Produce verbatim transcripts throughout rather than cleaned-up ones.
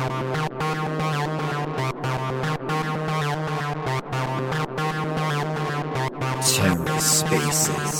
TerraSpaces.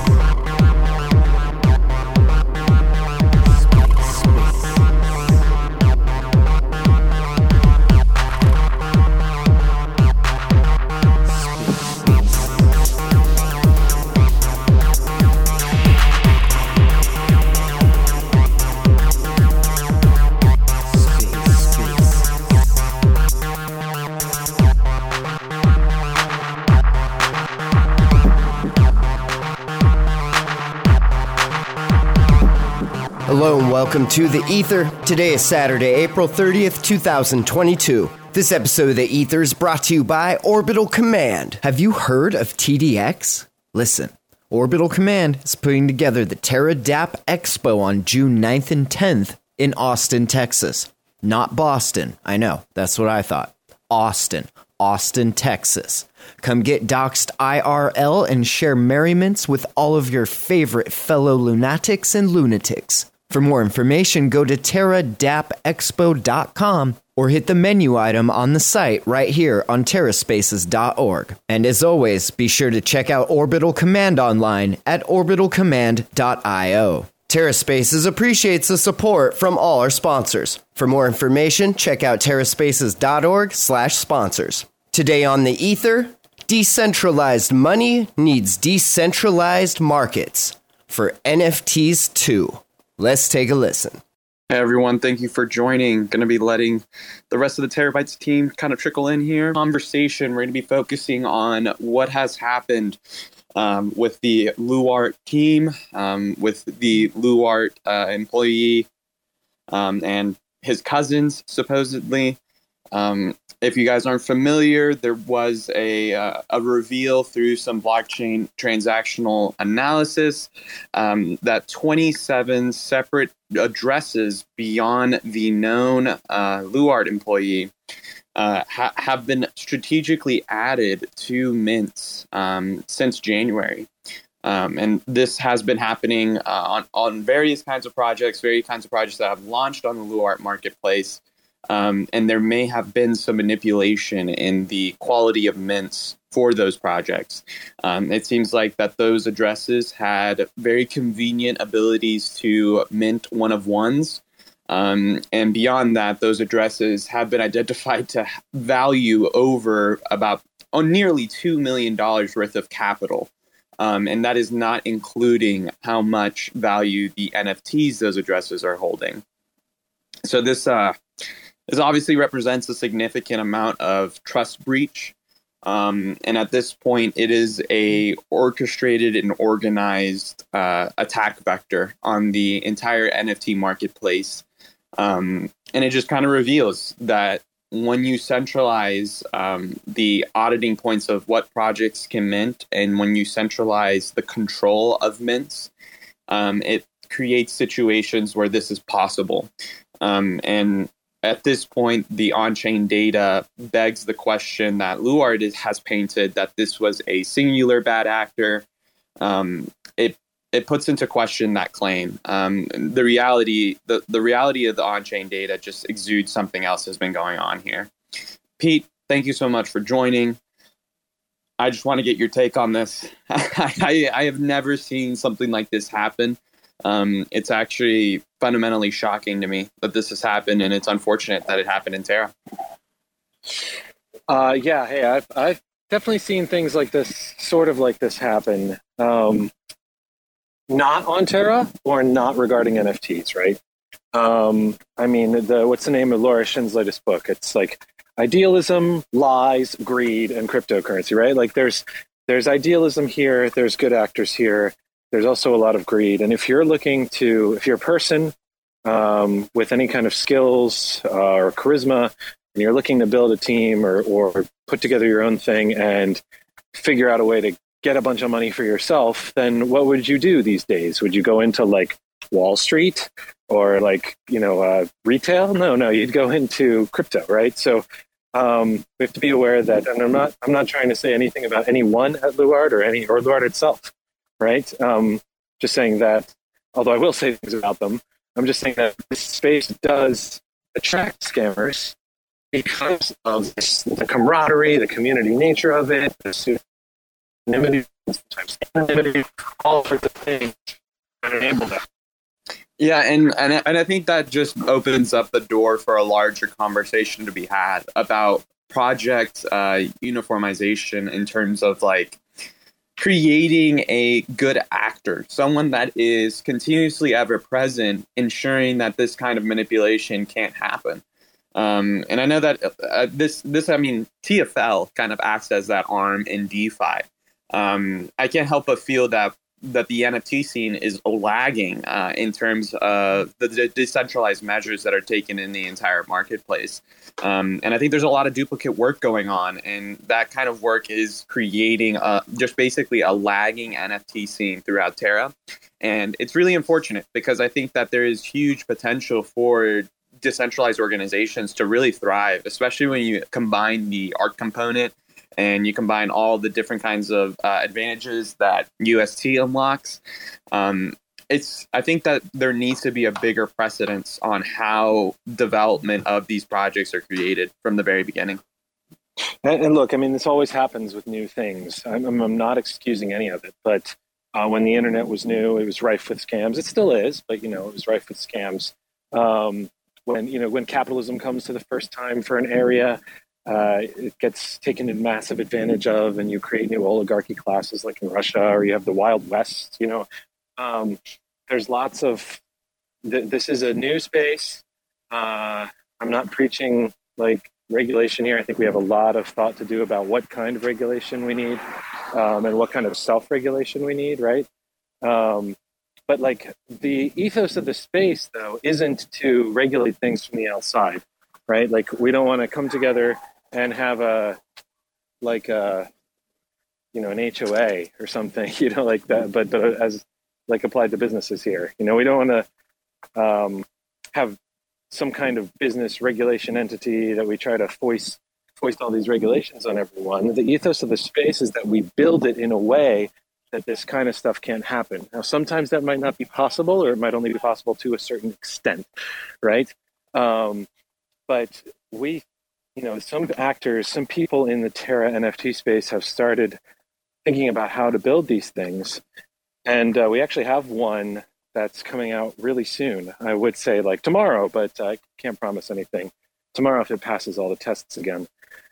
Hello and welcome to The Ether. Today is Saturday, April thirtieth, twenty twenty-two. This episode of The Ether is brought to you by Orbital Command. Have you heard of T D X? Listen, Orbital Command is putting together the Terra D A P Expo on June ninth and tenth in Austin, Texas. Not Boston. I know, that's what I thought. Austin. Austin, Texas. Come get doxed I R L and share merriments with all of your favorite fellow lunatics and lunatics. For more information, go to terra dap expo dot com or hit the menu item on the site right here on terra spaces dot org. And as always, be sure to check out Orbital Command online at orbital command dot io. TerraSpaces appreciates the support from all our sponsors. For more information, check out terra spaces dot org slash sponsors. Today on The Ether, decentralized money needs decentralized markets for N F Ts too. Let's take a listen. Hey everyone, thank you for joining. Going to be letting the rest of the Terabytes team kind of trickle in here. Conversation, we're going to be focusing on what has happened um, with the Luart team, um, with the Luart uh, employee um, and his cousins, supposedly. Um, if you guys aren't familiar, there was a uh, a reveal through some blockchain transactional analysis um, that twenty-seven separate addresses beyond the known uh, Luart employee uh, ha- have been strategically added to mints um, since January. Um, and this has been happening uh, on, on various kinds of projects, various kinds of projects that have launched on the Luart marketplace. Um, and there may have been some manipulation in the quality of mints for those projects. Um, it seems like that those addresses had very convenient abilities to mint one of ones. Um, and beyond that, those addresses have been identified to value over about oh, nearly two million dollars worth of capital. Um, and that is not including how much value the N F Ts those addresses are holding. So this uh, this obviously represents a significant amount of trust breach. Um, and at this point, it is a orchestrated and organized uh, attack vector on the entire N F T marketplace. Um, and it just kind of reveals that when you centralize um, the auditing points of what projects can mint, and when you centralize the control of mints, um, it creates situations where this is possible. Um, and at this point, the on-chain data begs the question that Luart has painted that this was a singular bad actor. Um, it it puts into question that claim. Um, the reality, the, the reality of the on-chain data just exudes something else has been going on here. Pete, thank you so much for joining. I just want to get your take on this. I, I have never seen something like this happen. Um, it's actually fundamentally shocking to me that this has happened, and it's unfortunate that it happened in Terra. Uh, yeah, hey, I've, I've definitely seen things like this, sort of like this happen. Um, not on Terra or not regarding N F Ts, right? Um, I mean, the what's the name of Laura Shin's latest book? It's like idealism, lies, greed, and cryptocurrency, right? Like there's there's idealism here, there's good actors here. There's also a lot of greed. And if you're looking to, if you're a person um, with any kind of skills uh, or charisma, and you're looking to build a team or, or put together your own thing and figure out a way to get a bunch of money for yourself, then what would you do these days? Would you go into like Wall Street or like, you know, uh, retail? No, no, you'd go into crypto, right? So um, we have to be aware that, and I'm not, I'm not trying to say anything about anyone at Luart or any, or Luart itself. Right? Um, just saying that, although I will say things about them, I'm just saying that this space does attract scammers because of this, the camaraderie, the community nature of it, the pseudonymity, sometimes anonymity, all sorts of things that enable that. Yeah, and, and and I think that just opens up the door for a larger conversation to be had about project uh, uniformization in terms of like creating a good actor, someone that is continuously ever present, ensuring that this kind of manipulation can't happen. Um, and I know that uh, this this I mean T F L kind of acts as that arm in DeFi. Um, I can't help but feel that. that the N F T scene is lagging uh, in terms of the de- decentralized measures that are taken in the entire marketplace. Um, and I think there's a lot of duplicate work going on, and that kind of work is creating a, just basically a lagging N F T scene throughout Terra. And it's really unfortunate because I think that there is huge potential for decentralized organizations to really thrive, especially when you combine the art component and you combine all the different kinds of uh, advantages that U S T unlocks. Um, it's I think that there needs to be a bigger precedence on how development of these projects are created from the very beginning. And, and look, I mean, this always happens with new things. I'm, I'm not excusing any of it, but uh, when the internet was new, it was rife with scams. It still is, but you know, it was rife with scams. Um, when you know, when capitalism comes to the first time for an area. Uh, it gets taken in massive advantage of, and you create new oligarchy classes like in Russia, or you have the Wild West. You know, um, there's lots of. Th- this is a new space. Uh, I'm not preaching like regulation here. I think we have a lot of thought to do about what kind of regulation we need, um, and what kind of self-regulation we need, right? Um, but like the ethos of the space, though, isn't to regulate things from the outside, right? Like we don't want to come together and have a like a you know an H O A or something, you know, like that, but but as like applied to businesses here, you know, we don't want to um, have some kind of business regulation entity that we try to foist foist all these regulations on everyone. The ethos of the space is that we build it in a way that this kind of stuff can't happen. Now, sometimes that might not be possible, or it might only be possible to a certain extent, right? Um, but we. You know, some actors, some people in the Terra N F T space have started thinking about how to build these things. And uh, we actually have one that's coming out really soon. I would say like tomorrow, but I can't promise anything. Tomorrow if it passes all the tests again.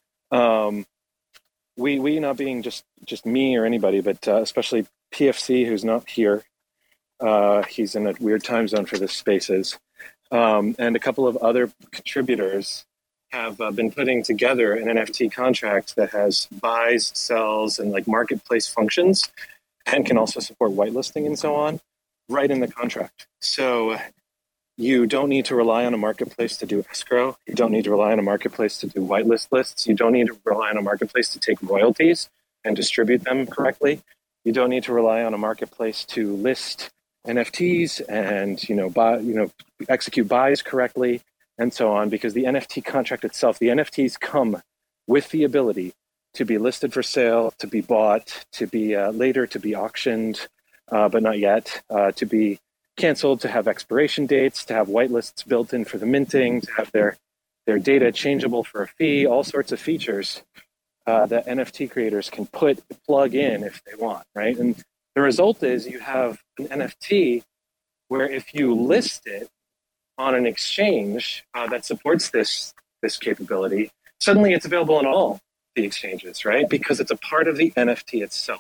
Um, we, we not being just, just me or anybody, but uh, especially P F C, who's not here. Uh, he's in a weird time zone for this spaces. Um, and a couple of other contributors have uh, been putting together an N F T contract that has buys, sells, and like marketplace functions, and can also support whitelisting and so on, right in the contract. So you don't need to rely on a marketplace to do escrow. You don't need to rely on a marketplace to do whitelist lists. You don't need to rely on a marketplace to take royalties and distribute them correctly. You don't need to rely on a marketplace to list N F Ts and you know buy, you know execute buys correctly. And so on, because the N F T contract itself, the N F Ts come with the ability to be listed for sale, to be bought, to be uh, later to be auctioned, uh, but not yet, uh, to be canceled, to have expiration dates, to have whitelists built in for the minting, to have their their data changeable for a fee, all sorts of features uh, that N F T creators can put plug in if they want, right? And the result is you have an N F T where if you list it on an exchange uh, that supports this this capability, suddenly it's available on all the exchanges, right? Because it's a part of the N F T itself.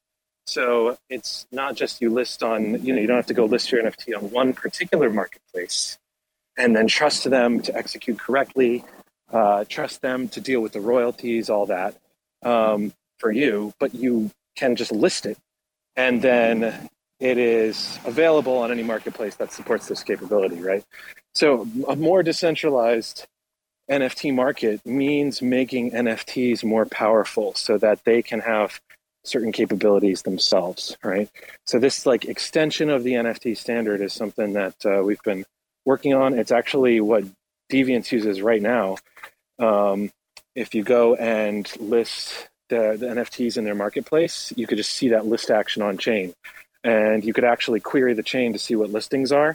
So it's not just you list on, you know, you don't have to go list your N F T on one particular marketplace and then trust them to execute correctly, uh, trust them to deal with the royalties, all that um, for you, but you can just list it and then it is available on any marketplace that supports this capability, right? So a more decentralized N F T market means making N F Ts more powerful so that they can have certain capabilities themselves, right? So this like extension of the N F T standard is something that uh, we've been working on. It's actually what Deviance uses right now. Um, if you go and list the, the N F Ts in their marketplace, you could just see that list action on chain. And you could actually query the chain to see what listings are.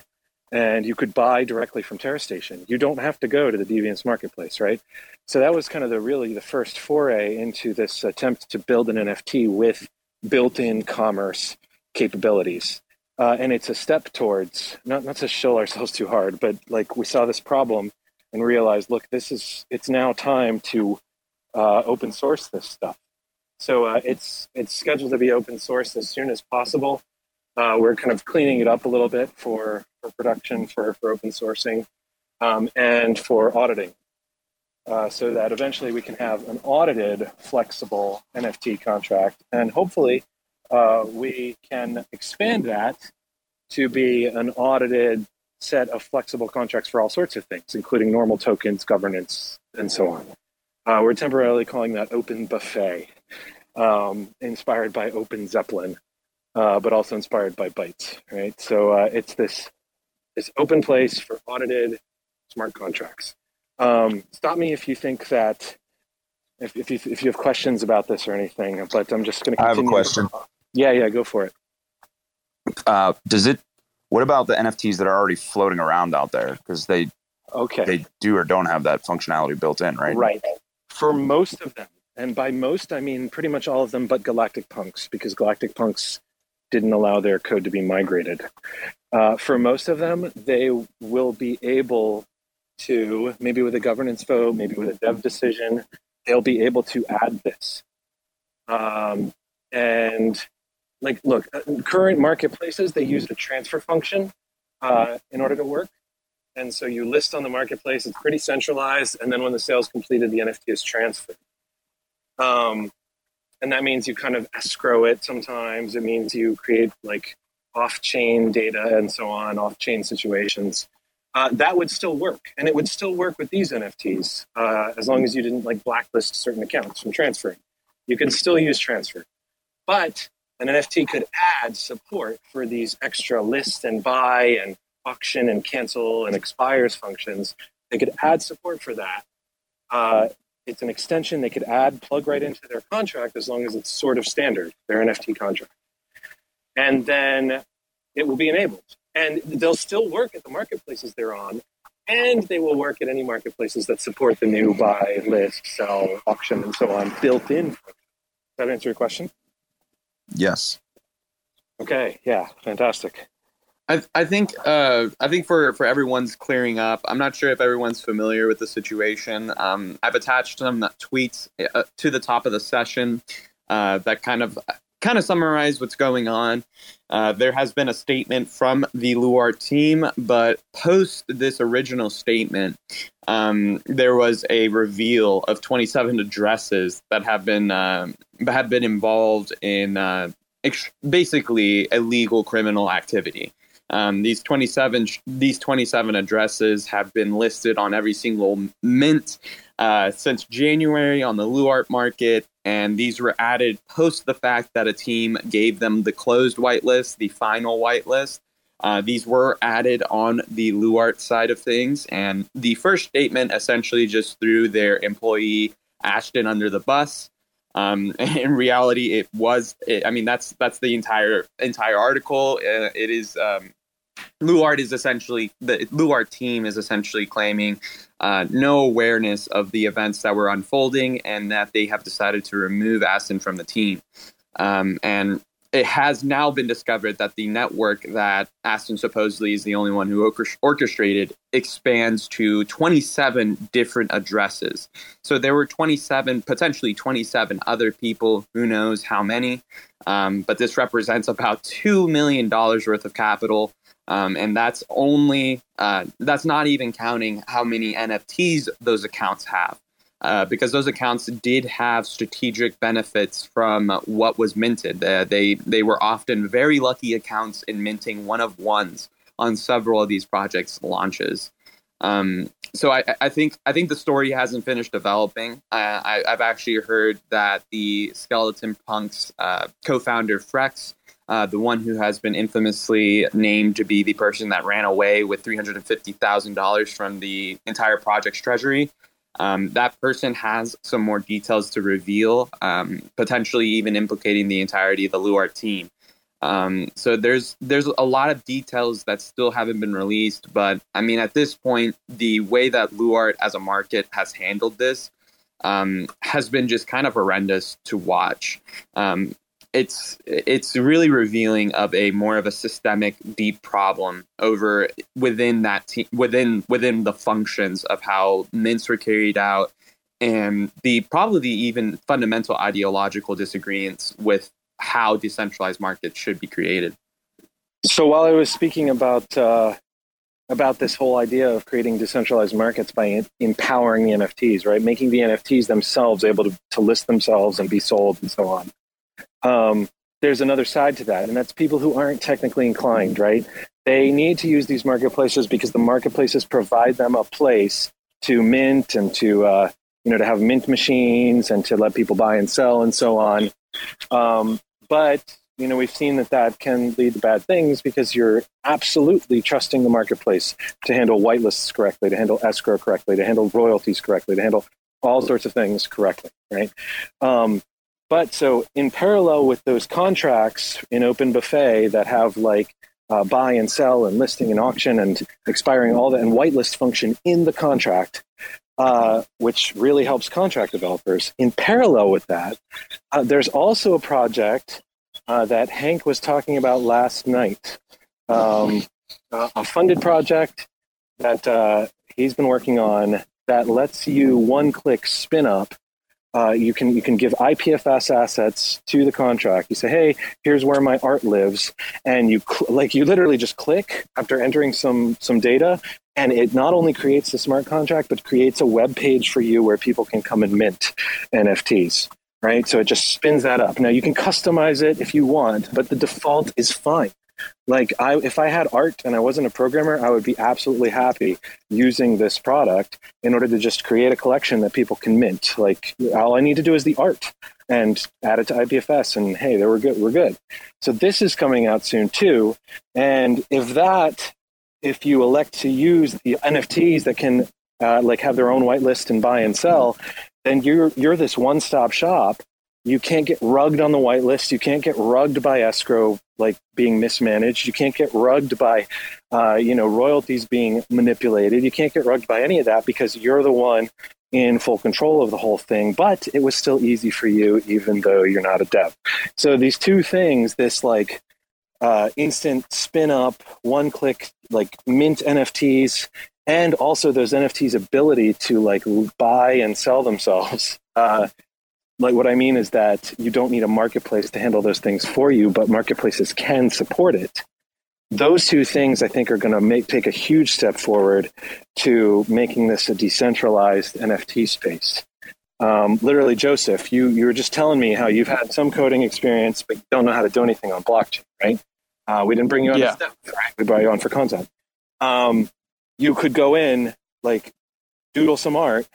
and you could buy directly from TerraStation. You don't have to go to the Deviance marketplace, right? So that was kind of the really the first foray into this attempt to build an N F T with built-in commerce capabilities. Uh, and it's a step towards, not, not to shill ourselves too hard, but like we saw this problem and realized, look, this is, it's now time to uh, open source this stuff. So uh, it's it's scheduled to be open source as soon as possible. Uh, we're kind of cleaning it up a little bit for, for production, for, for open sourcing, um, and for auditing. Uh, so that eventually we can have an audited, flexible N F T contract. And hopefully uh, we can expand that to be an audited set of flexible contracts for all sorts of things, including normal tokens, governance, and so on. Uh, we're temporarily calling that Open Buffet, um, inspired by Open Zeppelin, uh, but also inspired by Bytes, right? So uh, it's this, this open place for audited smart contracts. Um, stop me if you think that, if, if, you, if you have questions about this or anything, but I'm just going to continue. I have a question. Yeah, yeah, go for it. Uh, does it, what about the N F Ts that are already floating around out there? Because they, okay. they do or don't have that functionality built in, right? Right. For most of them, and by most, I mean pretty much all of them but Galactic Punks, because Galactic Punks didn't allow their code to be migrated. Uh, for most of them, they will be able to, maybe with a governance vote, maybe with a dev decision, they'll be able to add this. Um, and like, look, current marketplaces, they use the transfer function uh, in order to work. And so you list on the marketplace, it's pretty centralized. And then when the sale is completed, the N F T is transferred. Um, and that means you kind of escrow it sometimes. It means you create like off-chain data and so on, off-chain situations. Uh, that would still work. And it would still work with these N F Ts uh, as long as you didn't like blacklist certain accounts from transferring. You can still use transfer. But an N F T could add support for these extra list and buy and auction and cancel and expires functions. They could add support for that. Uh, it's an extension they could add, plug right into their contract as long as it's sort of standard, their N F T contract. And then it will be enabled. And they'll still work at the marketplaces they're on, and they will work at any marketplaces that support the new buy, list, sell, auction, and so on built in. Does that answer your question? Yes. Okay, yeah, fantastic. I I think uh, I think for, for everyone's clearing up, I'm not sure if everyone's familiar with the situation. Um, I've attached some tweets uh, to the top of the session uh, that kind of kind of summarize what's going on. Uh, there has been a statement from the Luart team, but post this original statement, um, there was a reveal of twenty-seven addresses that have been uh, have been involved in uh, ex- basically illegal criminal activity. Um, these twenty-seven these twenty-seven addresses have been listed on every single mint uh, since January on the Luart market, and these were added post the fact that a team gave them the closed whitelist, the final whitelist. Uh, these were added on the Luart side of things, and the first statement essentially just threw their employee Ashton under the bus. Um, in reality, it was. It, I mean, that's that's the entire entire article. Uh, it is um, Luart is essentially the Luart team is essentially claiming uh, no awareness of the events that were unfolding, and that they have decided to remove Aston from the team. Um, and it has now been discovered that the network that Aston supposedly is the only one who orchestrated expands to twenty-seven different addresses. So there were twenty-seven, potentially twenty-seven other people, who knows how many. Um, but this represents about two million dollars worth of capital. Um, and that's only, uh, that's not even counting how many N F Ts those accounts have. Uh, because those accounts did have strategic benefits from what was minted. Uh, they they were often very lucky accounts in minting one of ones on several of these projects' launches. Um, so I, I think I think the story hasn't finished developing. Uh, I, I've actually heard that the Skeleton Punks uh, co-founder Frex, uh, the one who has been infamously named to be the person that ran away with three hundred fifty thousand dollars from the entire project's treasury, Um, that person has some more details to reveal, um, potentially even implicating the entirety of the Luart team. Um, so there's there's a lot of details that still haven't been released. But I mean, at this point, the way that Luart as a market has handled this um, has been just kind of horrendous to watch. Um, it's it's really revealing of a more of a systemic, deep problem over within that te- within within the functions of how mints were carried out, and the probably even fundamental ideological disagreements with how decentralized markets should be created. So while I was speaking about uh, about this whole idea of creating decentralized markets by in- empowering the N F Ts, right, making the N F Ts themselves able to, to list themselves and be sold and so on, um, there's another side to that, and that's people who aren't technically inclined, right? They need to use these marketplaces because the marketplaces provide them a place to mint and to uh, you know to have mint machines and to let people buy and sell and so on. Um, but you know, we've seen that that can lead to bad things because you're absolutely trusting the marketplace to handle whitelists correctly, to handle escrow correctly, to handle royalties correctly, to handle all sorts of things correctly, right? Um, but so in parallel with those contracts in Open Buffet that have like uh, buy and sell and listing and auction and expiring, all that, and whitelist function in the contract, uh, which really helps contract developers. In parallel with that, uh, there's also a project Uh, that Hank was talking about last night, um, uh, a funded project that uh, he's been working on that lets you one-click spin up. Uh, you can you can give I P F S assets to the contract. You say, "Hey, here's where my art lives," and you cl- like you literally just click after entering some some data, and it not only creates the smart contract, but creates a web page for you where people can come and mint N F Ts. Right, so it just spins that up. Now you can customize it if you want, but the default is fine. Like I, if I had art and I wasn't a programmer, I would be absolutely happy using this product in order to just create a collection that people can mint. Like all I need to do is the art and add it to I P F S, and hey, there we're good. We're good. So this is coming out soon too. And if that, if you elect to use the N F Ts that can uh, like have their own whitelist and buy and sell, then you're you're this one-stop shop. You can't get rugged on the whitelist. You can't get rugged by escrow, like being mismanaged. You can't get rugged by, uh, you know, royalties being manipulated. You can't get rugged by any of that because you're the one in full control of the whole thing. But it was still easy for you, even though you're not a dev. So these two things, this like uh, instant spin up, one-click, like mint N F Ts, and also those N F Ts' ability to like buy and sell themselves. Uh, like what I mean is that you don't need a marketplace to handle those things for you, but marketplaces can support it. Those two things I think are going to make take a huge step forward to making this a decentralized N F T space. Um, literally, Joseph, you, you were just telling me how you've had some coding experience, but you don't know how to do anything on blockchain, right? Uh, we didn't bring you on Yeah. to step, right? We brought you on for content. Um, you could go in, like, doodle some art,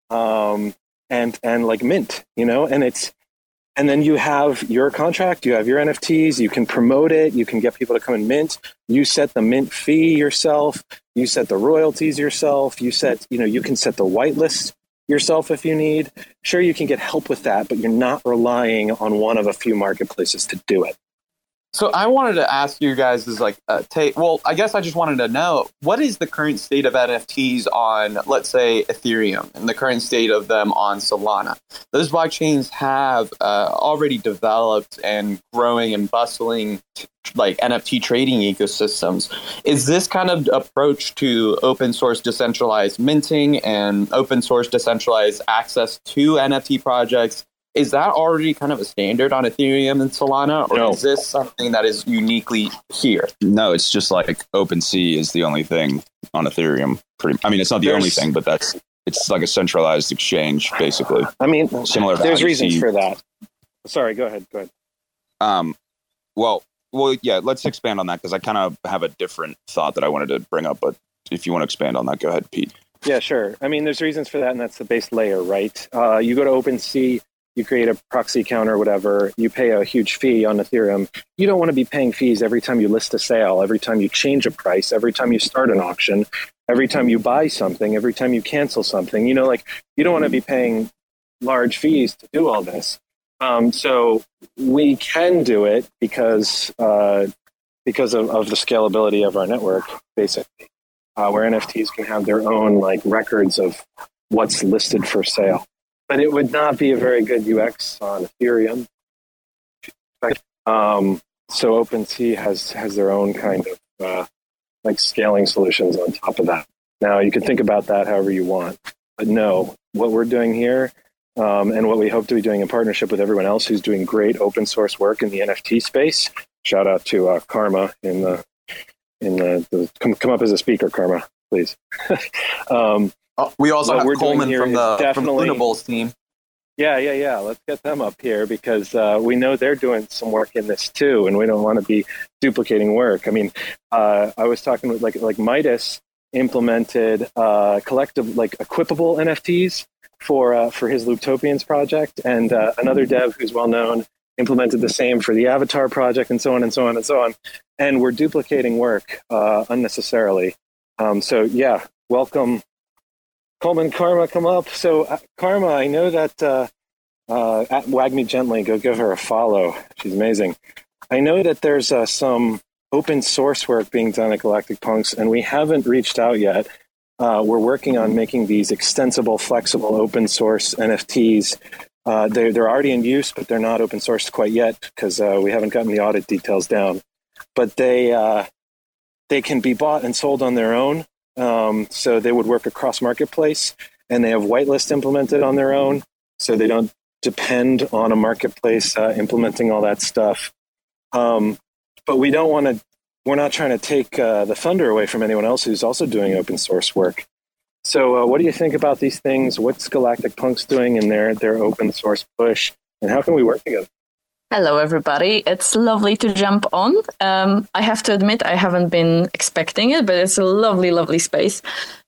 um, and and like mint, you know, and it's and then you have your contract, you have your N F Ts, you can promote it, you can get people to come and mint. You set the mint fee yourself, you set the royalties yourself, you set, you know, you can set the whitelist yourself if you need. Sure, you can get help with that, but you're not relying on one of a few marketplaces to do it. So I wanted to ask you guys is like, uh, take, well, I guess I just wanted to know, what is the current state of N F Ts on, let's say, Ethereum and the current state of them on Solana? Those blockchains have uh, already developed and growing and bustling like N F T trading ecosystems. Is this kind of approach to open source decentralized minting and open source decentralized access to N F T projects, is that already kind of a standard on Ethereum and Solana, or No. is this something that is uniquely here? No, it's just like OpenSea is the only thing on Ethereum. Pretty, I mean, it's not the only There's- thing, but that's it's like a centralized exchange, basically. I mean, Similar to there's how you reasons see- for that. Sorry, go ahead. Go ahead. Um, well, well, yeah. Let's expand on that because I kind of have a different thought that I wanted to bring up. But if you want to expand on that, go ahead, Pete. Yeah, sure. I mean, there's reasons for that, and that's the base layer, right? Uh, you go to OpenSea, you create a proxy account or whatever, you pay a huge fee on Ethereum. You don't want to be paying fees every time you list a sale, every time you change a price, every time you start an auction, every time you buy something, every time you cancel something. You know, like you don't want to be paying large fees to do all this. Um, so we can do it because uh, because of, of the scalability of our network, basically, uh, where N F Ts can have their own like records of what's listed for sale. But it would not be a very good U X on Ethereum. Um, so OpenSea has has their own kind of uh, like scaling solutions on top of that. Now you can think about that however you want, but no, what we're doing here. Um, and what we hope to be doing in partnership with everyone else who's doing great open source work in the N F T space. Shout out to uh, Karma in the in the, the come come up as a speaker, Karma, please. um, oh, we also have Coleman from the definitely, from Lunables team. Yeah, yeah, yeah. Let's get them up here because uh, we know they're doing some work in this too, and we don't want to be duplicating work. I mean, uh, I was talking with like like Midas implemented uh, collective like equipable N F Ts. For uh, for his Looptopians project, and uh, another dev who's well known implemented the same for the Avatar project, and so on and so on and so on. And we're duplicating work uh, unnecessarily. Um, so yeah, welcome, Coleman, Karma, come up. So uh, Karma, I know that uh, uh, at Wag Me Gently, go give her a follow. She's amazing. I know that there's uh, some open source work being done at Galactic Punks, and we haven't reached out yet. Uh, we're working on making these extensible, flexible, open source N F Ts. Uh, they're, they're already in use, but they're not open sourced quite yet because uh, we haven't gotten the audit details down. But they uh, they can be bought and sold on their own. Um, so they would work across marketplace, and they have whitelist implemented on their own. So they don't depend on a marketplace uh, implementing all that stuff. Um, but we don't want to. We're not trying to take uh, the thunder away from anyone else who's also doing open source work. So uh, what do you think about these things? What's Galactic Punks doing in their, their open source push? And how can we work together? Hello, everybody. It's lovely to jump on. Um, I have to admit, I haven't been expecting it, but it's a lovely, lovely space.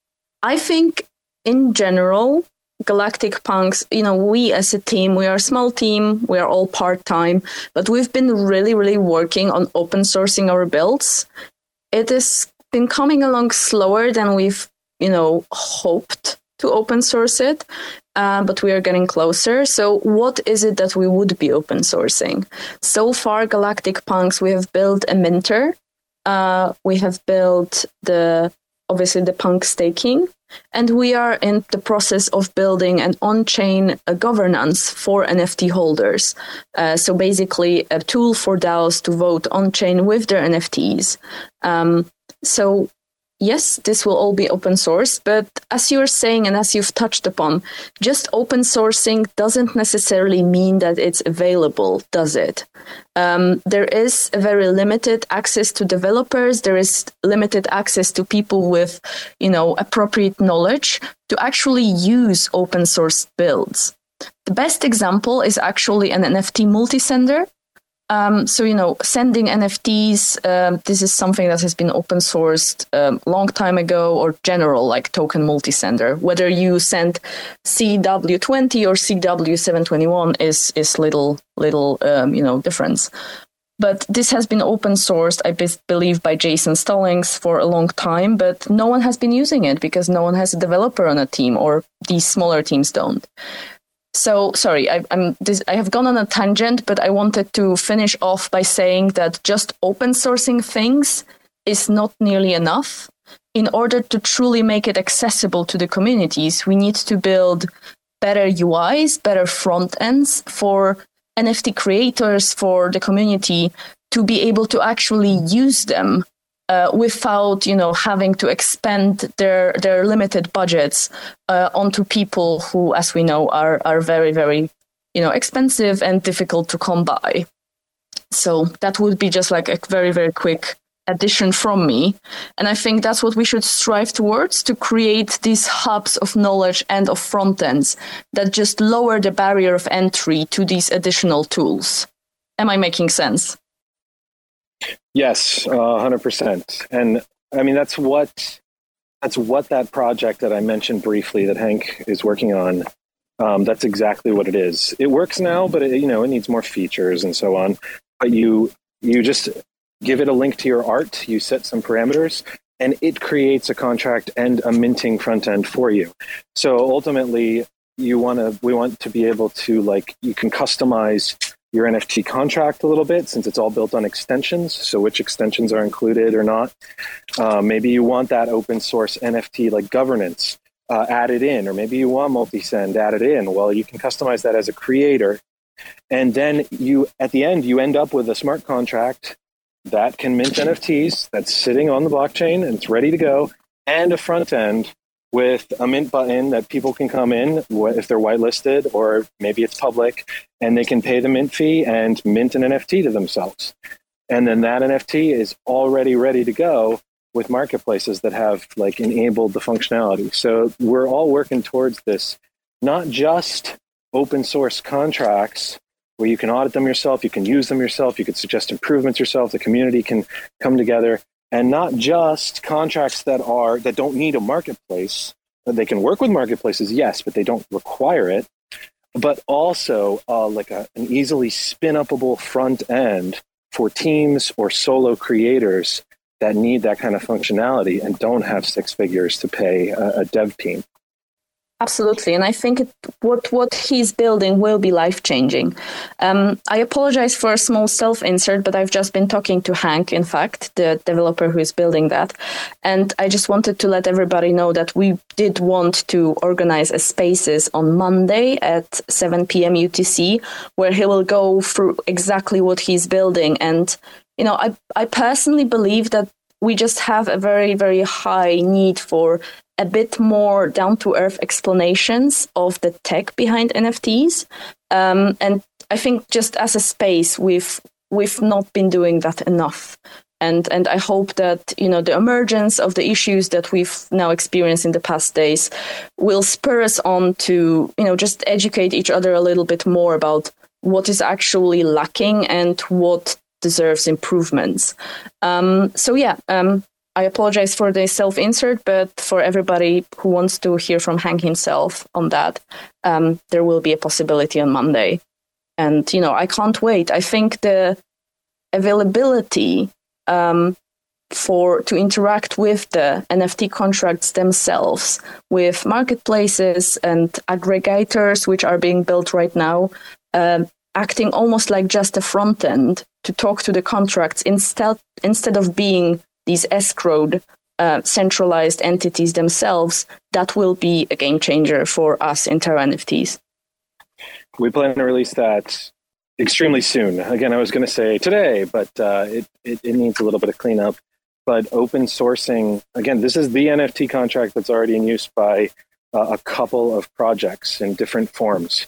I think in general, Galactic Punks, you know, we as a team, we are a small team, we are all part-time, but we've been really, really working on open sourcing our builds. It has been coming along slower than we've, you know, hoped to open source it, uh, but we are getting closer. So what is it that we would be open sourcing? So far, Galactic Punks, we have built a minter. Uh, we have built the, obviously the punk staking. And we are in the process of building an on-chain uh, governance for N F T holders. Uh, so basically a tool for DAOs to vote on-chain with their N F Ts. Um, so yes, this will all be open source, but as you were saying and as you've touched upon, just open sourcing doesn't necessarily mean that it's available, does it? Um, there is a very limited access to developers. There is limited access to people with, you know, appropriate knowledge to actually use open source builds. The best example is actually an N F T multisender. Um, so, you know, sending N F Ts, um, this is something that has been open sourced a um, long time ago, or general, like token multisender. Whether you send C W twenty or C W seven twenty-one is is little, little, um, you know, difference. But this has been open sourced, I be- believe, by Jason Stallings for a long time, but no one has been using it because no one has a developer on a team, or these smaller teams don't. So, sorry, I, I'm this, I have gone on a tangent, but I wanted to finish off by saying that just open sourcing things is not nearly enough. In order to truly make it accessible to the communities, we need to build better U Is, better front ends for N F T creators, for the community to be able to actually use them Uh, without, you know, having to expend their their limited budgets uh, onto people who, as we know, are are very, very, you know, expensive and difficult to come by. So that would be just like a very, very quick addition from me. And I think that's what we should strive towards, to create these hubs of knowledge and of front ends that just lower the barrier of entry to these additional tools. Am I making sense? Yes, uh, one hundred percent. And I mean, that's what that's what that project that I mentioned briefly that Hank is working on, um, that's exactly what it is. It works now, but it, you know, it needs more features and so on. But you you just give it a link to your art, you set some parameters, and it creates a contract and a minting front end for you. So ultimately, you want to, we want to be able to, like, you can customize your N F T contract a little bit since it's all built on extensions. So which extensions are included or not. Uh, maybe you want that open source N F T like governance uh, added in, or maybe you want multi-send added in. Well, you can customize that as a creator. And then you, at the end, you end up with a smart contract that can mint N F Ts that's sitting on the blockchain and it's ready to go, and a front end with a mint button that people can come in if they're whitelisted, or maybe it's public, and they can pay the mint fee and mint an N F T to themselves. And then that N F T is already ready to go with marketplaces that have like enabled the functionality. So we're all working towards this, not just open source contracts where you can audit them yourself, you can use them yourself, you can suggest improvements yourself, the community can come together. And not just contracts that are that don't need a marketplace. They can work with marketplaces, yes, but they don't require it. But also uh, like a, an easily spin-upable front end for teams or solo creators that need that kind of functionality and don't have six figures to pay a, a dev team. Absolutely. And I think it, what what he's building will be life-changing. Um, I apologize for a small self-insert, but I've just been talking to Hank, in fact, the developer who is building that. And I just wanted to let everybody know that we did want to organize a Spaces on Monday at seven p.m. U T C, where he will go through exactly what he's building. And, you know, I, I personally believe that we just have a very, very high need for a bit more down-to-earth explanations of the tech behind N F Ts. Um, and I think just as a space, we've we've not been doing that enough. And and I hope that, you know, the emergence of the issues that we've now experienced in the past days will spur us on to, you know, just educate each other a little bit more about what is actually lacking and what deserves improvements. Um, so, yeah, um, I apologize for the self-insert, but for everybody who wants to hear from Hank himself on that, um, there will be a possibility on Monday. And, you know, I can't wait. I think the availability um, for to interact with the N F T contracts themselves, with marketplaces and aggregators, which are being built right now, uh, acting almost like just a front end to talk to the contracts instead instead of being these escrowed, uh, centralized entities themselves, that will be a game changer for us in Terra N F Ts. We plan to release that extremely soon. Again, I was going to say today, but uh, it, it, it needs a little bit of cleanup. But open sourcing, again, this is the N F T contract that's already in use by uh, a couple of projects in different forms.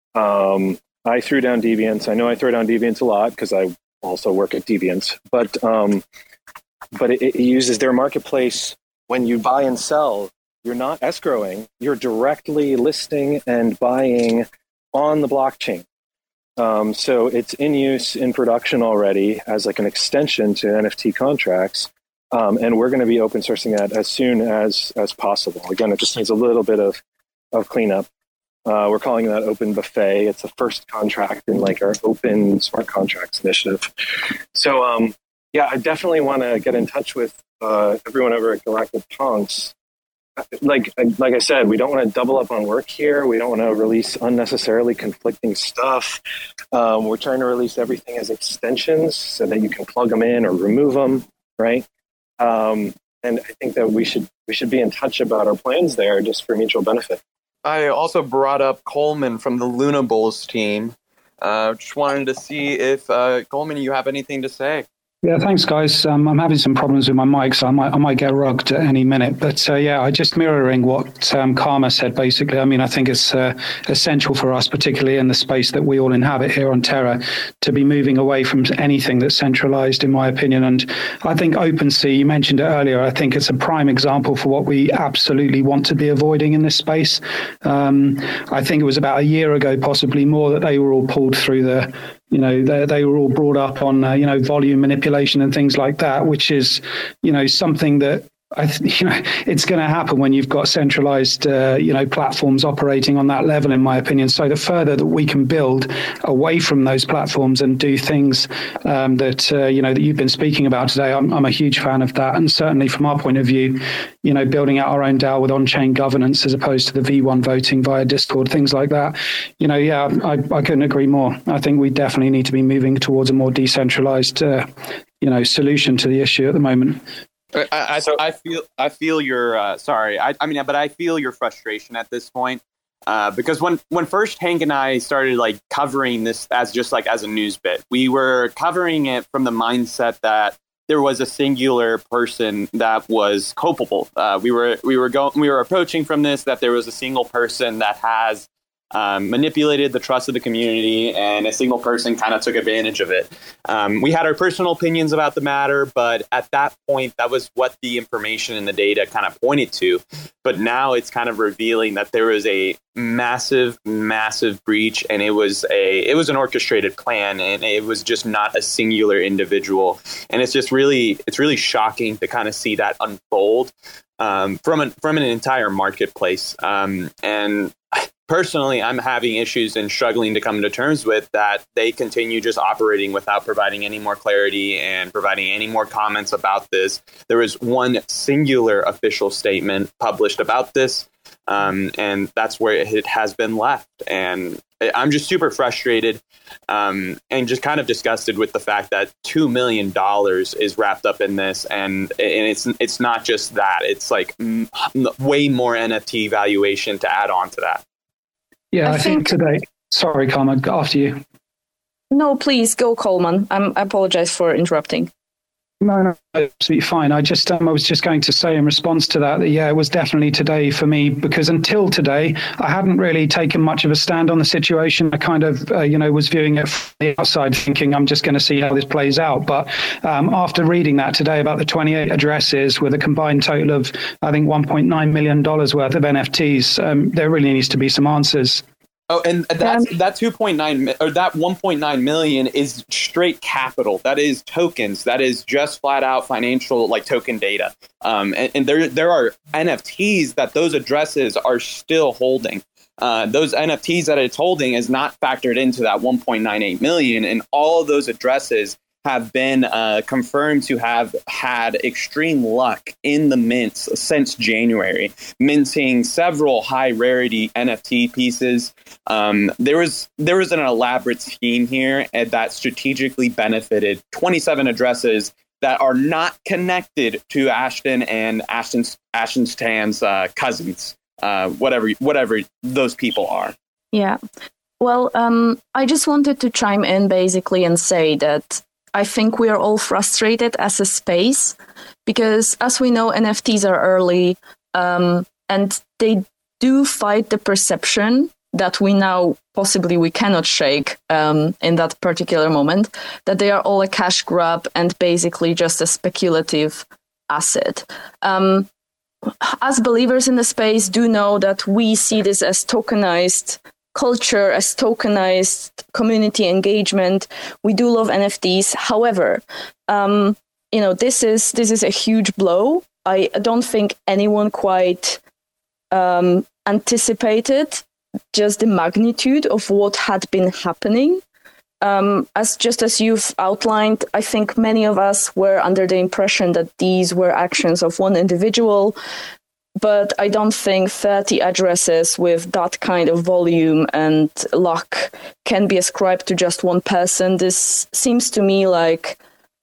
Um, I threw down Deviant. I know I throw down Deviant a lot because I also work at Deviant. But um, but it, it uses their marketplace. When you buy and sell, you're not escrowing. You're directly listing and buying on the blockchain. Um, so it's in use in production already as like an extension to N F T contracts. Um, and we're going to be open sourcing that as soon as as possible. Again, it just needs a little bit of, of cleanup. Uh, we're calling that Open Buffet. It's the first contract in like our Open Smart Contracts initiative. So um, yeah, I definitely want to get in touch with uh, everyone over at Galactic Punks. Like like I said, we don't want to double up on work here. We don't want to release unnecessarily conflicting stuff. Um, we're trying to release everything as extensions so that you can plug them in or remove them, right? Um, and I think that we should we should be in touch about our plans there, just for mutual benefit. I also brought up Coleman from the Luna Bulls team. Uh, just wanted to see if uh, Coleman, you have anything to say. Yeah, thanks, guys. Um, I'm having some problems with my mic, so I might I might get rugged at any minute. But uh, yeah, I just mirroring what um, Karma said, basically. I mean, I think it's uh, essential for us, particularly in the space that we all inhabit here on Terra, to be moving away from anything that's centralized, in my opinion. And I think OpenSea, you mentioned it earlier, I think it's a prime example for what we absolutely want to be avoiding in this space. Um, I think it was about a year ago, possibly more, that they were all pulled through the You know, they, they were all brought up on, uh, you know, volume manipulation and things like that, which is, you know, something that I th- you know, it's going to happen when you've got centralized, uh, you know, platforms operating on that level, in my opinion. So the further that we can build away from those platforms and do things um, that, uh, you know, that you've been speaking about today, I'm, I'm a huge fan of that. And certainly from our point of view, you know, building out our own DAO with on-chain governance as opposed to the V one voting via Discord, things like that. You know, yeah, I, I couldn't agree more. I think we definitely need to be moving towards a more decentralized, uh, you know, solution to the issue at the moment. I, I, so, I feel I feel your uh, sorry I, I mean but I feel your frustration at this point uh, because when when first Hank and I started like covering this as just like as a news bit, we were covering it from the mindset that there was a singular person that was culpable. Uh, we were we were going we were approaching from this that there was a single person that has Um, manipulated the trust of the community, and a single person kind of took advantage of it. Um, we had our personal opinions about the matter, but at that point, that was what the information and the data kind of pointed to. But now it's kind of revealing that there was a massive, massive breach, and it was a it was an orchestrated plan, and it was just not a singular individual. And it's just really it's really shocking to kind of see that unfold um, from an from an entire marketplace. Um, and Personally, I'm having issues and struggling to come to terms with that they continue just operating without providing any more clarity and providing any more comments about this. There was one singular official statement published about this, um, and that's where it has been left. And I'm just super frustrated um, and just kind of disgusted with the fact that two million dollars is wrapped up in this. And, and it's it's not just that. It's like m- way more N F T valuation to add on to that. Yeah, I, I think, think today. Sorry, Carmen, after you. No, please go, Coleman. I'm, I apologize for interrupting. No, no, absolutely fine. I just, um, I was just going to say in response to that, that yeah, it was definitely today for me, because until today, I hadn't really taken much of a stand on the situation. I kind of, uh, you know, was viewing it from the outside, thinking I'm just going to see how this plays out. But um, after reading that today about the twenty-eight addresses with a combined total of, I think, one point nine million dollars worth of N F Ts, um, there really needs to be some answers. Oh, and that's, that two point nine or that one point nine million is straight capital. That is tokens. That is just flat out financial, like token data. Um, and, and there there are N F Ts that those addresses are still holding. Uh, those N F Ts that it's holding is not factored into that one point nine eight million, and all of those addresses have been uh, confirmed to have had extreme luck in the mints since January, minting several high rarity N F T pieces. Um, there was there was an elaborate scheme here that strategically benefited twenty-seven addresses that are not connected to Ashton and Ashton's Ashton Stan's uh, cousins, uh, whatever whatever those people are. Yeah. Well, um, I just wanted to chime in basically and say that I think we are all frustrated as a space because, as we know, N F Ts are early um, and they do fight the perception that we now possibly we cannot shake um, in that particular moment, that they are all a cash grab and basically just a speculative asset. Um, as believers in the space do know that we see this as tokenized culture, as tokenized community engagement. We do love N F Ts. However, um, you know, this is this is a huge blow. I don't think anyone quite um, anticipated just the magnitude of what had been happening. Um, as just as you've outlined, I think many of us were under the impression that these were actions of one individual. But I don't think thirty addresses with that kind of volume and luck can be ascribed to just one person. This seems to me like,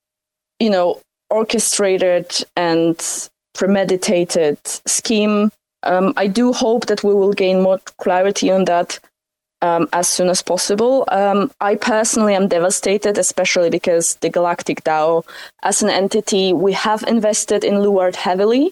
you know, orchestrated and premeditated scheme. Um, I do hope that we will gain more clarity on that um, as soon as possible. Um, I personally am devastated, especially because the Galactic DAO, as an entity, we have invested in Luard heavily.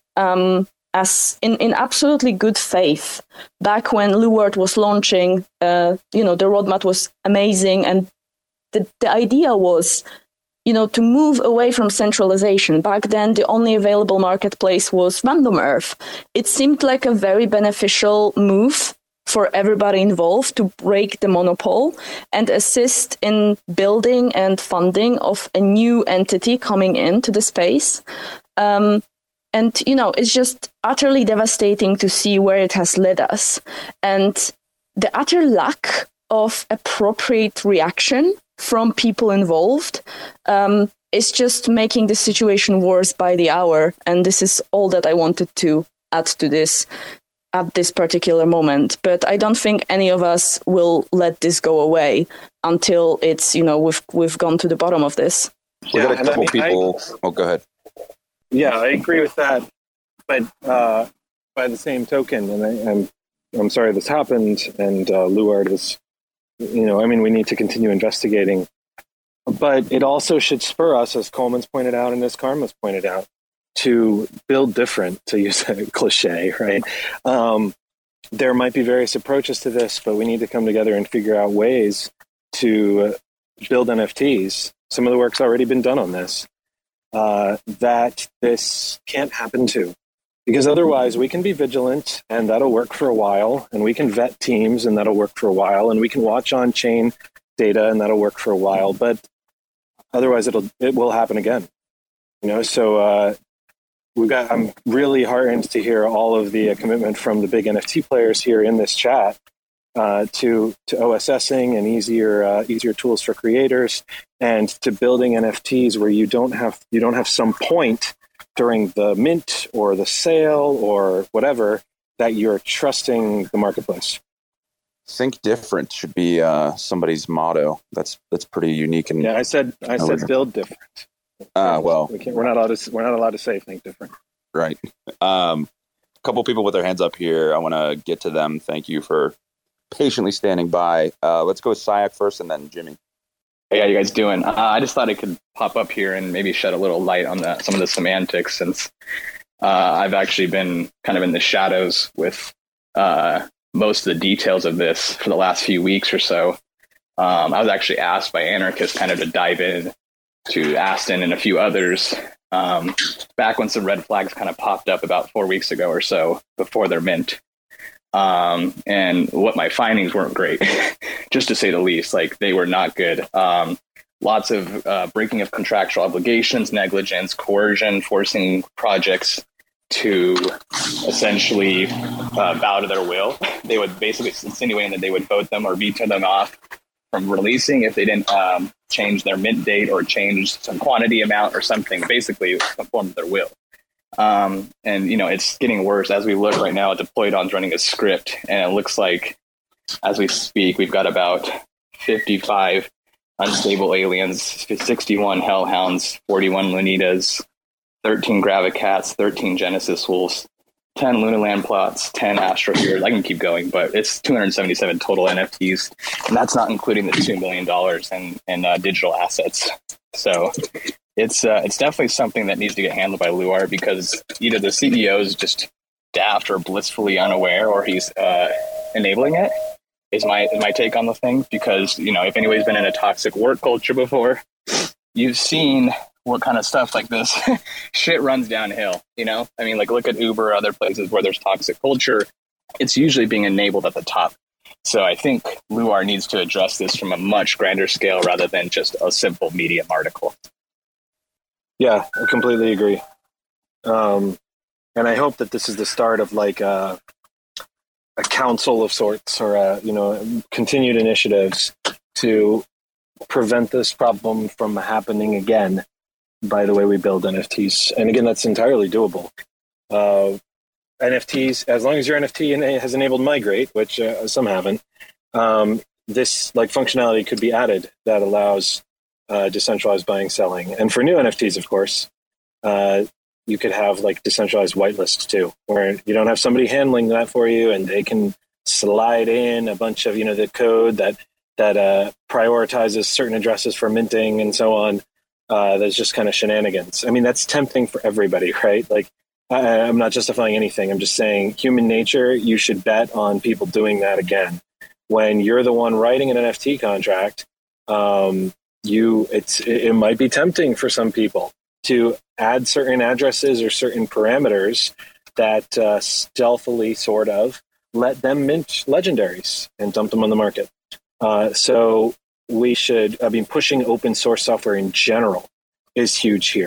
Um, as in, in absolutely good faith. Back when Luard was launching, uh, you know, the roadmap was amazing. And the, the idea was, you know, to move away from centralization. Back then, the only available marketplace was Random Earth. It seemed like a very beneficial move for everybody involved to break the monopoly and assist in building and funding of a new entity coming into the space. Um, And, you know, it's just utterly devastating to see where it has led us. And the utter lack of appropriate reaction from people involved um, is just making the situation worse by the hour. And this is all that I wanted to add to this at this particular moment. But I don't think any of us will let this go away until it's, you know, we've we've gone to the bottom of this. We Yeah, got a and I couple mean, people. I- oh, go ahead. Yeah, I agree with that. But uh, by the same token, and I, I'm I'm sorry this happened, and uh, Luard is, you know, I mean, we need to continue investigating. But it also should spur us, as Coleman's pointed out and as Karma's pointed out, to build different, to use a cliche, right? Um, there might be various approaches to this, but we need to come together and figure out ways to build N F Ts. Some of the work's already been done on this. Uh, that this can't happen to. Because otherwise we can be vigilant and that'll work for a while, and we can vet teams and that'll work for a while, and we can watch on-chain data and that'll work for a while, but otherwise it'll it will happen again. You know, so uh, we've got. I'm really heartened to hear all of the uh, commitment from the big N F T players here in this chat uh, to to OSSing and easier uh, easier tools for creators, and to building N F Ts where you don't have you don't have some point during the mint or the sale or whatever that you're trusting the marketplace. Think different should be uh, somebody's motto. That's that's pretty unique. And Yeah, I said I said original. build different. uh, well, we can't, we're not allowed to we're not allowed to say think different. right. Um, a couple people with their hands up here. I want to get to them. Thank you for patiently standing by. Uh, let's go with Sayak first, and then Jimmy. Hey, how you guys doing? Uh, I just thought I could pop up here and maybe shed a little light on the, some of the semantics, since uh, I've actually been kind of in the shadows with uh, most of the details of this for the last few weeks or so. Um, I was actually asked by Anarchist kind of to dive in to Aston and a few others um, back when some red flags kind of popped up about four weeks ago or so before their mint. Um, and what my findings weren't great, just to say the least. Like, they were not good. Um, lots of uh, breaking of contractual obligations, negligence, coercion, forcing projects to essentially uh, bow to their will. They would basically insinuate that they would vote them or veto them off from releasing if they didn't um, change their mint date or change some quantity amount or something, basically conform to their will. Um, and, you know, it's getting worse as we look right now. Deployedon's running a script, and it looks like as we speak, we've got about fifty-five unstable aliens, sixty-one hellhounds, forty-one Lunitas, thirteen Gravicats, thirteen Genesis wolves, ten Lunaland plots, ten Astrospheres. I can keep going, but it's two hundred seventy-seven total N F Ts, and that's not including the two million dollars in, in uh, digital assets. So it's uh, it's definitely something that needs to get handled by Luar, because either the C E O is just daft or blissfully unaware, or he's uh, enabling it. Is my is my take on the thing. Because, you know, if anybody's been in a toxic work culture before, you've seen what kind of stuff like this shit runs downhill. You know, I mean, like, look at Uber or other places where there's toxic culture. It's usually being enabled at the top. So I think Luar needs to address this from a much grander scale rather than just a simple Medium article. Yeah, I completely agree. Um, and I hope that this is the start of like a, a council of sorts, or a, you know, continued initiatives to prevent this problem from happening again by the way we build N F Ts. And again, that's entirely doable. Uh, N F Ts, as long as your N F T has enabled migrate, which uh, some haven't, um, this like functionality could be added that allows uh, decentralized buying, selling. And for new N F Ts, of course, uh, you could have like decentralized whitelists too, where you don't have somebody handling that for you, and they can slide in a bunch of, you know, the code that that uh, prioritizes certain addresses for minting and so on. Uh, that's just kind of shenanigans. I mean, that's tempting for everybody, right? Like, I, I'm not justifying anything. I'm just saying human nature, you should bet on people doing that again. When you're the one writing an N F T contract, um, you it's it, it might be tempting for some people to add certain addresses or certain parameters that uh, stealthily sort of let them mint legendaries and dump them on the market. Uh, so we should, I mean, pushing open source software in general is huge here.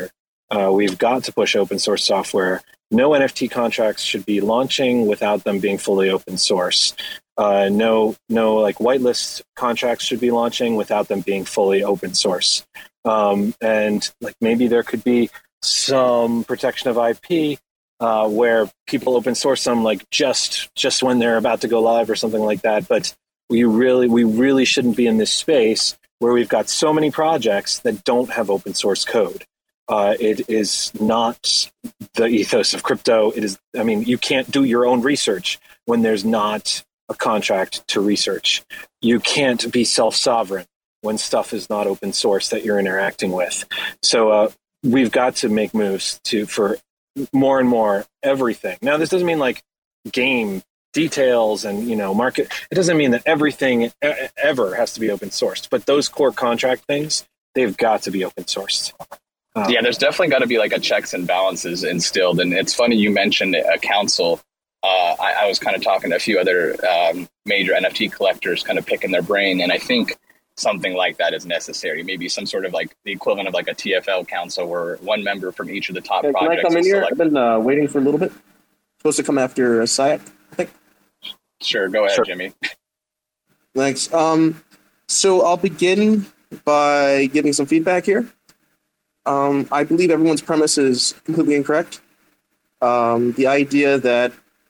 Uh, we've got to push open source software. No N F T contracts should be launching without them being fully open source. Uh, no, no, like whitelist contracts should be launching without them being fully open source. Um, and like maybe there could be some protection of I P uh, where people open source them like just just when they're about to go live or something like that. But we really we really shouldn't be in this space where we've got so many projects that don't have open source code. Uh, it is not the ethos of crypto. It is, I mean, you can't do your own research when there's not a contract to research. You can't be self-sovereign when stuff is not open source that you're interacting with. So uh, we've got to make moves to for more and more everything. Now, this doesn't mean like game details and, you know, market. It doesn't mean that everything e- ever has to be open sourced, but those core contract things, they've got to be open sourced. Um, yeah, there's definitely got to be like a checks and balances instilled. And it's funny you mentioned a council. Uh, I, I was kind of talking to a few other um, major N F T collectors, kind of picking their brain. And I think something like that is necessary. Maybe some sort of like the equivalent of like a T F L council where one member from each of the top Hey, projects. Can I come in is here? select- I've been uh, waiting for a little bit. Supposed to come after uh, Sayak, I think. Sure, go ahead, Sure. Jimmy. Thanks. Um, so I'll begin by giving some feedback here. Um, I believe everyone's premise is completely incorrect. Um, the idea that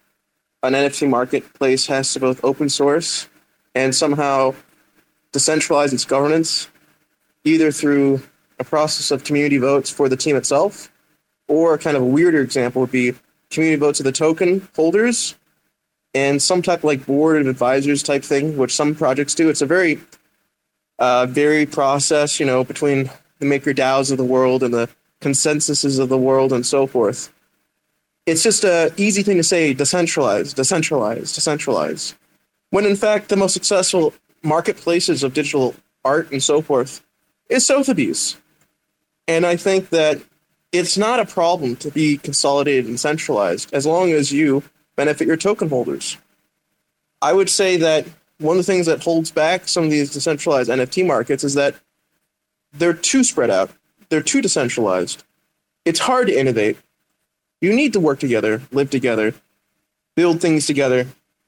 an N F T marketplace has to both open source and somehow decentralize its governance, either through a process of community votes for the team itself, or kind of a weirder example would be community votes of the token holders and some type of like board of advisors type thing, which some projects do. It's a very, uh, very process, you know, between the MakerDAOs of the world and the consensuses of the world and so forth. It's just an easy thing to say, decentralized, decentralized, decentralized. When in fact, the most successful marketplaces of digital art and so forth is Sotheby's. And I think that it's not a problem to be consolidated and centralized as long as you benefit your token holders. I would say that one of the things that holds back some of these decentralized N F T markets is that they're too spread out. They're too decentralized. It's hard to innovate. You need to work together, live together, build things together.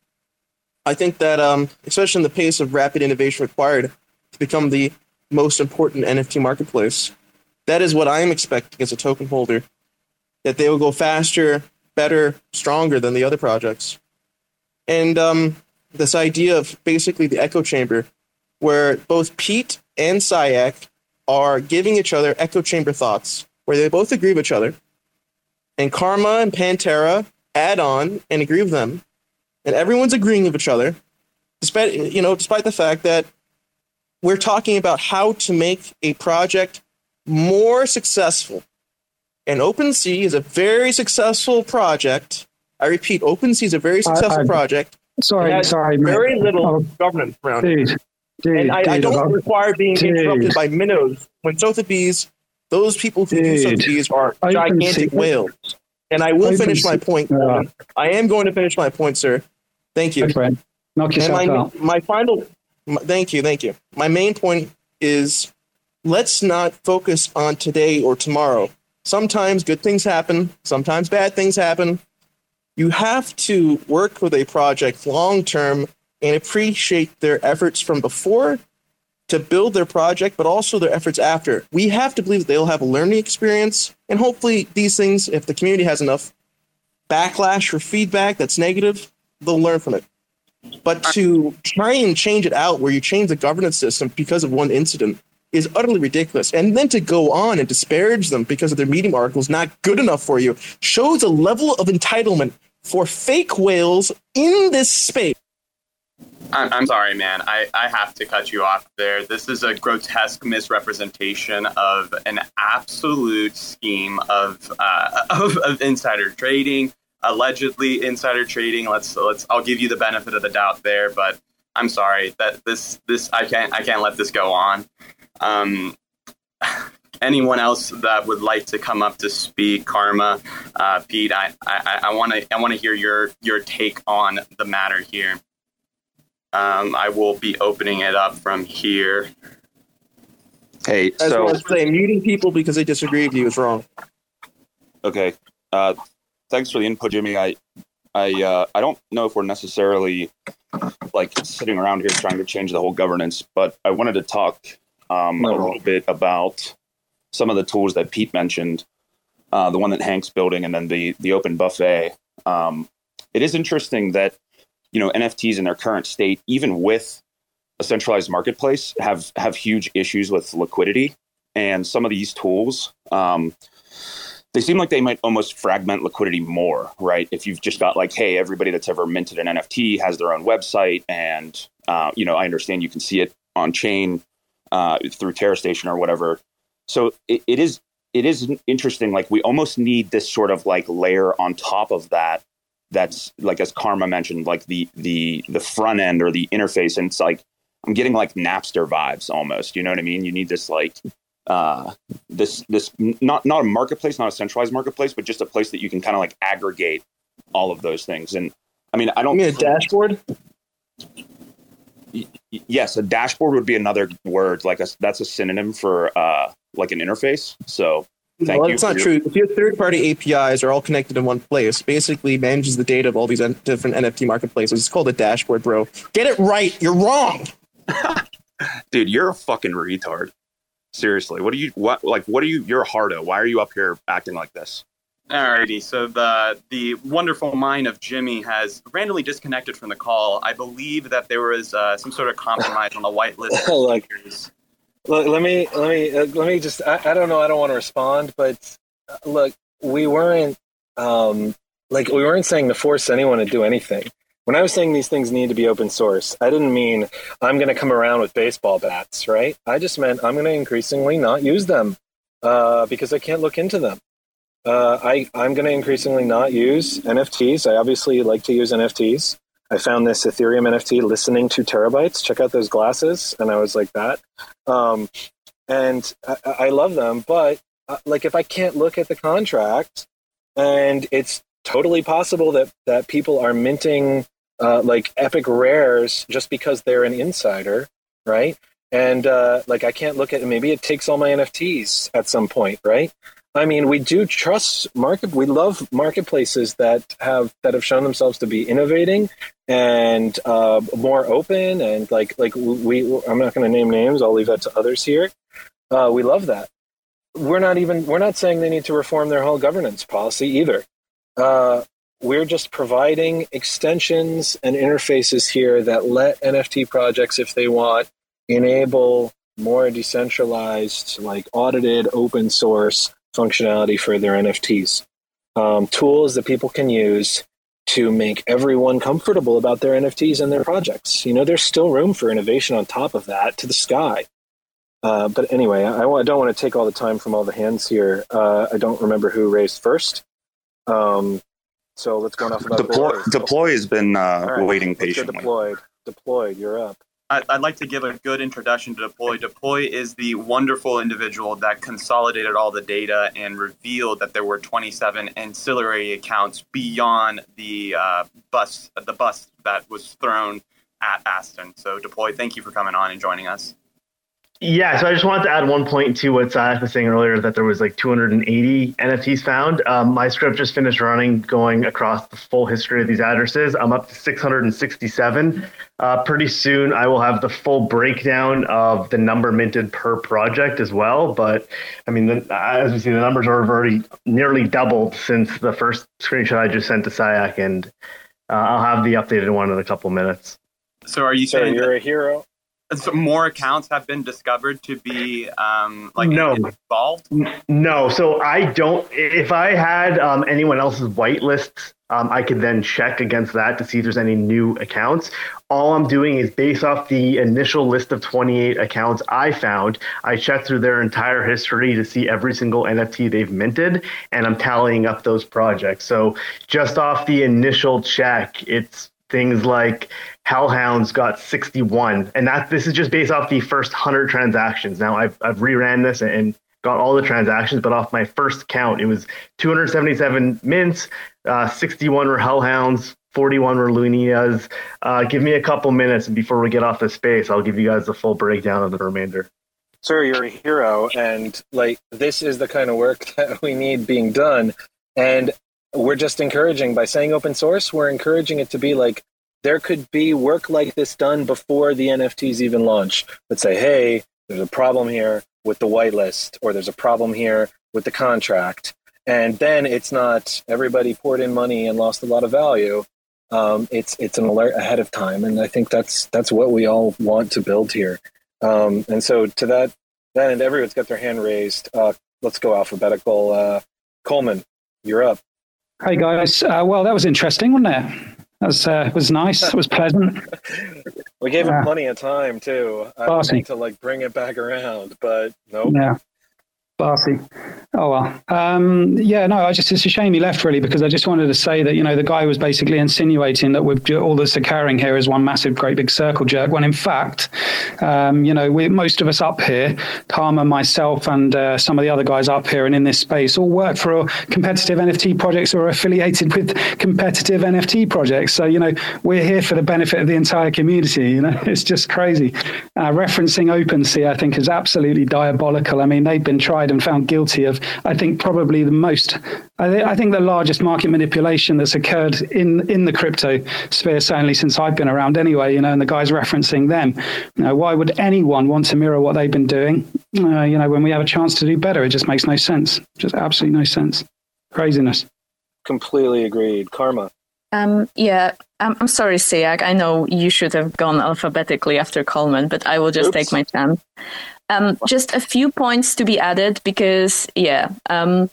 I think that, um, especially in the pace of rapid innovation required to become the most important N F T marketplace, that is what I'm expecting as a token holder, that they will go faster, better, stronger than the other projects. And um, this idea of basically the echo chamber, where both Pete and Sayak are giving each other echo chamber thoughts, where they both agree with each other, and Karma and Pantera add on and agree with them, and everyone's agreeing with each other, despite you know, despite the fact that we're talking about how to make a project more successful. And OpenSea is a very successful project. I repeat, OpenSea is a very successful I, I, project. Sorry, It has sorry, mate. very little Oh, governance around it. dude, dude, And I, I dude, don't about- require being dude. interrupted by minnows. When Sotheby's, those people who do Dude. Sotheby's are OpenSea- gigantic whales. And I will finish my OpenSea- point. Yeah. Coleman. I am going to finish my point, sir. Thank you. Okay, Brent. Knock And yourself my, out. my final, my, thank you, thank you. My main point is let's not focus on today or tomorrow. Sometimes good things happen, sometimes bad things happen. You have to work with a project long term and appreciate their efforts from before to build their project, but also their efforts after. We have to believe that they'll have a learning experience, and hopefully these things, if the community has enough backlash or feedback that's negative, they'll learn from it. But to try and change it out where you change the governance system because of one incident is utterly ridiculous. And then to go on and disparage them because of their Medium article is not good enough for you shows a level of entitlement for fake whales in this space. I'm, I'm sorry, man. I, I have to cut you off there. This is a grotesque misrepresentation of an absolute scheme of uh, of, of insider trading, allegedly insider trading. Let's let's. I'll give you the benefit of the doubt there, but I'm sorry that this this I can't I can't let this go on. Um, anyone else that would like to come up to speak, Karma, uh, Pete, I I want to I want to hear your your take on the matter here. Um, I will be opening it up from here. Hey, As so well as say, muting people because they disagree with you is wrong. Okay. Uh, thanks for the input, Jimmy. I, I, uh, I don't know if we're necessarily like sitting around here trying to change the whole governance, but I wanted to talk um, a little bit about some of the tools that Pete mentioned, uh, the one that Hank's building, and then the the open buffet. Um, it is interesting that, you know, N F Ts in their current state, even with a centralized marketplace, have have huge issues with liquidity. And some of these tools, um, they seem like they might almost fragment liquidity more, right? If you've just got like, hey, everybody that's ever minted an N F T has their own website, and uh, you know, I understand you can see it on chain uh, through TerraStation or whatever. So it, it is it is interesting. Like, we almost need this sort of like layer on top of that. That's like, as Karma mentioned, like the the the front end or the interface, and it's like I'm getting like Napster vibes almost. You know what I mean? You need this like. Uh, this this not not a marketplace, not a centralized marketplace, but just a place that you can kind of like aggregate all of those things. And I mean, I don't. You mean a dashboard? Y- yes, a dashboard would be another word. Like a, that's a synonym for uh, like an interface. So thank well, you. That's not your... true. If your third-party A P Is are all connected in one place, basically manages the data of all these en- different N F T marketplaces. It's called a dashboard, bro. Get it right. You're wrong. Dude, you're a fucking retard. Seriously, what are you? What like? What are you? You're a hardo. Why are you up here acting like this? Alrighty, so the the wonderful mind of Jimmy has randomly disconnected from the call. I believe that there was uh, some sort of compromise on the whitelist. Like, look, let me let me uh, let me just. I, I don't know. I don't want to respond, but uh, look, we weren't um, like we weren't saying to force anyone to do anything. When I was saying these things need to be open source, I didn't mean I'm going to come around with baseball bats, right? I just meant I'm going to increasingly not use them uh, because I can't look into them. Uh, I, I'm going to increasingly not use N F Ts. I obviously like to use N F Ts. I found this Ethereum N F T listening to terabytes. Check out those glasses. And I was like that. Um, and I, I love them. But uh, like, if I can't look at the contract, and it's totally possible that, that people are minting Uh, like epic rares just because they're an insider, right? And uh, like I can't look at it. Maybe it takes all my N F Ts at some point, right? I mean, we do trust market. We love marketplaces that have that have shown themselves to be innovating and uh, more open. And like like we, I'm not going to name names. I'll leave that to others here. Uh, we love that. We're not even. We're not saying they need to reform their whole governance policy either. Uh, We're just providing extensions and interfaces here that let N F T projects, if they want, enable more decentralized, like audited, open source functionality for their N F Ts. Um, tools that people can use to make everyone comfortable about their N F Ts and their projects. You know, there's still room for innovation on top of that to the sky. Uh, but anyway, I, I don't want to take all the time from all the hands here. Uh, I don't remember who raised first. Um, So let's go off about deploy. Deploy has been uh, right, waiting patiently. Deployed, deployed. You're up. I'd like to give a good introduction to Deploy. Deploy is the wonderful individual that consolidated all the data and revealed that there were twenty-seven ancillary accounts beyond the uh, bus, the bus that was thrown at Aston. So Deploy, thank you for coming on and joining us. Yeah, so I just wanted to add one point to what Zach was saying earlier, that there was like two hundred eighty N F Ts found. Um, my script just finished running, going across the full history of these addresses. I'm up to six hundred sixty-seven. Uh, pretty soon, I will have the full breakdown of the number minted per project as well. But I mean, the, as we see, the numbers are already nearly doubled since the first screenshot I just sent to Sayak, and uh, I'll have the updated one in a couple minutes. So are you so saying you're that- a hero? So more accounts have been discovered to be um, like no. involved? No. So I don't, if I had um, anyone else's whitelists, um, I could then check against that to see if there's any new accounts. All I'm doing is based off the initial list of twenty-eight accounts I found, I checked through their entire history to see every single N F T they've minted, and I'm tallying up those projects. So just off the initial check, it's things like Hellhounds got sixty-one, and that this is just based off the first one hundred transactions. Now I've I've reran this and got all the transactions, but off my first count, it was two hundred seventy-seven mints, uh, sixty-one were Hellhounds, forty-one were Lunias. Uh, give me a couple minutes, and before we get off the space, I'll give you guys the full breakdown of the remainder. Sir, you're a hero, and like this is the kind of work that we need being done. And we're just encouraging, by saying open source, we're encouraging it to be like, there could be work like this done before the N F Ts even launch. Let's say, hey, there's a problem here with the whitelist, or there's a problem here with the contract. And then it's not everybody poured in money and lost a lot of value. Um, it's it's an alert ahead of time. And I think that's that's what we all want to build here. Um, and so to that, that end, everyone's got their hand raised. Uh, let's go alphabetical. Uh, Coleman, you're up. Hey, guys. Uh, well, that was interesting, wasn't it? That was, uh, was nice. It was pleasant. We gave him Yeah. plenty of time, too, I Bossy. think, to like bring it back around, but nope. Yeah. Bossy. Oh, well. Um, yeah, no, I just, it's a shame he left, really, because I just wanted to say that, you know, the guy was basically insinuating that with all that's occurring here is one massive, great big circle jerk, when in fact, um, you know, we, most of us up here, Karma, myself, and uh, some of the other guys up here and in this space all work for competitive N F T projects or are affiliated with competitive N F T projects. So, you know, we're here for the benefit of the entire community. You know, it's just crazy. Uh, referencing OpenSea, I think, is absolutely diabolical. I mean, they've been tried and found guilty of, I think, probably the most, I, th- I think the largest market manipulation that's occurred in, in the crypto sphere, certainly since I've been around anyway, you know, and the guys referencing them. You know, why would anyone want to mirror what they've been doing, uh, you know, when we have a chance to do better? It just makes no sense. Just absolutely no sense. Craziness. Completely agreed. Karma. Um, yeah, I'm, I'm sorry, Siak. I know you should have gone alphabetically after Coleman, but I will just Oops. take my chance. Um, just a few points to be added because, yeah, um,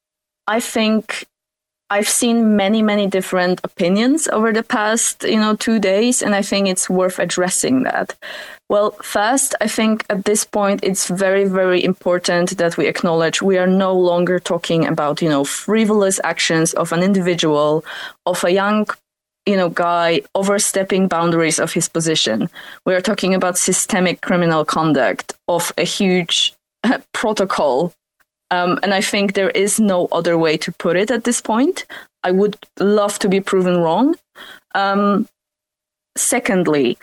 I think I've seen many, many different opinions over the past, you know, two days, and I think it's worth addressing that. Well, first, I think at this point, it's very, very important that we acknowledge we are no longer talking about, you know, frivolous actions of an individual, of a young you know, guy overstepping boundaries of his position. We are talking about systemic criminal conduct of a huge uh, protocol. Um, and I think there is no other way to put it at this point. I would love to be proven wrong. Um, secondly,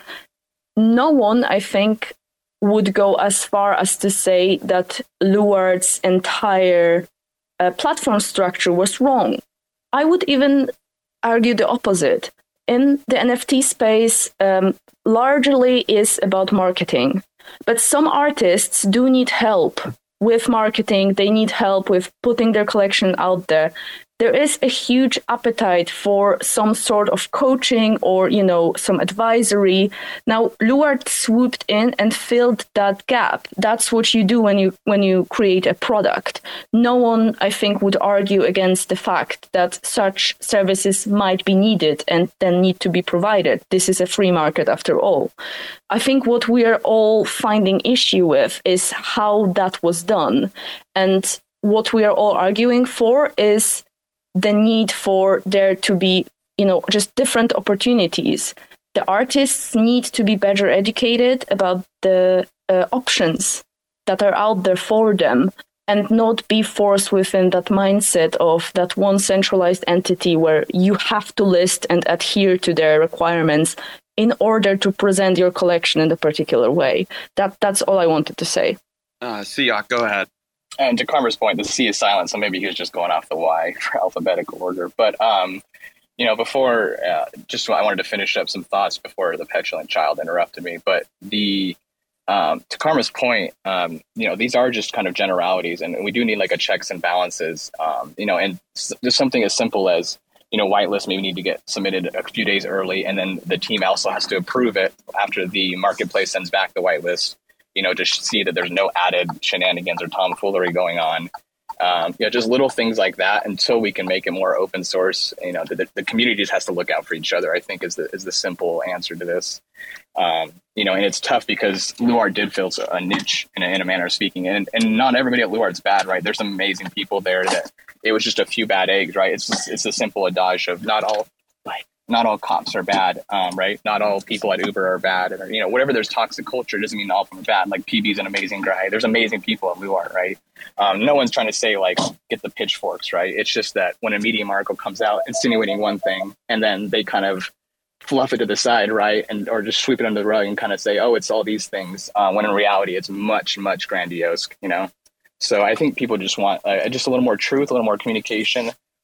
no one, I think, would go as far as to say that Luard's entire uh, platform structure was wrong. I would even argue the opposite. In the N F T space, um, largely is about marketing. But some artists do need help with marketing. They need help with putting their collection out there. There is a huge appetite for some sort of coaching or, you know, some advisory. Now, Luard swooped in and filled that gap. That's what you do when you when you create a product. No one, I think, would argue against the fact that such services might be needed and then need to be provided. This is a free market after all. I think what we are all finding issue with is how that was done. And what we are all arguing for is the need for there to be, you know, just different opportunities. The artists need to be better educated about the uh, options that are out there for them and not be forced within that mindset of that one centralized entity where you have to list and adhere to their requirements in order to present your collection in a particular way. That That's all I wanted to say. Uh, Siak, go ahead. And to Karma's point, the C is silent, so maybe he was just going off the Y for alphabetical order. But, um, you know, before, uh, just I wanted to finish up some thoughts before the petulant child interrupted me. But the um, to Karma's point, um, you know, these are just kind of generalities, and we do need like a checks and balances, um, you know, and there's something as simple as, you know, whitelist maybe need to get submitted a few days early, and then the team also has to approve it after the marketplace sends back the whitelist. You know, to see that there's no added shenanigans or tomfoolery going on. Um, you know, just little things like that until we can make it more open source. You know, the, the community just has to look out for each other, I think, is the is the simple answer to this. Um, you know, and it's tough because Luard did fill a niche in a, in a manner of speaking. And, and not everybody at Luard's bad, right? There's some amazing people there that it was just a few bad eggs, right? It's just, it's a simple adage of not all, like, not all cops are bad, um, right? Not all people at Uber are bad. Or, you know, whatever there's toxic culture doesn't mean all of them are bad. Like P B's an amazing guy. There's amazing people at Luard, right? Um, no one's trying to say like, get the pitchforks, right? It's just that when a Medium article comes out insinuating one thing and then they kind of fluff it to the side, right? And, or just sweep it under the rug and kind of say, oh, it's all these things. Uh, when in reality, it's much, much grandiose, you know? So I think people just want uh, just a little more truth, a little more communication.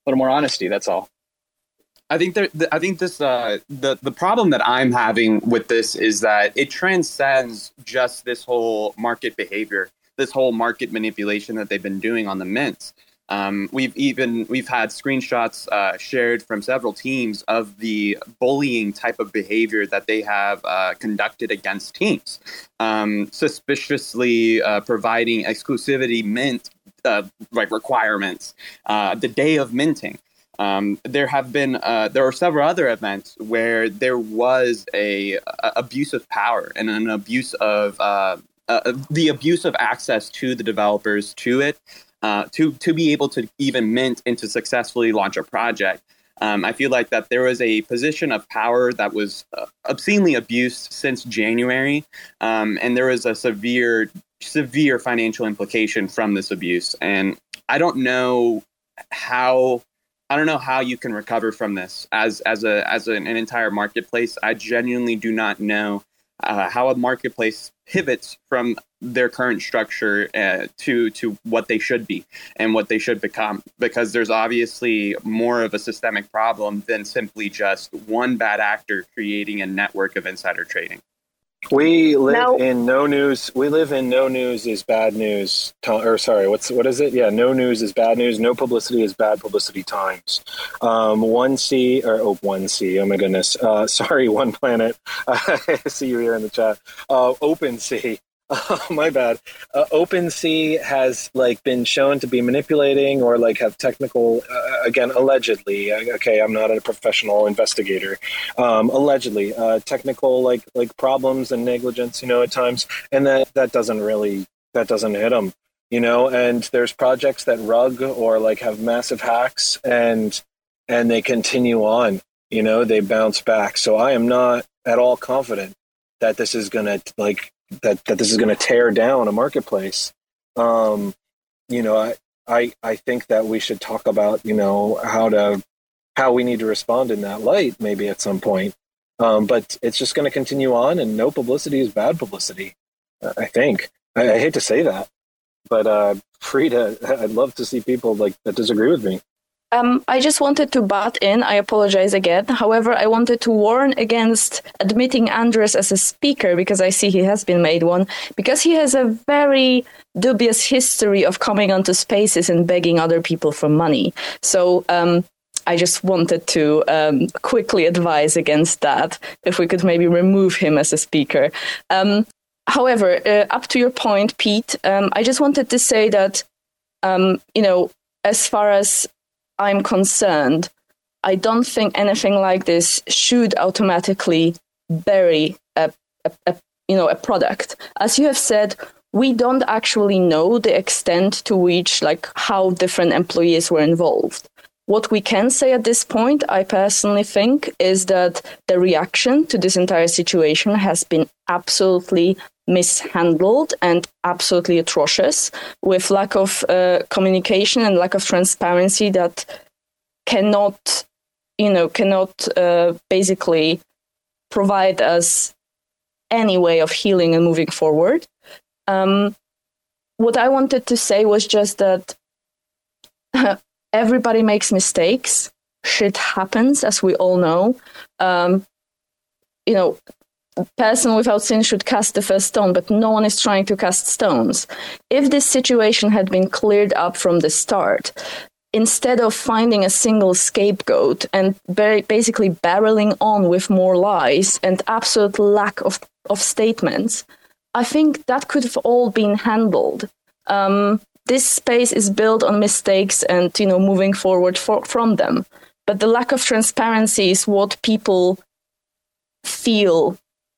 little more honesty. That's all. I think there, I think this uh, the the problem that I'm having with this is that it transcends just this whole market behavior, this whole market manipulation that they've been doing on the mints. Um, we've even we've had screenshots uh, shared from several teams of the bullying type of behavior that they have uh, conducted against teams, um, suspiciously uh, providing exclusivity mint uh, like requirements uh, the day of minting. Um, there have been uh, there are several other events where there was a, a abuse of power and an abuse of uh, uh, the abuse of access to the developers to it. Uh, to to be able to even mint and to successfully launch a project. Um, I feel like that there was a position of power that was uh, obscenely abused since January, um, and there was a severe, severe financial implication from this abuse. And I don't know how, I don't know how you can recover from this as as a as an, an entire marketplace. I genuinely do not know uh, how a marketplace pivots from their current structure uh, to to what they should be and what they should become, because there's obviously more of a systemic problem than simply just one bad actor creating a network of insider trading. We live Now- in no news. We live in no news is bad news. To- or sorry, what's what is it? Yeah, no news is bad news. No publicity is bad publicity times. Um, one C or oh, one C. Oh my goodness. Uh, sorry, One Planet. I see you here in the chat. Uh, OpenSea. Oh, my bad. Uh, OpenSea has like been shown to be manipulating or like have technical, uh, again, allegedly. Okay, I'm not a professional investigator. Um, allegedly, uh, technical like like problems and negligence, you know, at times, and that that doesn't really that doesn't hit them, you know. And there's projects that rug or like have massive hacks, and and they continue on. You know, they bounce back. So I am not at all confident that this is gonna like. That, that this is going to tear down a marketplace. Um, you know, I, I I think that we should talk about, you know, how to how we need to respond in that light maybe at some point. Um, but it's just going to continue on, and no publicity is bad publicity. uh, I think. I, I hate to say that, but uh, Frida, I'd love to see people like that disagree with me. Um, I just wanted to butt in. I apologize again. However, I wanted to warn against admitting Andres as a speaker, because I see he has been made one, because he has a very dubious history of coming onto spaces and begging other people for money. So um, I just wanted to um, quickly advise against that, if we could maybe remove him as a speaker. Um, however, uh, up to your point, Pete, um, I just wanted to say that, um, you know, as far as I'm concerned, I don't think anything like this should automatically bury a, a, a you know a product. As you have said, we don't actually know the extent to which, like, how different employees were involved. What we can say at this point, I personally think, is that the reaction to this entire situation has been absolutely mishandled and absolutely atrocious, with lack of uh, communication and lack of transparency that cannot, you know, cannot uh, basically provide us any way of healing and moving forward. Um, what I wanted to say was just that everybody makes mistakes. Shit happens, as we all know. Um, you know, person without sin should cast the first stone, but no one is trying to cast stones. If this situation had been cleared up from the start, instead of finding a single scapegoat and ba- basically barreling on with more lies and absolute lack of, of statements, I think that could have all been handled. Um, this space is built on mistakes and, you know, moving forward for, from them. But the lack of transparency is what people feel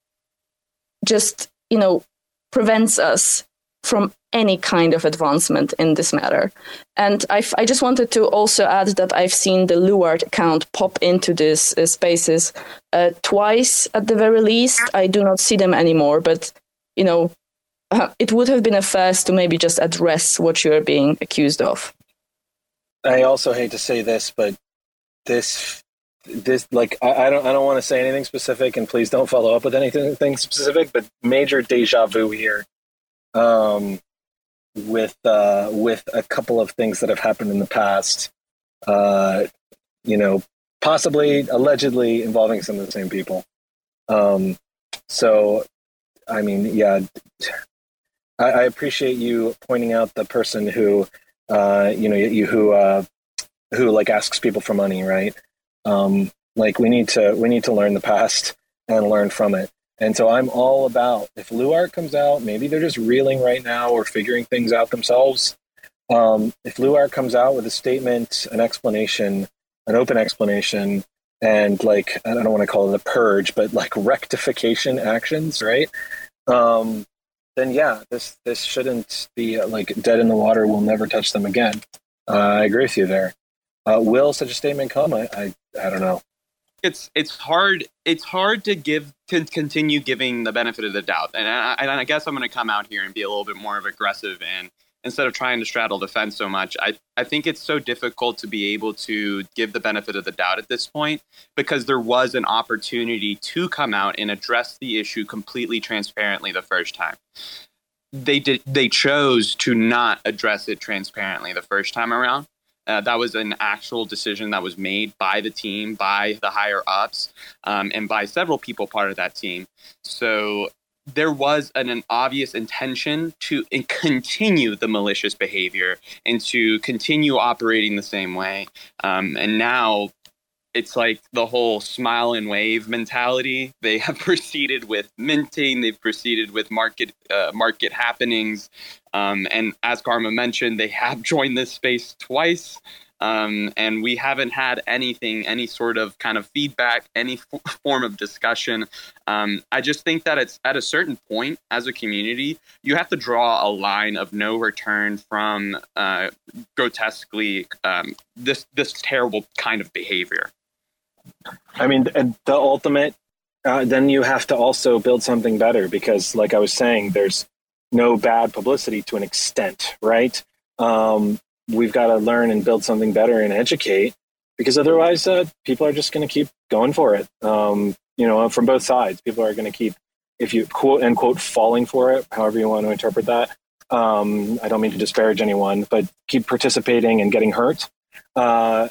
just, you know, prevents us from any kind of advancement in this matter. And I've, I just wanted to also add that I've seen the Luart account pop into these uh, spaces uh, twice at the very least. I do not see them anymore, but, you know, uh, it would have been a first to maybe just address what you're being accused of. I also hate to say this, but this This like I, I don't I don't want to say anything specific, and please don't follow up with anything specific. But major deja vu here, um, with uh, with a couple of things that have happened in the past. uh, you know, possibly, allegedly involving some of the same people. Um, so, I mean, yeah, I, I appreciate you pointing out the person who, uh, you know, you who, uh, who like asks people for money, right? Um, like we need to, we need to learn the past and learn from it. And so I'm all about, if Luart comes out, maybe they're just reeling right now or figuring things out themselves. Um, if Luart comes out with a statement, an explanation, an open explanation, and like, I don't want to call it a purge, but like rectification actions, right? Um, then yeah, this, this shouldn't be uh, like dead in the water. We'll never touch them again. Uh, I agree with you there. Uh, will such a statement come? I, I, I don't know. It's it's hard it's hard to give to continue giving the benefit of the doubt, and I, and I guess I'm going to come out here and be a little bit more of aggressive, and instead of trying to straddle the fence so much, I I think it's so difficult to be able to give the benefit of the doubt at this point, because there was an opportunity to come out and address the issue completely transparently the first time. They did they chose to not address it transparently the first time around. Uh, that was an actual decision that was made by the team, by the higher ups, um, and by several people part of that team. So there was an, an obvious intention to in- continue the malicious behavior and to continue operating the same way. Um, and now it's like the whole smile and wave mentality. They have proceeded with minting. They've proceeded with market uh, market happenings. Um, and as Karma mentioned, they have joined this space twice. Um, and we haven't had anything, any sort of kind of feedback, any f- form of discussion. Um, I just think that it's at a certain point as a community, you have to draw a line of no return from uh, grotesquely um, this this terrible kind of behavior. I mean, the ultimate, uh, then you have to also build something better, because like I was saying, there's no bad publicity to an extent, right? Um, we've got to learn and build something better and educate, because otherwise uh, people are just going to keep going for it. Um, you know, from both sides, people are going to keep, if you quote unquote, falling for it, however you want to interpret that. Um, I don't mean to disparage anyone, but keep participating and getting hurt, uh,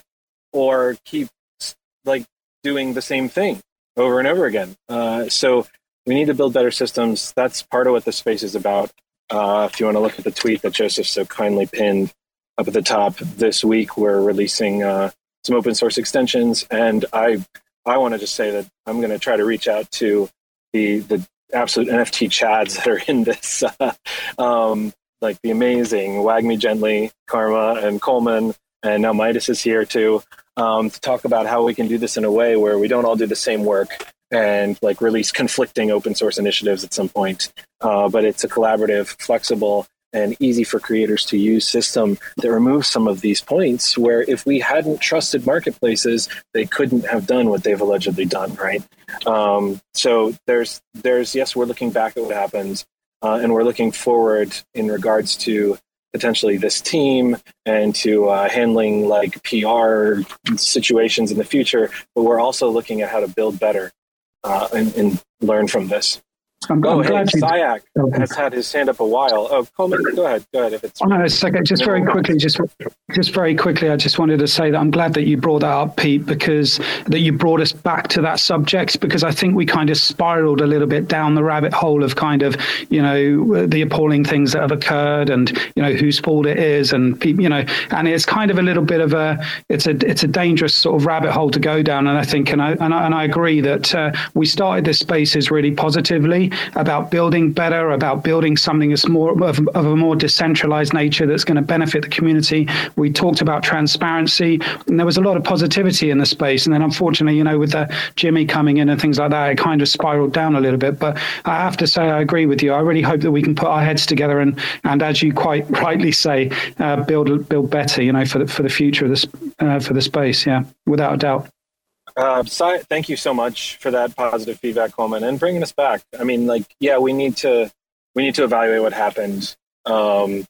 or keep like doing the same thing over and over again. Uh, so we need to build better systems. That's part of what this space is about. Uh, if you want to look at the tweet that Joseph so kindly pinned up at the top, this week we're releasing uh, some open source extensions, and I I want to just say that I'm going to try to reach out to the the absolute N F T chads that are in this, uh, um, like the amazing Wag Me Gently, Karma, and Coleman, and now Midas is here too. Um, to talk about how we can do this in a way where we don't all do the same work and like release conflicting open source initiatives at some point. Uh, but it's a collaborative, flexible, and easy for creators to use system that removes some of these points where if we hadn't trusted marketplaces, they couldn't have done what they've allegedly done, right? Um, so there's, there's yes, we're looking back at what happened, uh, and we're looking forward in regards to potentially this team and to uh, handling like P R situations in the future, but we're also looking at how to build better uh, and, and learn from this. I'm, oh, I'm hey, glad Sayak you... has had his hand up a while. Oh, Coleman, go ahead. Go ahead. If it's oh, no, it's okay. Just very quickly, just just very quickly, I just wanted to say that I'm glad that you brought that up, Pete, because that you brought us back to that subject, because I think we kind of spiraled a little bit down the rabbit hole of kind of, you know, the appalling things that have occurred and, you know, whose fault it is. And, you know, and it's kind of a little bit of a, it's a, it's a dangerous sort of rabbit hole to go down. And I think, and I, and I, and I agree that uh, we started this spaces really positively about building better, about building something that's more of, of a more decentralized nature that's going to benefit the community. We talked about transparency, and there was a lot of positivity in the space. And then unfortunately, you know, with the Jimmy coming in and things like that, it kind of spiraled down a little bit. But I have to say, I agree with you. I really hope that we can put our heads together and, and as you quite rightly say, uh, build build better, you know, for the, for the future of this, uh, for the space. Yeah, without a doubt. Uh, si- thank you so much for that positive feedback, Coleman, and bringing us back. I mean, like, yeah, we need to we need to evaluate what happened, um,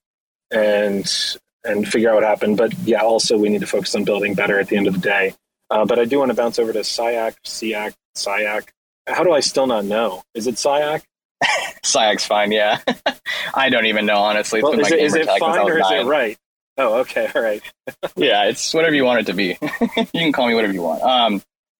and and figure out what happened. But yeah, also we need to focus on building better at the end of the day. Uh, but I do want to bounce over to Sayak, Siak, Sayak. How do I still not know? Is it Sayak? Sayak's fine. Yeah, I don't even know honestly. It's Well, been is my it, is gamer it tag since fine I was or is nine. it right? Oh, okay, all right. Yeah, it's whatever you want it to be. You can call me whatever you want. Um,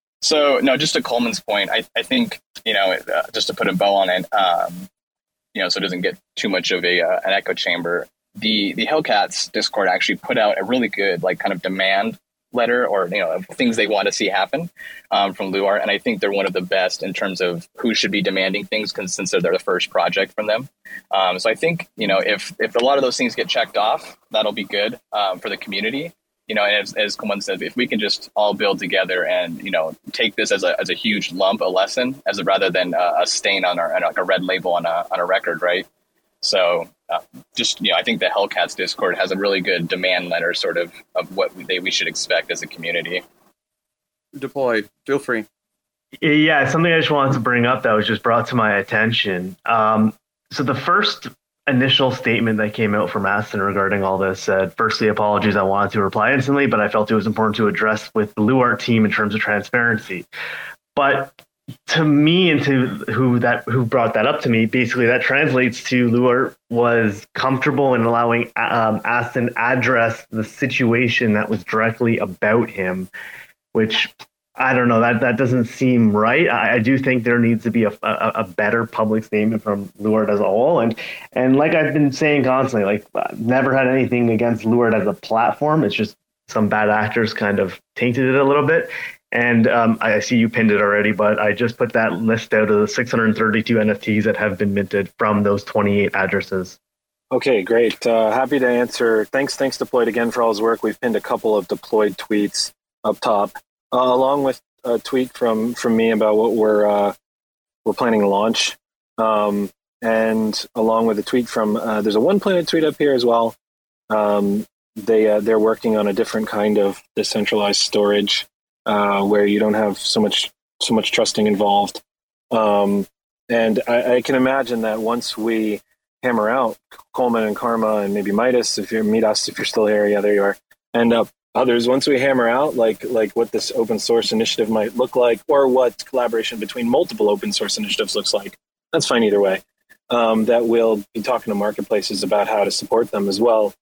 so no, just to Coleman's point, I, I think, you know, uh, just to put a bow on it, um, you know, so it doesn't get too much of a uh, an echo chamber. The the Hellcats Discord actually put out a really good like kind of demand letter, or you know, things they want to see happen um, from Luart, and I think they're one of the best in terms of who should be demanding things, since they're the first project from them. Um, so I think, you know, if if a lot of those things get checked off, that'll be good um, for the community. You know, and as, as Coleman said, if we can just all build together and, you know, take this as a as a huge lump, a lesson, as a, rather than a, a stain on our like a red label on a on a record, right? So uh, just, you know, I think the Hellcats Discord has a really good demand letter sort of of what they, we should expect as a community. Deploy, feel free. Yeah, something I just wanted to bring up that was just brought to my attention. Um, so the first initial statement that came out from Aston regarding all this said, firstly, apologies, I wanted to reply instantly, but I felt it was important to address with the Luart team in terms of transparency. But to me, and to who that who brought that up to me, basically that translates to Luart was comfortable in allowing um, Aston address the situation that was directly about him, which I don't know, that that doesn't seem right. I, I do think there needs to be a, a, a better public statement from Luart as a whole. And and like I've been saying constantly, like I've never had anything against Luart as a platform. It's just some bad actors kind of tainted it a little bit. And um, I see you pinned it already, but I just put that list out of the six hundred thirty-two N F Ts that have been minted from those twenty-eight addresses. Okay, great. Uh, happy to answer. Thanks, thanks Deployed again for all his work. We've pinned a couple of Deployed tweets up top, uh, along with a tweet from, from me about what we're uh, we're planning to launch, um, and along with a tweet from uh, there's a One Planet tweet up here as well. Um, they uh, they're working on a different kind of decentralized storage. Uh, where you don't have so much so much trusting involved, um, and I, I can imagine that once we hammer out Coleman and Karma and maybe Midas, if you meet us, if you're still here, yeah, there you are, and uh, others. Once we hammer out like like what this open source initiative might look like, or what collaboration between multiple open source initiatives looks like, that's fine either way. Um, that we'll be talking to marketplaces about how to support them as well,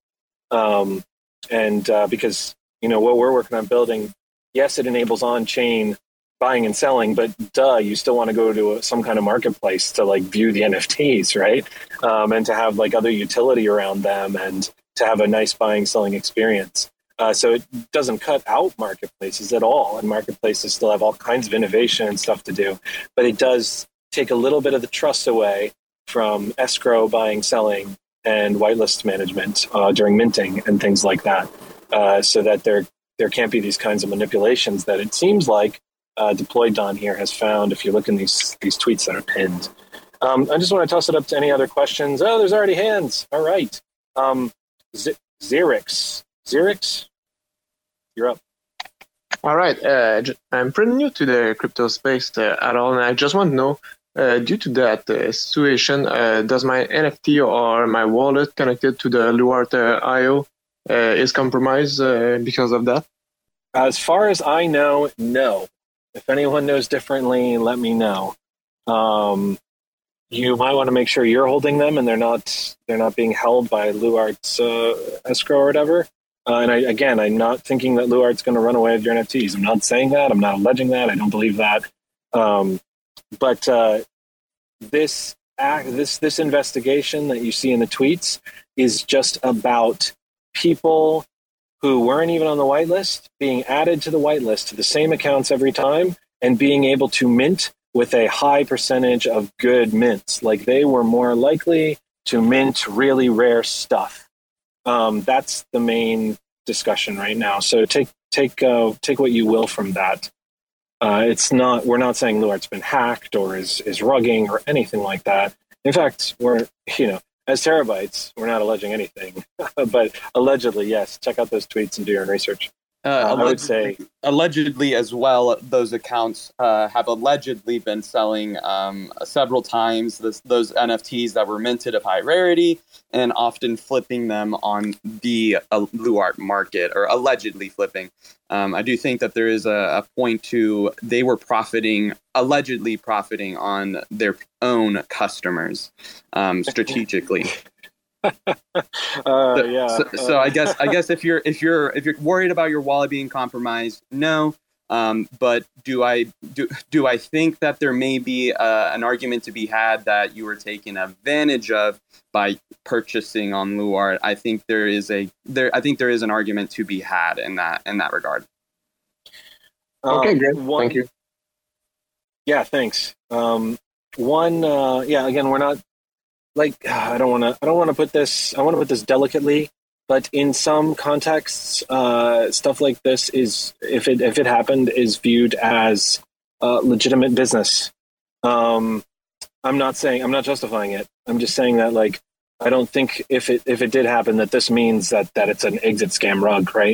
um, and uh, because you know what we're working on building. Yes, it enables on-chain buying and selling, but duh, you still want to go to a, some kind of marketplace to like view the N F Ts, right? Um, and to have like other utility around them and to have a nice buying, selling experience. Uh, so it doesn't cut out marketplaces at all. And marketplaces still have all kinds of innovation and stuff to do. But it does take a little bit of the trust away from escrow, buying, selling, and whitelist management uh, during minting and things like that, uh, so that they're there can't be these kinds of manipulations that it seems like uh, Deployed Don here has found if you look in these these tweets that are pinned. Um, I just want to toss it up to any other questions. Oh, there's already hands. All right. Um, Z- Xerix. Xerix, you're up. All right. Uh, I'm pretty new to the crypto space uh, at all, and I just want to know, uh, due to that uh, situation, uh, does my N F T or my wallet connected to the Luart uh, I O uh, is compromised uh, because of that? As far as I know, no. If anyone knows differently, let me know. Um, you might want to make sure you're holding them and they're not they're not being held by Luart's uh, escrow or whatever. Uh, and I, again, I'm not thinking that Luart's going to run away with your N F Ts. I'm not saying that. I'm not alleging that. I don't believe that. Um, but uh, this act, this this investigation that you see in the tweets is just about people who weren't even on the whitelist being added to the whitelist to the same accounts every time and being able to mint with a high percentage of good mints. Like they were more likely to mint really rare stuff. Um, that's the main discussion right now. So take take uh, take what you will from that. Uh, it's not. We're not saying Luart's been hacked or is is rugging or anything like that. In fact, we're you know as Terabytes, we're not alleging anything, but allegedly, yes. Check out those tweets and do your own research. Uh, uh, I would say allegedly as well. Those accounts uh, have allegedly been selling um, several times this, those N F Ts that were minted of high rarity, and often flipping them on the uh, Luart market, or allegedly flipping. Um, I do think that there is a, a point to they were profiting, allegedly profiting on their own customers um, strategically. uh, yeah. So, so uh, I guess I guess if you're if you're if you're worried about your wallet being compromised, no. Um, but do I do do I think that there may be uh, an argument to be had that you were taken advantage of by purchasing on Luart? I think there is a there. I think there is an argument to be had in that in that regard. Okay, um, great. one- Thank you. Yeah, thanks. Um, one, uh, yeah. Again, we're not like I don't want to. I don't want to put this. I want to put this delicately. But in some contexts, uh, stuff like this is, if it if it happened, is viewed as uh, legitimate business. Um, I'm not saying I'm not justifying it. I'm just saying that, like, I don't think if it if it did happen, that this means that that it's an exit scam rug, right?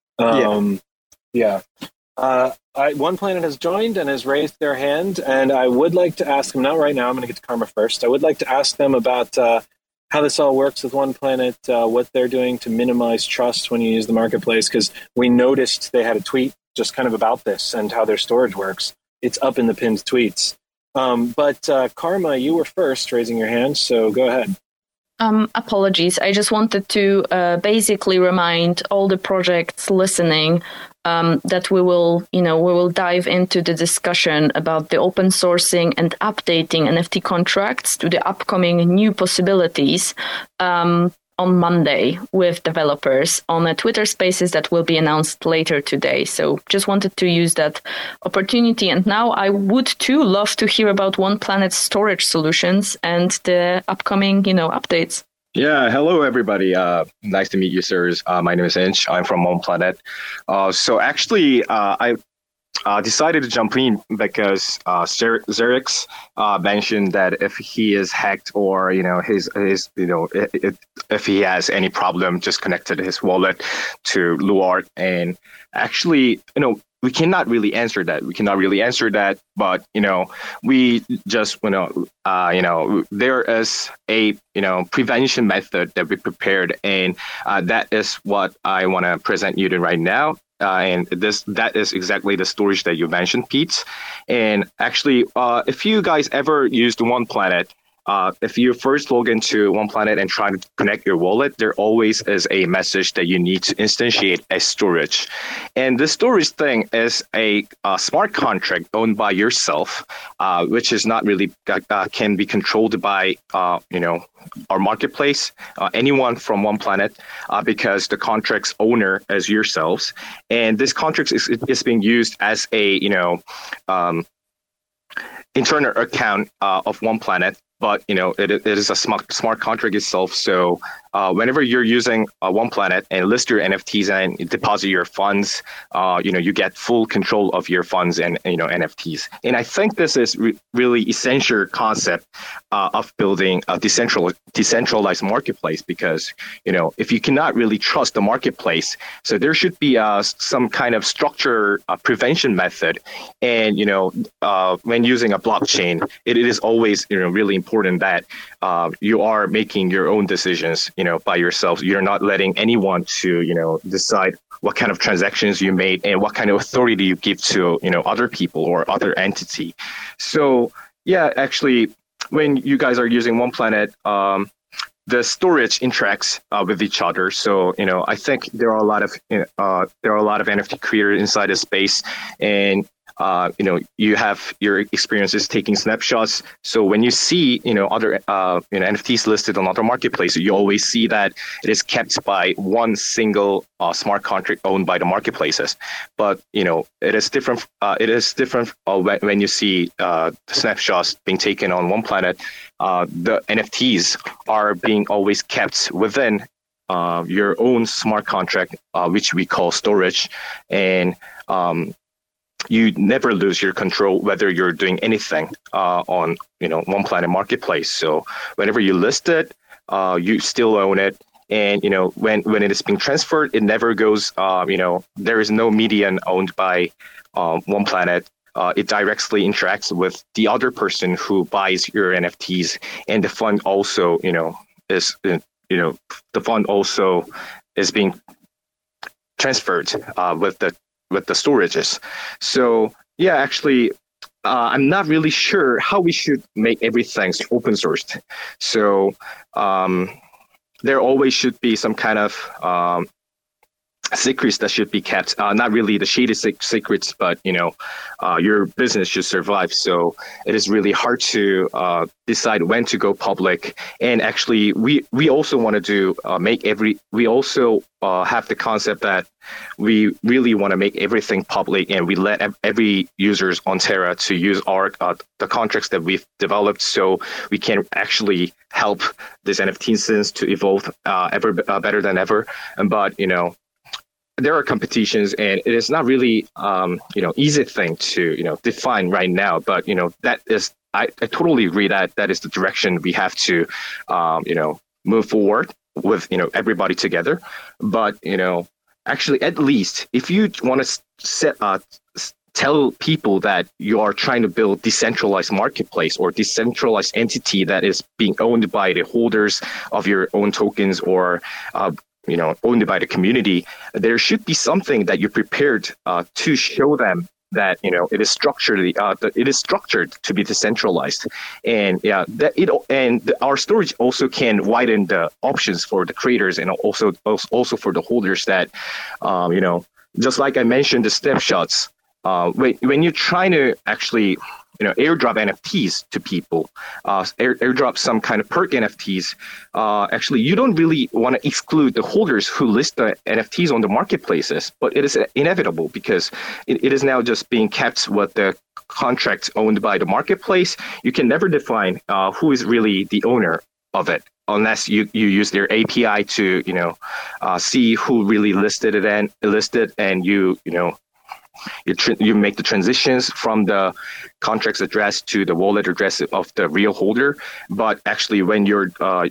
Um, yeah. yeah. Uh, I, One Planet has joined and has raised their hand, and I would like to ask them. Not right now. I'm going to get to Karma first. I would like to ask them about. Uh, how this all works with One Planet, uh, what they're doing to minimize trust when you use the marketplace, because we noticed they had a tweet just kind of about this and how their storage works. It's up in the pinned tweets. Um, but uh, Karma, you were first raising your hand, so go ahead. Um, apologies. I just wanted to uh, basically remind all the projects listening um, that we will, you know, we will dive into the discussion about the open sourcing and updating N F T contracts to the upcoming new possibilities um, on Monday with developers on a Twitter Spaces that will be announced later today. So just wanted to use that opportunity. And now I would too love to hear about One Planet's storage solutions and the upcoming, you know, updates. Yeah, hello everybody. Uh, nice to meet you, sirs. Uh, my name is Inch. I'm from One Planet. Uh, so actually, uh, I uh, decided to jump in because uh, Xerix uh, mentioned that if he is hacked or you know his his you know if, if he has any problem, just connected his wallet to Luart, and actually you know. We cannot really answer that. We cannot really answer that, but you know, we just you know, uh, you know, there is a you know prevention method that we prepared, and uh, that is what I want to present you to right now. Uh, and this that is exactly the storage that you mentioned, Pete. And actually, uh, if you guys ever used One Planet. Uh, if you first log into One Planet and try to connect your wallet, there always is a message that you need to instantiate a storage. And this storage thing is a, a smart contract owned by yourself, uh, which is not really uh, can be controlled by uh, you know our marketplace, uh, anyone from One Planet, uh, because the contract's owner is yourselves. And this contract is, is being used as a you know um, internal account uh, of One Planet. But you know, it, it is a smart smart contract itself. So uh, whenever you're using uh, One Planet and list your N F Ts and deposit your funds, uh, you know, you get full control of your funds and you know N F Ts. And I think this is re- really essential concept uh, of building a decentralized decentralized marketplace, because you know if you cannot really trust the marketplace, so there should be uh, some kind of structure uh, prevention method. And you know, uh, when using a blockchain, it, it is always you know really important. important that uh, you are making your own decisions, you know, by yourself. You're not letting anyone to, you know, decide what kind of transactions you made and what kind of authority you give to, you know, other people or other entity. So, yeah, actually, when you guys are using One Planet, um, the storage interacts uh, with each other. So, you know, I think there are a lot of uh, there are a lot of N F T creators inside the space, and Uh, you know, you have your experiences taking snapshots. So when you see, you know, other uh, you know N F Ts listed on other marketplaces, you always see that it is kept by one single uh, smart contract owned by the marketplaces. But you know, it is different. Uh, it is different uh, when, when you see uh, the snapshots being taken on One Planet. Uh, the N F Ts are being always kept within uh, your own smart contract, uh, which we call storage, and um, you never lose your control whether you're doing anything uh, on you know One Planet marketplace. So whenever you list it, uh, you still own it, and you know when when it is being transferred, it never goes. Uh, you know there is no median owned by um, One Planet. Uh, it directly interacts with the other person who buys your N F Ts, and the fund also you know is you know the fund also is being transferred uh, with the. with the storages. So yeah, actually, uh, I'm not really sure how we should make everything open sourced. So um, there always should be some kind of um, secrets that should be kept. Uh, not really the shady secrets, but you know, uh, your business should survive. So it is really hard to uh, decide when to go public. And actually, we we also want to do uh, make every. We also uh, have the concept that we really want to make everything public, and we let every users on Terra to use our uh, the contracts that we've developed, so we can actually help this N F T instance to evolve uh, ever uh, better than ever. And but you know. There are competitions, and it is not really, um, you know, easy thing to, you know, define right now. But you know, that is, I, I totally agree that that is the direction we have to, um, you know, move forward with, you know, everybody together. But you know, actually, at least if you want to set, uh, tell people that you are trying to build decentralized marketplace or decentralized entity that is being owned by the holders of your own tokens or uh, you know, owned by the community, there should be something that you're prepared uh, to show them that, you know, it is structured, uh, it is structured to be decentralized. And yeah, that it, and our storage also can widen the options for the creators and also, also for the holders that, um, you know, just like I mentioned, the snapshots, uh, when, when you're trying to actually, you know, airdrop N F Ts to people, uh, air, airdrop some kind of perk N F Ts. Uh, actually, you don't really want to exclude the holders who list the N F Ts on the marketplaces, but it is inevitable because it, it is now just being kept with the contracts owned by the marketplace. You can never define uh, who is really the owner of it unless you, you use their A P I to, you know, uh, see who really listed it and listed, and you, you know, You, tr- you make the transitions from the contract's address to the wallet address of the real holder. But actually, when you're uh,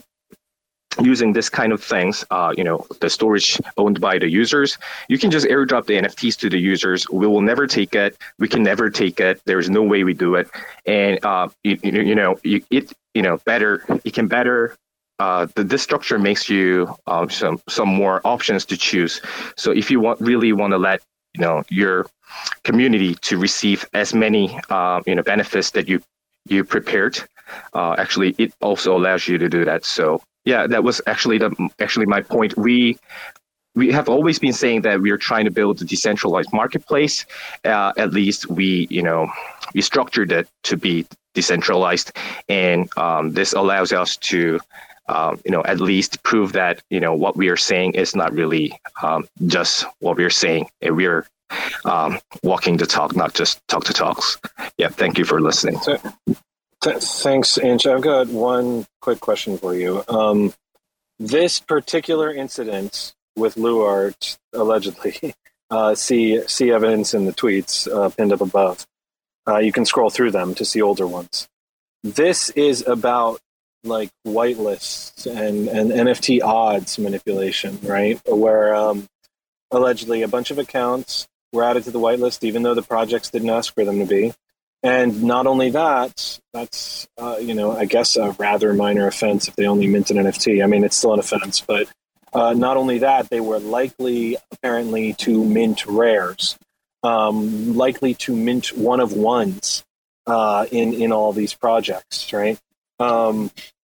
using this kind of things, uh, you know, the storage owned by the users, you can just airdrop the N F Ts to the users. We will never take it. We can never take it. There is no way we do it. And uh, you, you know, you, it you know better. It can better. Uh, the, this structure makes you uh, some some more options to choose. So if you want really want to let you know your community to receive as many uh, you know benefits that you you prepared, uh, actually it also allows you to do that. So yeah, that was actually the actually my point. We we have always been saying that we are trying to build a decentralized marketplace. Uh, at least we you know we structured it to be decentralized, and um, this allows us to. Um, you know, at least prove that, you know, what we are saying is not really um, just what we're saying. And we're um, walking the talk, not just talk the talks. Yeah, thank you for listening. So, th- thanks, Inch. I've got one quick question for you. Um, this particular incident with Luart, allegedly, uh, see, see evidence in the tweets uh, pinned up above. Uh, you can scroll through them to see older ones. This is about like whitelists and, and N F T odds manipulation, right? Where um, allegedly a bunch of accounts were added to the whitelist, even though the projects didn't ask for them to be. And not only that, that's, uh, you know, I guess a rather minor offense if they only mint an N F T. I mean, it's still an offense, but uh, not only that, they were likely, apparently, to mint rares, um, likely to mint one of ones uh, in, in all these projects, right? Um,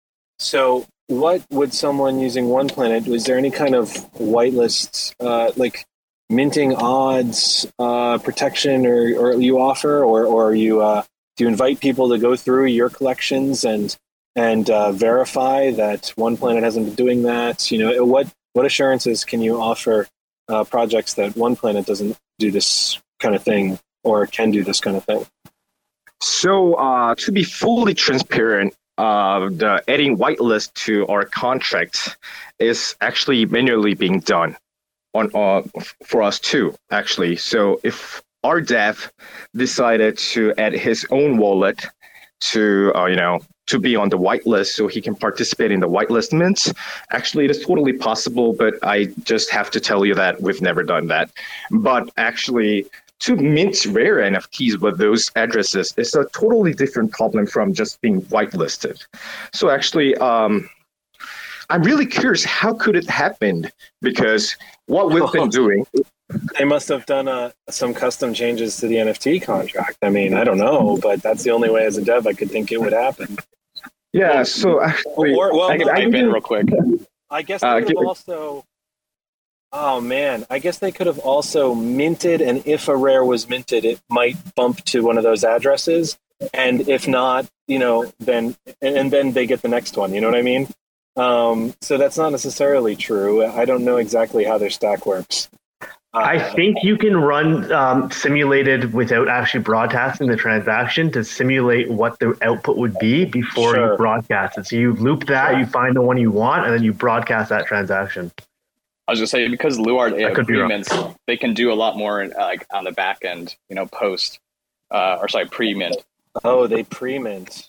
so what would someone using One Planet, was there any kind of whitelist, uh, like minting odds, uh, protection or, or you offer, or, or you, uh, do you invite people to go through your collections and, and, uh, verify that One Planet hasn't been doing that? You know, what, what assurances can you offer, uh, projects that One Planet doesn't do this kind of thing or can do this kind of thing? So, uh, to be fully transparent, Uh, the adding whitelist to our contract is actually manually being done on uh, for us too, actually. So if our dev decided to add his own wallet to, uh, you know, to be on the whitelist so he can participate in the whitelist mints, actually it is totally possible, but I just have to tell you that we've never done that. But actually, to mint rare N F Ts with those addresses is a totally different problem from just being whitelisted. So actually, um, I'm really curious, how could it happen? Because what we've been doing... They must have done uh, some custom changes to the N F T contract. I mean, I don't know, but that's the only way as a dev I could think it would happen. Yeah, so actually... Or, well, I, I, I I've been real quick. I guess they Uh, could give- have also. Oh man, I guess they could have also minted, and if a rare was minted, it might bump to one of those addresses. And if not, you know, then and, and then they get the next one. You know what I mean? Um, so that's not necessarily true. I don't know exactly how their stack works. I think you can run um, simulated without actually broadcasting the transaction to simulate what the output would be before Sure. you broadcast it. So you loop that, you find the one you want, and then you broadcast that transaction. I was gonna say because Luard I could be wrong. agreements, they can do a lot more uh, like on the back end, you know, post uh, or sorry, pre-mint. Oh, they pre-mint.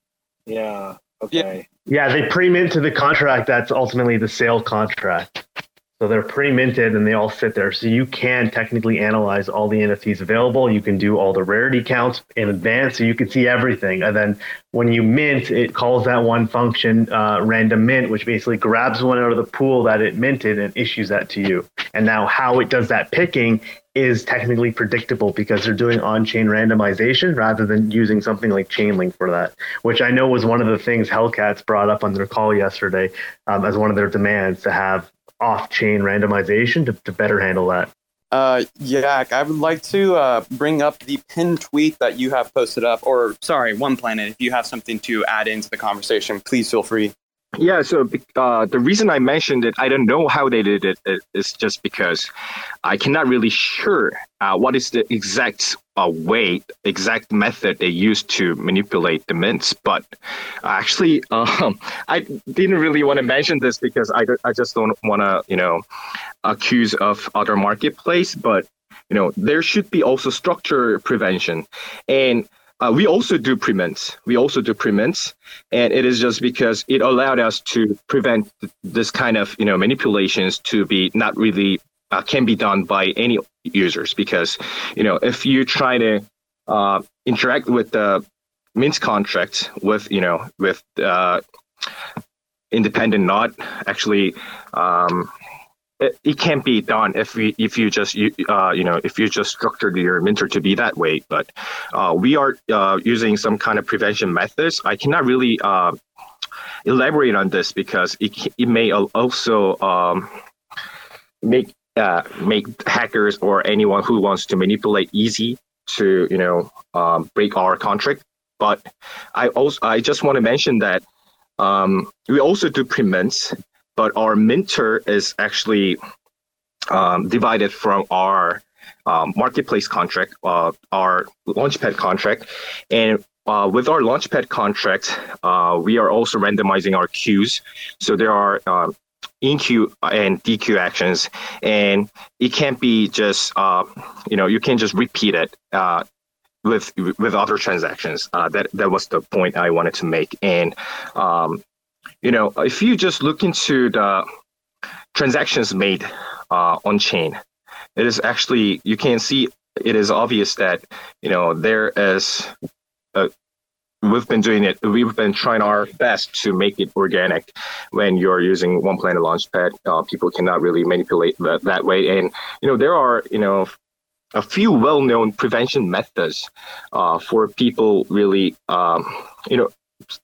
Yeah. Okay. Yeah, they pre-mint to the contract that's ultimately the sale contract. So they're pre-minted and they all sit there. So you can technically analyze all the N F Ts available. You can do all the rarity counts in advance, so you can see everything. And then when you mint, it calls that one function uh, random mint, which basically grabs one out of the pool that it minted and issues that to you. And now how it does that picking is technically predictable because they're doing on-chain randomization rather than using something like Chainlink for that, which I know was one of the things Hellcats brought up on their call yesterday um, as one of their demands to have off-chain randomization to, to better handle that. Uh, Yak, I would like to uh, bring up the pinned tweet that you have posted up, or sorry, One Planet. If you have something to add into the conversation, please feel free. Yeah, so uh, the reason I mentioned it, I don't know how they did it, it is just because I cannot really sure uh, what is the exact uh, way, exact method they used to manipulate the mints. But actually, um, I didn't really want to mention this because I, I just don't want to, you know, accuse of other marketplace. But, you know, there should be also structure prevention. And Uh, we also do pre-mints. We also do pre-mints, and it is just because it allowed us to prevent th- this kind of, you know, manipulations to be not really uh, can be done by any users. Because, you know, if you try to uh, interact with the mint contract with, you know, with uh, independent node, actually. Um, It, it can't be done if we if you just you, uh, you know if you just structured your minter to be that way. But uh, we are uh, using some kind of prevention methods. I cannot really uh, elaborate on this because it it may also um, make uh, make hackers or anyone who wants to manipulate easy to you know um, break our contract. But I also I just want to mention that um, we also do pre-mints. But our minter is actually um, divided from our um, marketplace contract, uh, our Launchpad contract. And uh, with our Launchpad contract, uh, we are also randomizing our queues. So there are um, in-queue and D-queue actions. And it can't be just, uh, you know, you can't just repeat it uh, with with other transactions. Uh, that, that was the point I wanted to make. And um, You know, if you just look into the transactions made uh, on chain, it is actually, you can see it is obvious that, you know, there is, a, we've been doing it, we've been trying our best to make it organic. When you're using One Planet Launchpad, uh, people cannot really manipulate that, that way. And, you know, there are, you know, a few well-known prevention methods uh, for people really, um, you know,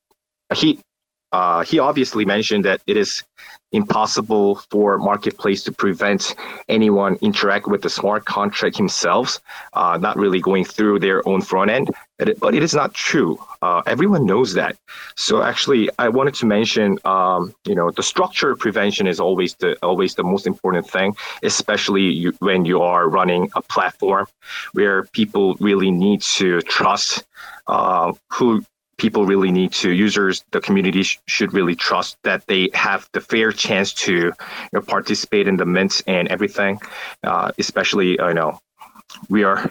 he, Uh, he obviously mentioned that it is impossible for marketplace to prevent anyone interact with the smart contract himself, uh, not really going through their own front end. But it, but it is not true. Uh, everyone knows that. So actually, I wanted to mention, um, you know, the structure prevention is always the always the most important thing, especially you, when you are running a platform where people really need to trust uh, who. People really need to, users, the community sh- should really trust that they have the fair chance to you know, participate in the mints and everything. Uh, especially, uh, you know, we are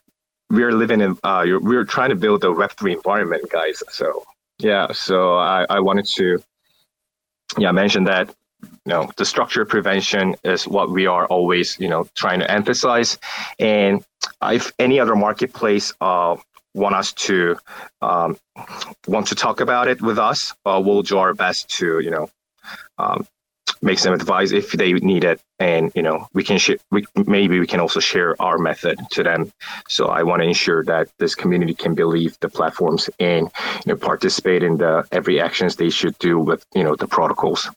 we are living in, uh, we're trying to build a Web three environment, guys. So, yeah, so I, I wanted to yeah mention that, you know, the structure prevention is what we are always, you know, trying to emphasize. And if any other marketplace, uh, want us to um, want to talk about it with us, uh, we'll do our best to, you know, um, make some advice if they need it, and you know, we can share. We maybe we can also share our method to them. So I want to ensure that this community can believe the platforms and you know participate in the every actions they should do with you know the protocols.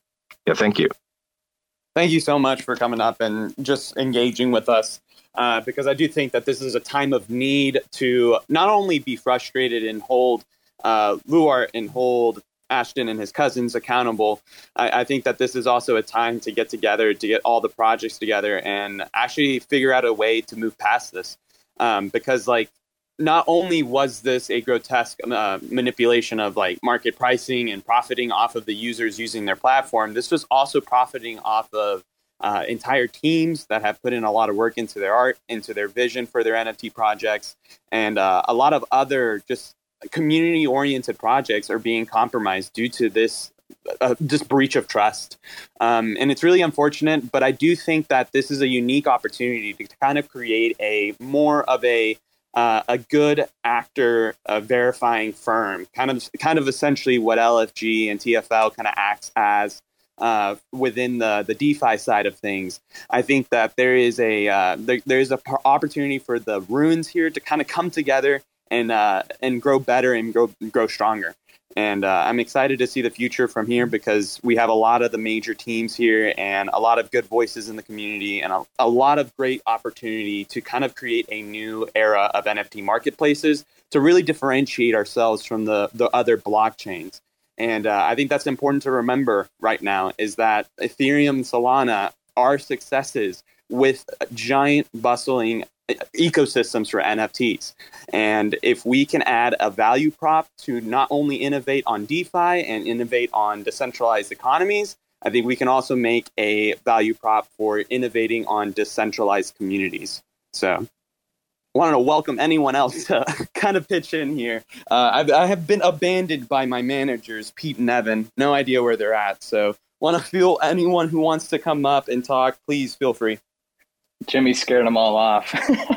Yeah, thank you. Thank you so much for coming up and just engaging with us, uh, because I do think that this is a time of need to not only be frustrated and hold uh, Luart and hold Ashton and his cousins accountable. I, I think that this is also a time to get together, to get all the projects together and actually figure out a way to move past this. Um, because like, not only was this a grotesque uh, manipulation of like market pricing and profiting off of the users using their platform, this was also profiting off of uh, entire teams that have put in a lot of work into their art, into their vision for their N F T projects, and uh, a lot of other just community-oriented projects are being compromised due to this uh, this breach of trust. Um, and it's really unfortunate, but I do think that this is a unique opportunity to kind of create a more of a Uh, a good actor uh, verifying firm, kind of kind of essentially what L F G and T F L kind of acts as uh, within the, the DeFi side of things. I think that there is a uh, there, there's a p- opportunity for the runes here to kind of come together and uh, and grow better and grow grow stronger. And uh, I'm excited to see the future from here because we have a lot of the major teams here and a lot of good voices in the community and a, a lot of great opportunity to kind of create a new era of N F T marketplaces to really differentiate ourselves from the, the other blockchains. And uh, I think that's important to remember right now is that Ethereum, Solana are successes with giant bustling ecosystems for N F Ts. And if we can add a value prop to not only innovate on DeFi and innovate on decentralized economies, I think we can also make a value prop for innovating on decentralized communities. So I wanted to welcome anyone else to kind of pitch in here. Uh, I've, I have been abandoned by my managers, Pete and Evan. No idea where they're at. So want to feel anyone who wants to come up and talk, please feel free. Jimmy scared them all off.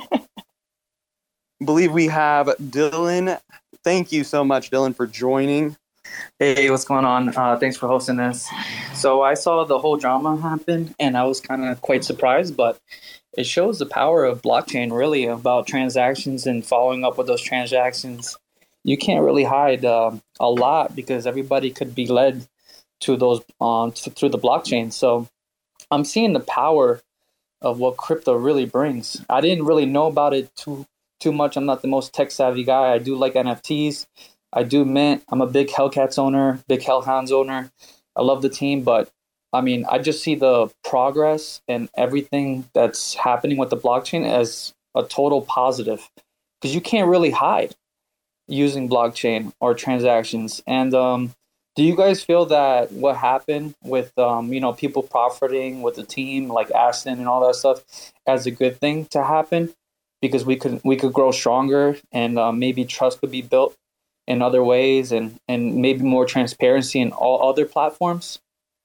Believe we have Dylan. Thank you so much, Dylan, for joining. Hey, what's going on? Uh, thanks for hosting this. So I saw the whole drama happen, and I was kind of quite surprised, but it shows the power of blockchain, really, about transactions and following up with those transactions. You can't really hide uh, a lot because everybody could be led to those um, to, through the blockchain. So I'm seeing the power of what crypto really brings. I didn't really know about it too too much. I'm not the most tech savvy guy. I do like N F Ts. I do mint. I'm a big Hellcats owner, big Hellhounds owner. I love the team, but I mean, I just see the progress and everything that's happening with the blockchain as a total positive because you can't really hide using blockchain or transactions. And um, do you guys feel that what happened with, um, you know, people profiting with the team like Ashton and all that stuff as a good thing to happen because we could we could grow stronger and uh, maybe trust could be built in other ways and, and maybe more transparency in all other platforms?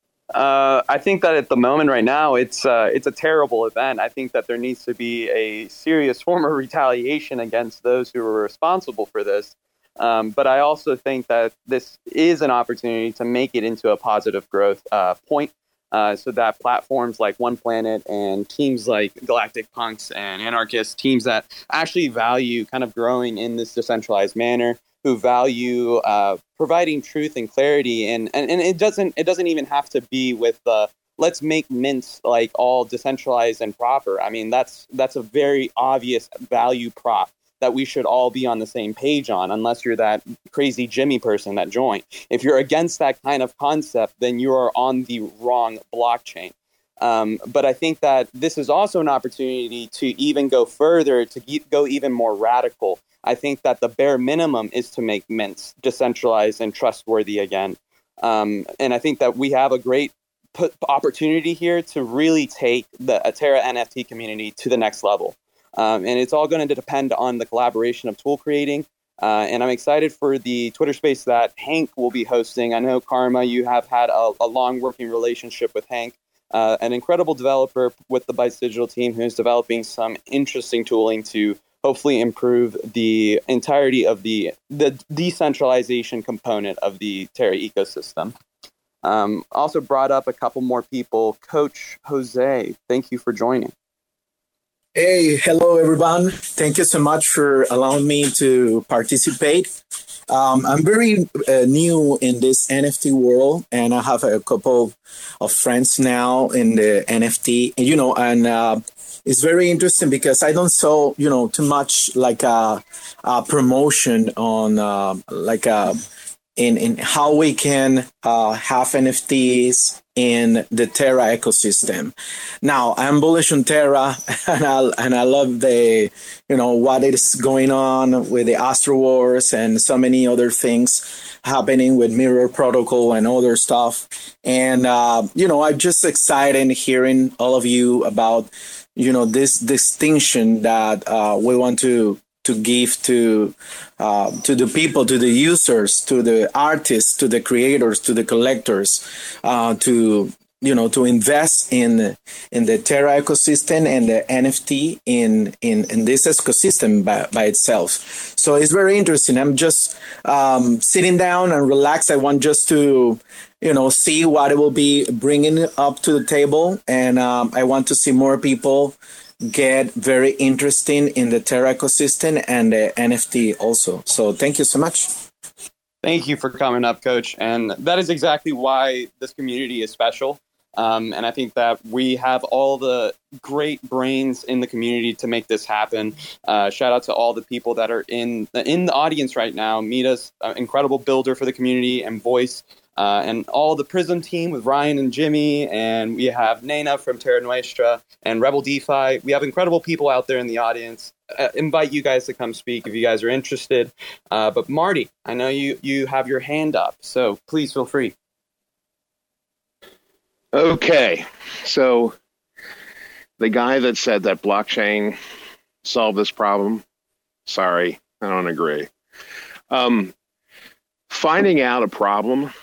Uh, I think that at the moment right now, it's uh, it's a terrible event. I think that there needs to be a serious form of retaliation against those who are responsible for this. Um, but I also think that this is an opportunity to make it into a positive growth uh, point uh, so that platforms like One Planet and teams like Galactic Punks and Anarchists, teams that actually value kind of growing in this decentralized manner, who value uh, providing truth and clarity. And, and, and it doesn't it doesn't even have to be with the let's make mints like all decentralized and proper. I mean, that's that's a very obvious value prop that we should all be on the same page on, unless you're that crazy Jimmy person that joined. If you're against that kind of concept, then you are on the wrong blockchain. Um, but I think that this is also an opportunity to even go further, to ge- go even more radical. I think that the bare minimum is to make mints decentralized and trustworthy again. Um, and I think that we have a great p- opportunity here to really take the Terra N F T community to the next level. Um, and it's all going to depend on the collaboration of tool creating. Uh, and I'm excited for the Twitter space that Hank will be hosting. I know, Karma, you have had a, a long working relationship with Hank, uh, an incredible developer with the Bytes Digital team who's developing some interesting tooling to hopefully improve the entirety of the, the decentralization component of the Terra ecosystem. Um, also brought up a couple more people. Coach Jose, thank you for joining. Hey, hello everyone. Thank you so much for allowing me to participate. Um, I'm very uh, new in this N F T world, and I have a couple of friends now in the N F T. You know, and uh, it's very interesting because I don't saw you know too much like a, a promotion on uh, like a in in how we can uh, have N F Ts in the Terra ecosystem. Now, I'm bullish on Terra, and I and I love the you know what is going on with the Astro Wars and so many other things happening with Mirror Protocol and other stuff. And uh, you know, I'm just excited hearing all of you about you know this distinction that uh, we want to to give to uh, to the people, to the users, to the artists, to the creators, to the collectors, uh, to you know to invest in in the Terra ecosystem and the N F T in in, in this ecosystem by, by itself. So it's very interesting. I'm just um, sitting down and relaxed. I want just to you know see what it will be bringing up to the table, and um, I want to see more people get very interesting in the Terra ecosystem and the N F T also. So thank you so much. Thank you for coming up, Coach. And that is exactly why this community is special. Um, and I think that we have all the great brains in the community to make this happen. Uh, shout out to all the people that are in the, in the audience right now. Mita's an incredible builder for the community and voice. Uh, and all the Prism team with Ryan and Jimmy, and we have Nena from Terra Nuestra and Rebel DeFi. We have incredible people out there in the audience. Uh, invite you guys to come speak if you guys are interested. Uh, but Marty, I know you you have your hand up, so please feel free. Okay, so the guy that said that blockchain solved this problem, sorry, I don't agree. Um, finding out a problem,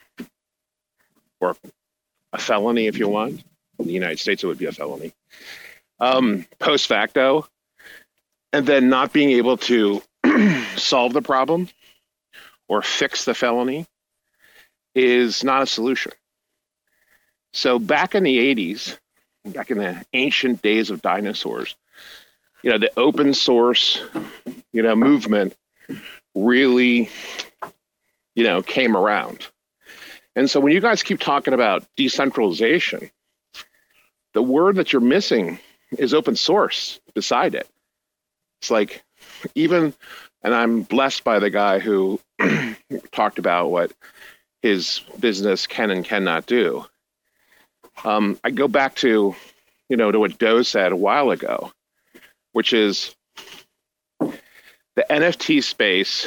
or a felony, if you want. In the United States, it would be a felony. Um, post facto, and then not being able to solve the problem or fix the felony is not a solution. So back in the eighties, back in the ancient days of dinosaurs, you know, the open source, you know, movement really, you know, came around. And so when you guys keep talking about decentralization, the word that you're missing is open source beside it. It's like even, and I'm blessed by the guy who talked about what his business can and cannot do. Um, I go back to, you know, to what Doe said a while ago, which is the N F T space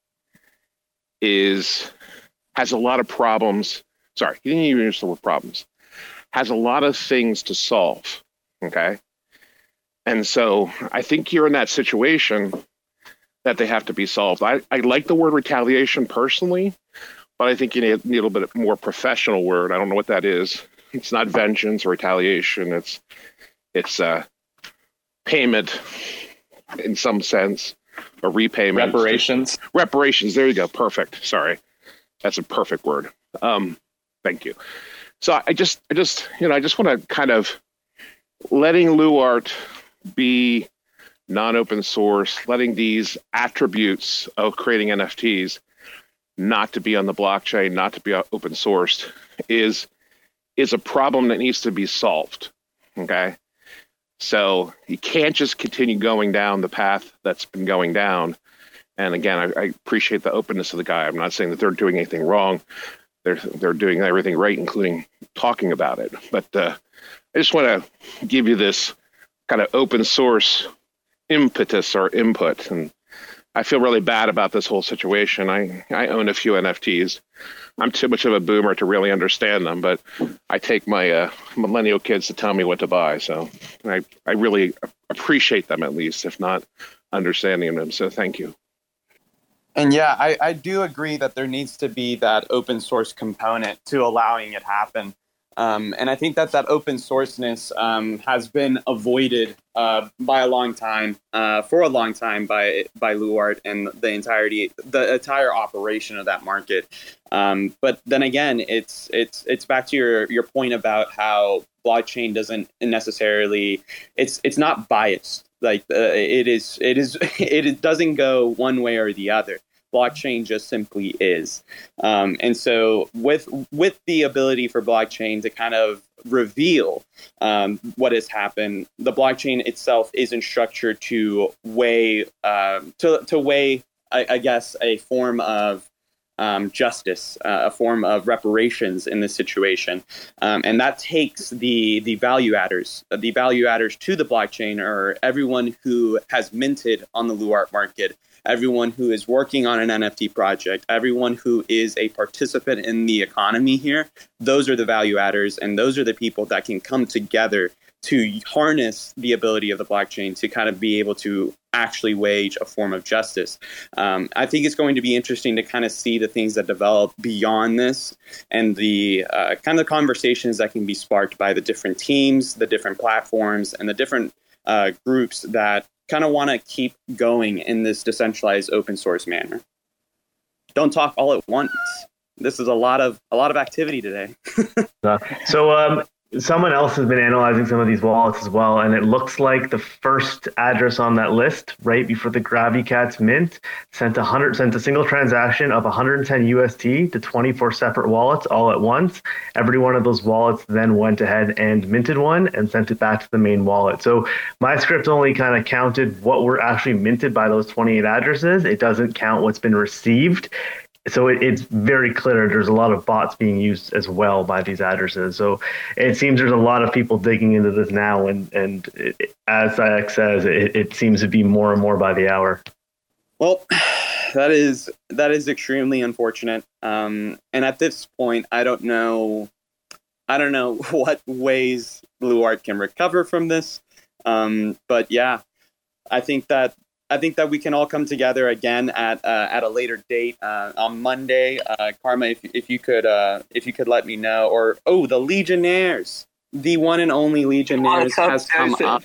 is has a lot of problems. Sorry, he didn't even use the word problems. Has a lot of things to solve, okay? And so I think you're in that situation that they have to be solved. I, I like the word retaliation personally, but I think you need, need a little bit more professional word. I don't know what that is. It's not vengeance or retaliation. It's it's uh, payment in some sense, or repayment. Reparations. Reparations. There you go. Perfect. Sorry. That's a perfect word. Um, thank you. So I just, I just, you know, I just want to kind of letting Luart be non-open source, letting these attributes of creating N F Ts not to be on the blockchain, not to be open sourced, is is a problem that needs to be solved. Okay, so you can't just continue going down the path that's been going down. And again, I, I appreciate the openness of the guy. I'm not saying that they're doing anything wrong. They're they're doing everything right, including talking about it. But uh, I just want to give you this kind of open source impetus or input. And I feel really bad about this whole situation. I, I own a few N F Ts. I'm too much of a boomer to really understand them, but I take my uh, millennial kids to tell me what to buy. So I, I really appreciate them, at least, if not understanding them. So thank you. And yeah, I, I do agree that there needs to be that open source component to allowing it happen. Um, and I think that that open sourceness um, has been avoided uh, by a long time, uh, for a long time by by Luart and the entirety, the entire operation of that market. Um, but then again, it's it's it's back to your your point about how blockchain doesn't necessarily it's it's not biased. Like uh, it is it is it doesn't go one way or the other. Blockchain just simply is. Um, and so with with the ability for blockchain to kind of reveal um, what has happened, the blockchain itself isn't structured to weigh uh, to to weigh, I, I guess, a form of um, justice, uh, a form of reparations in this situation, um, and that takes the the value adders. The value adders to the blockchain are everyone who has minted on the Luart market, everyone who is working on an N F T project, everyone who is a participant in the economy here. Those are the value adders, and those are the people that can come together to harness the ability of the blockchain to kind of be able to actually wage a form of justice. Um, I think it's going to be interesting to kind of see the things that develop beyond this and the uh, kind of conversations that can be sparked by the different teams, the different platforms, and the different uh, groups that kind of want to keep going in this decentralized open source manner. Don't talk all at once. This is a lot of a lot of activity today. uh, so um, someone else has been analyzing some of these wallets as well, and it looks like the first address on that list, right before the GraviCats mint, sent a hundred sent a single transaction of one hundred ten U S D to twenty-four separate wallets all at once. Every one of those wallets then went ahead and minted one and sent it back to the main wallet. So my script only kind of counted what were actually minted by those twenty-eight addresses. It doesn't count what's been received. So it, it's very clear there's a lot of bots being used as well by these addresses. So it seems there's a lot of people digging into this now. And, and it, as Sayak says, it, it seems to be more and more by the hour. Well, that is that is extremely unfortunate. Um, and at this point, I don't know, I don't know what ways Luart can recover from this. Um, but yeah, I think that I think that we can all come together again at uh, at a later date uh, on Monday. Uh, Karma, if if you could uh, if you could let me know, or oh, the Legionnaires, the one and only Legionnaires has come up.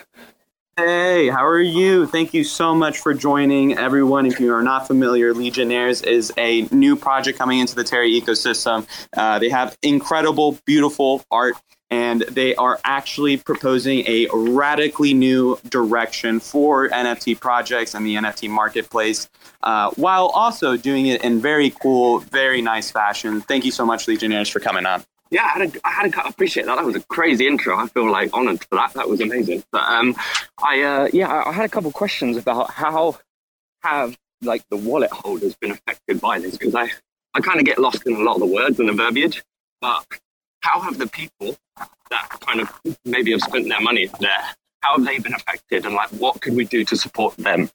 Hey, how are you? Thank you so much for joining, everyone. If you are not familiar, Legionnaires is a new project coming into the Terra ecosystem. Uh, they have incredible, beautiful art, and they are actually proposing a radically new direction for N F T projects and the N F T marketplace, uh, while also doing it in very cool, very nice fashion. Thank you so much, Legionnaires, for coming on. Yeah, I had, a, I had a, I appreciate that. That was a crazy intro. I feel like honored for that. That was amazing. But um, I uh, yeah, I had a couple questions about how have like the wallet holders been affected by this, because I I kind of get lost in a lot of the words and the verbiage. But how have the people that kind of maybe have spent their money there, how have they been affected, and like what could we do to support them?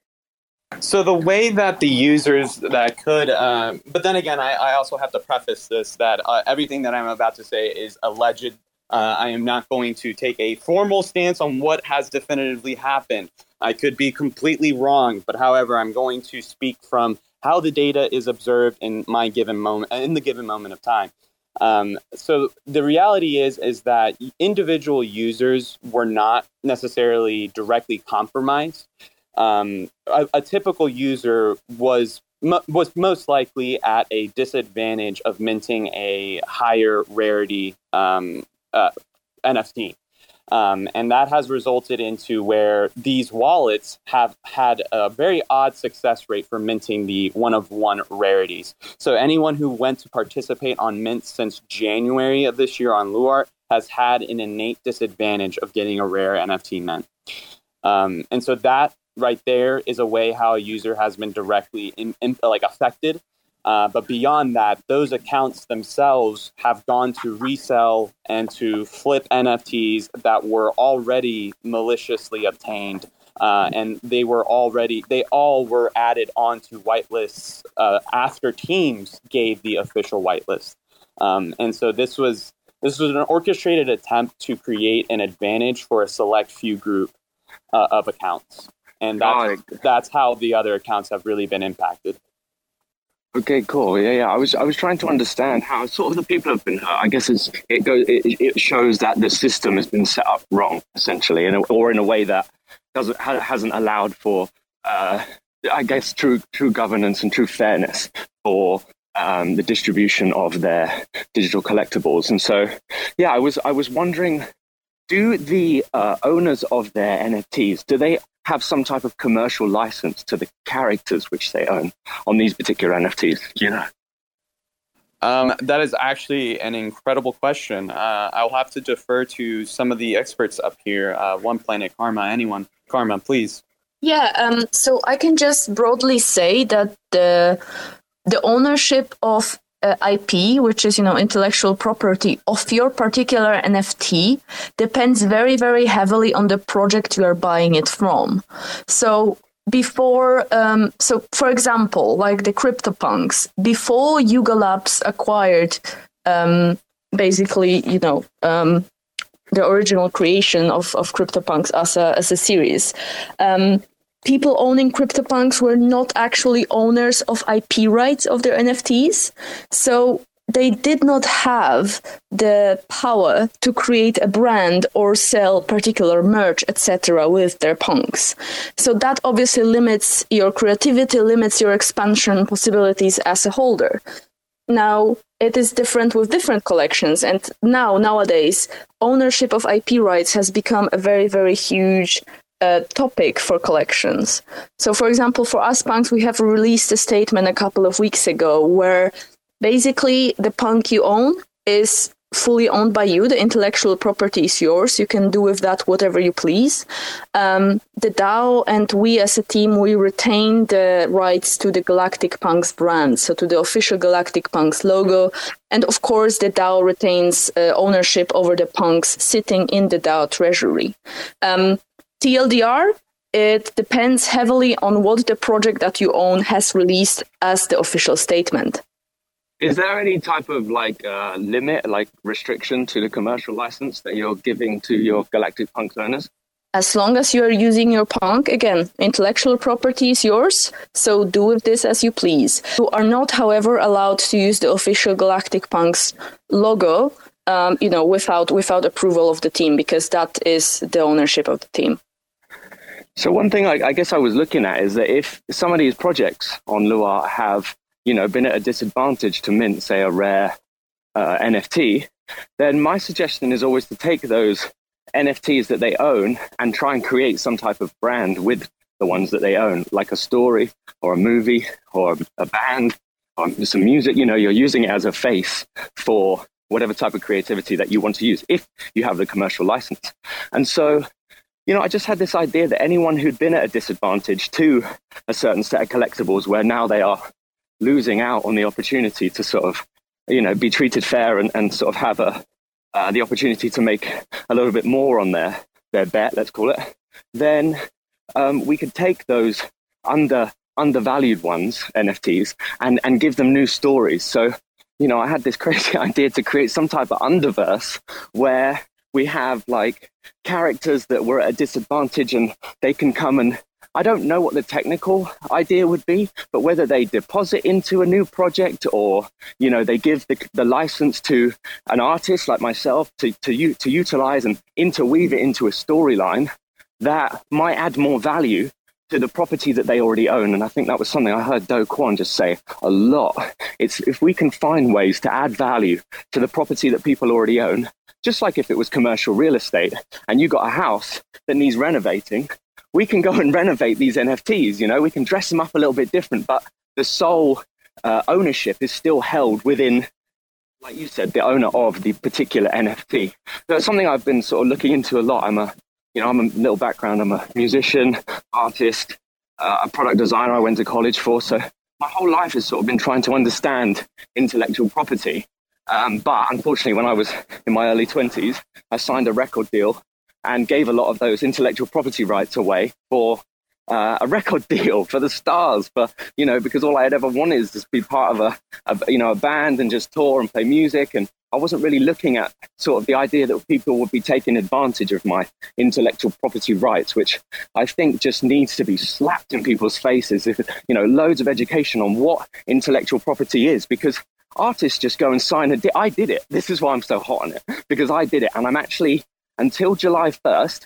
So the way that the users that could, um, but then again, I, I also have to preface this that uh, everything that I'm about to say is alleged. Uh, I am not going to take a formal stance on what has definitively happened. I could be completely wrong, but however, I'm going to speak from how the data is observed in my given moment, in the given moment of time. Um, so the reality is, is that individual users were not necessarily directly compromised. Um, a, a typical user was mo- was most likely at a disadvantage of minting a higher rarity um, uh, N F T. Um, and that has resulted into where these wallets have had a very odd success rate for minting the one-of-one rarities. So anyone who went to participate on mint since January of this year on Luart has had an innate disadvantage of getting a rare N F T mint. Um, and so that right there is a way how a user has been directly in, in, like affected. Uh, but beyond that, those accounts themselves have gone to resell and to flip N F Ts that were already maliciously obtained. Uh, and they were already, they all were added onto whitelists uh, after teams gave the official whitelist. Um, and so this was, this was an orchestrated attempt to create an advantage for a select few group uh, of accounts. And that's, that's how the other accounts have really been impacted. Okay, cool. Yeah, yeah. I was, I was trying to understand how sort of the people have been hurt. I guess it's, it goes, it, it shows that the system has been set up wrong, essentially, in a, or in a way that doesn't hasn't allowed for, uh, I guess, true true governance and true fairness for um, the distribution of their digital collectibles. And so, yeah, I was I was wondering, do the uh, owners of their N F Ts, do they have some type of commercial license to the characters which they own on these particular N F Ts? Do you know? Um, that is actually an incredible question. Uh, I'll have to defer to some of the experts up here. Uh, One Planet, Karma, anyone. Karma, please. Yeah, um, so I can just broadly say that the the ownership of uh, I P, which is, you know, intellectual property of your particular N F T, depends very, very heavily on the project you are buying it from. So before, um, so for example, like the CryptoPunks, before Yuga Labs acquired, um, basically, you know, um, the original creation of, of CryptoPunks as a as a series, um, people owning CryptoPunks were not actually owners of I P rights of their N F Ts. So they did not have the power to create a brand or sell particular merch, et cetera with their punks. So that obviously limits your creativity, limits your expansion possibilities as a holder. Now, it is different with different collections. And now, nowadays, ownership of I P rights has become a very, very huge uh, topic for collections. So, for example, for us punks, we have released a statement a couple of weeks ago where basically the punk you own is fully owned by you. The intellectual property is yours. You can do with that whatever you please. Um, the DAO and we as a team, we retain the rights to the Galactic Punks brand, so to the official Galactic Punks logo. And of course, the DAO retains uh, ownership over the punks sitting in the DAO treasury. Um, T L D R, it depends heavily on what the project that you own has released as the official statement. Is there any type of like uh, limit, like restriction to the commercial license that you're giving to your Galactic Punks owners? As long as you are using your punk, again, intellectual property is yours, so do with this as you please. You are not, however, allowed to use the official Galactic Punks logo, um, you know, without without approval of the team, because that is the ownership of the team. So one thing I, I guess I was looking at is that if some of these projects on Lua have, you know, been at a disadvantage to mint, say, a rare uh, N F T, then my suggestion is always to take those N F Ts that they own and try and create some type of brand with the ones that they own, like a story or a movie or a band or some music. You know, you're using it as a face for whatever type of creativity that you want to use if you have the commercial license. And so, you know, I just had this idea that anyone who'd been at a disadvantage to a certain set of collectibles where now they are losing out on the opportunity to sort of, you know, be treated fair and, and sort of have a uh, the opportunity to make a little bit more on their their bet, let's call it, then um, we could take those under undervalued ones, N F Ts, and and give them new stories. So, you know, I had this crazy idea to create some type of underverse where we have like characters that were at a disadvantage and they can come and, I don't know what the technical idea would be, but whether they deposit into a new project or, you know, they give the, the license to an artist like myself to, to, to utilize and interweave it into a storyline that might add more value to the property that they already own. And I think that was something I heard Do Kwon just say a lot. It's if we can find ways to add value to the property that people already own, just like if it was commercial real estate and you got a house that needs renovating, we can go and renovate these N F Ts, you know, we can dress them up a little bit different, but the sole uh, ownership is still held within, like you said, the owner of the particular N F T. So it's something I've been sort of looking into a lot. I'm a, you know, I'm a little background. I'm a musician, artist, uh, a product designer I went to college for. So my whole life has sort of been trying to understand intellectual property. Um, but unfortunately, when I was in my early twenties, I signed a record deal and gave a lot of those intellectual property rights away for uh, a record deal for the Stars. But, you know, because all I had ever wanted is to be part of a, a, you know, a band and just tour and play music. And I wasn't really looking at sort of the idea that people would be taking advantage of my intellectual property rights, which I think just needs to be slapped in people's faces. If, you know, loads of education on what intellectual property is, because artists just go and sign a deal. I did it. This is why I'm so hot on it, because I did it. And I'm actually, until July first,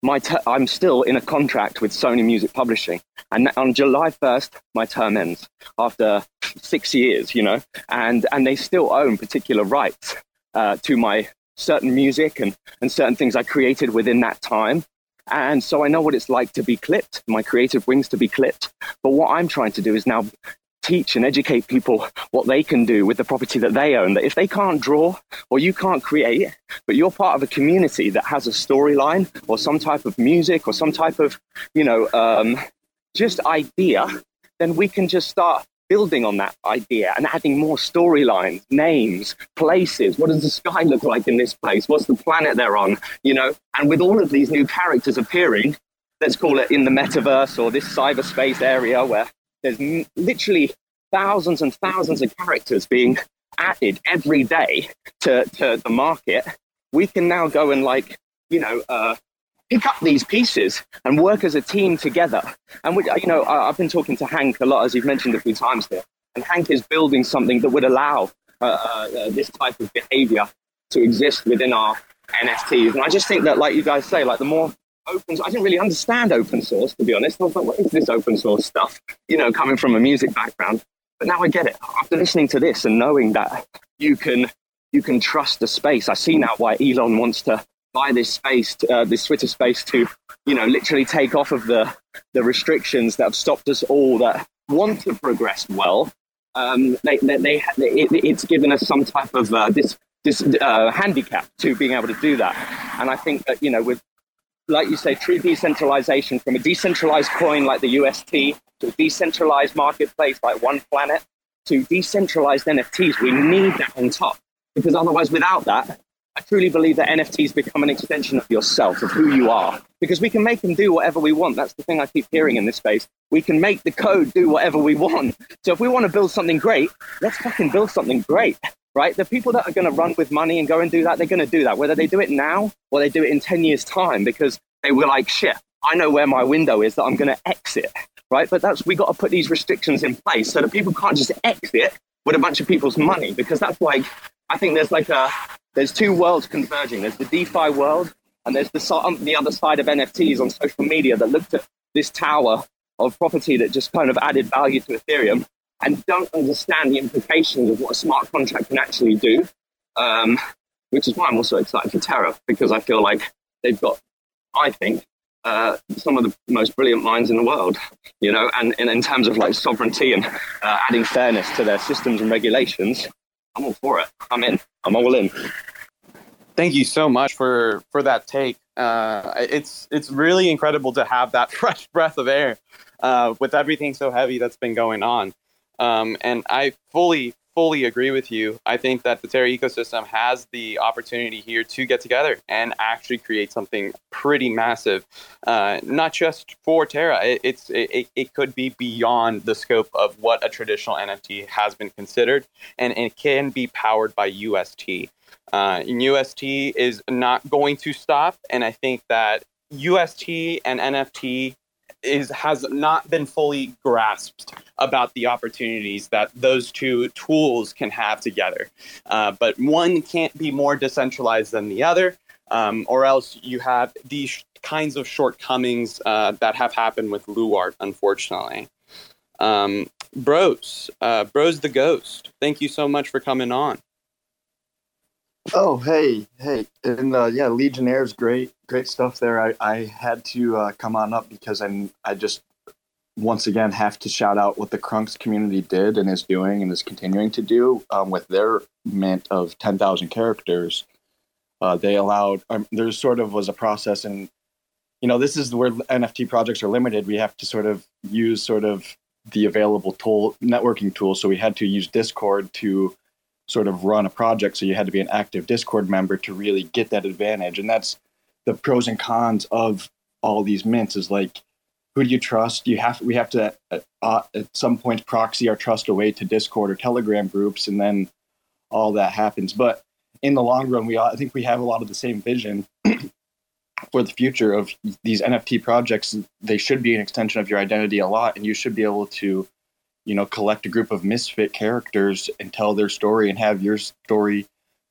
my ter- I'm still in a contract with Sony Music Publishing, and on July first, my term ends after six years, you know, and and they still own particular rights uh, to my certain music and and certain things I created within that time. And so I know what it's like to be clipped, my creative wings to be clipped. But what I'm trying to do is now teach and educate people what they can do with the property that they own. That if they can't draw or you can't create, but you're part of a community that has a storyline or some type of music or some type of, you know, um, just idea, then we can just start building on that idea and adding more storylines, names, places. What does the sky look like in this place? What's the planet they're on? You know, and with all of these new characters appearing, let's call it in the metaverse or this cyberspace area where there's m- literally thousands and thousands of characters being added every day to, to the market, we can now go and like, you know, uh, pick up these pieces and work as a team together. And, we, you know, I've been talking to Hank a lot, as you've mentioned a few times here, and Hank is building something that would allow uh, uh, this type of behavior to exist within our N F Ts. And I just think that, like you guys say, like the more open, I didn't really understand open source, to be honest. I was like, what is this open source stuff? You know, coming from a music background. But now I get it. After listening to this and knowing that you can, you can trust the space, I see now why Elon wants to buy this space, uh, this Twitter space, to, you know, literally take off of the the restrictions that have stopped us all that want to progress well. Um, they, they, they, it, it's given us some type of uh, this this uh, handicap to being able to do that. And I think that, you know, with, like you say, true decentralization, from a decentralized coin like the U S T to a decentralized marketplace like One Planet to decentralized N F Ts, we need that on top, because otherwise, without that, I truly believe that N F Ts become an extension of yourself, of who you are, because we can make them do whatever we want. That's the thing I keep hearing in this space. We can make the code do whatever we want. So if we want to build something great, let's fucking build something great, right? The people that are going to run with money and go and do that, they're going to do that, whether they do it now or they do it in ten years' time, because they were like, shit, I know where my window is that I'm going to exit, right? But that's, we got to put these restrictions in place so that people can't just exit with a bunch of people's money, because that's like, I think there's like a, there's two worlds converging. There's the DeFi world, and there's the, um, the other side of N F Ts on social media that looked at this tower of property that just kind of added value to Ethereum and don't understand the implications of what a smart contract can actually do, um, which is why I'm also excited for Terra, because I feel like they've got, I think, uh, some of the most brilliant minds in the world, you know, and, and in terms of like sovereignty and uh, adding fairness to their systems and regulations, I'm all for it. I'm in. I'm all in. Thank you so much for, for that take. Uh, it's it's really incredible to have that fresh breath of air uh, with everything so heavy that's been going on. Um, and I fully, fully agree with you. I think that the Terra ecosystem has the opportunity here to get together and actually create something pretty massive, uh, not just for Terra. It, it's it, it could be beyond the scope of what a traditional N F T has been considered, and it can be powered by U S T. Uh, U S T is not going to stop, and I think that U S T and N F T is has not been fully grasped about the opportunities that those two tools can have together. Uh, but one can't be more decentralized than the other, um, or else you have these kinds of shortcomings uh, that have happened with Luart, unfortunately. Um, Bros, uh, Bros the Ghost, thank you so much for coming on. Oh, hey, hey. And uh, yeah, Legionnaire's great, great stuff there. I, I had to uh, come on up because I'm, I just, once again, have to shout out what the Krunks community did and is doing and is continuing to do um, with their mint of ten thousand characters. Uh, they allowed, um, there sort of was a process, and, you know, this is where N F T projects are limited. We have to sort of use sort of the available tool, networking tools. So we had to use Discord to sort of run a project. So you had to be an active Discord member to really get that advantage. And that's the pros and cons of all these mints, is like, who do you trust? You have, we have to uh, at some point proxy our trust away to Discord or Telegram groups, and then all that happens. But in the long run, we all, I think we have a lot of the same vision for the future of these N F T projects. They should be an extension of your identity a lot, and you should be able to, you know, collect a group of misfit characters and tell their story and have your story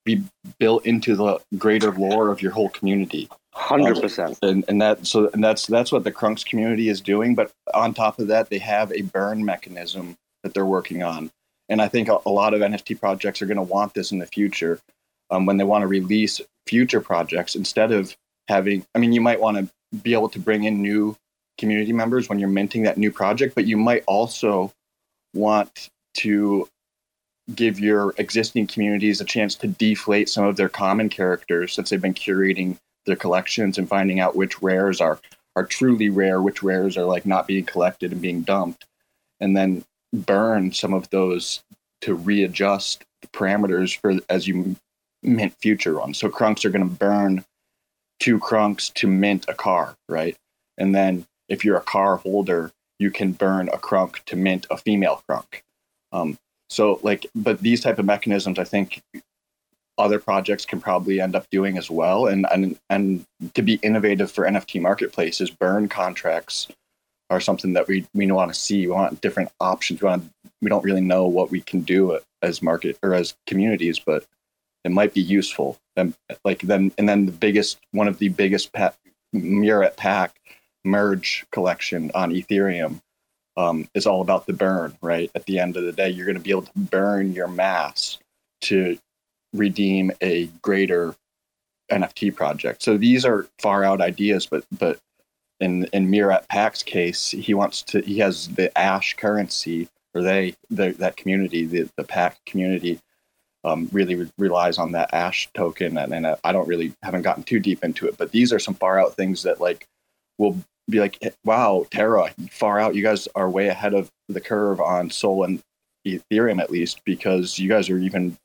be built into the greater lore of your whole community. Hundred percent. And and that so and that's that's what the Krunks community is doing. But on top of that, they have a burn mechanism that they're working on. And I think a, a lot of N F T projects are going to want this in the future um, when they want to release future projects instead of having. I mean, you might want to be able to bring in new community members when you're minting that new project, but you might also want to give your existing communities a chance to deflate some of their common characters since they've been curating their collections and finding out which rares are are truly rare, which rares are like not being collected and being dumped, and then burn some of those to readjust the parameters for as you mint future ones. So Krunks are going to burn two Krunks to mint a car, right? And then if you're a car holder, you can burn a Krunk to mint a female Krunk. Um, so like, but these type of mechanisms, I think other projects can probably end up doing as well. And, and, and to be innovative for N F T marketplaces, burn contracts are something that we, we want to see. We want different options. We want, we don't really know what we can do as market or as communities, but it might be useful. And like then, and then the biggest, one of the biggest pa- Muret Pack merge collection on Ethereum um, is all about the burn, right? At the end of the day, you're going to be able to burn your mass to redeem a greater N F T project. So these are far out ideas, but but in in Muret Pack's case, he wants to. He has the Ash currency, or they the, that community, the the Pack community, um, really re- relies on that Ash token. And, and I don't really haven't gotten too deep into it, but these are some far out things that like will be like, wow, Terra, far out. You guys are way ahead of the curve on Sol and Ethereum, at least, because you guys are even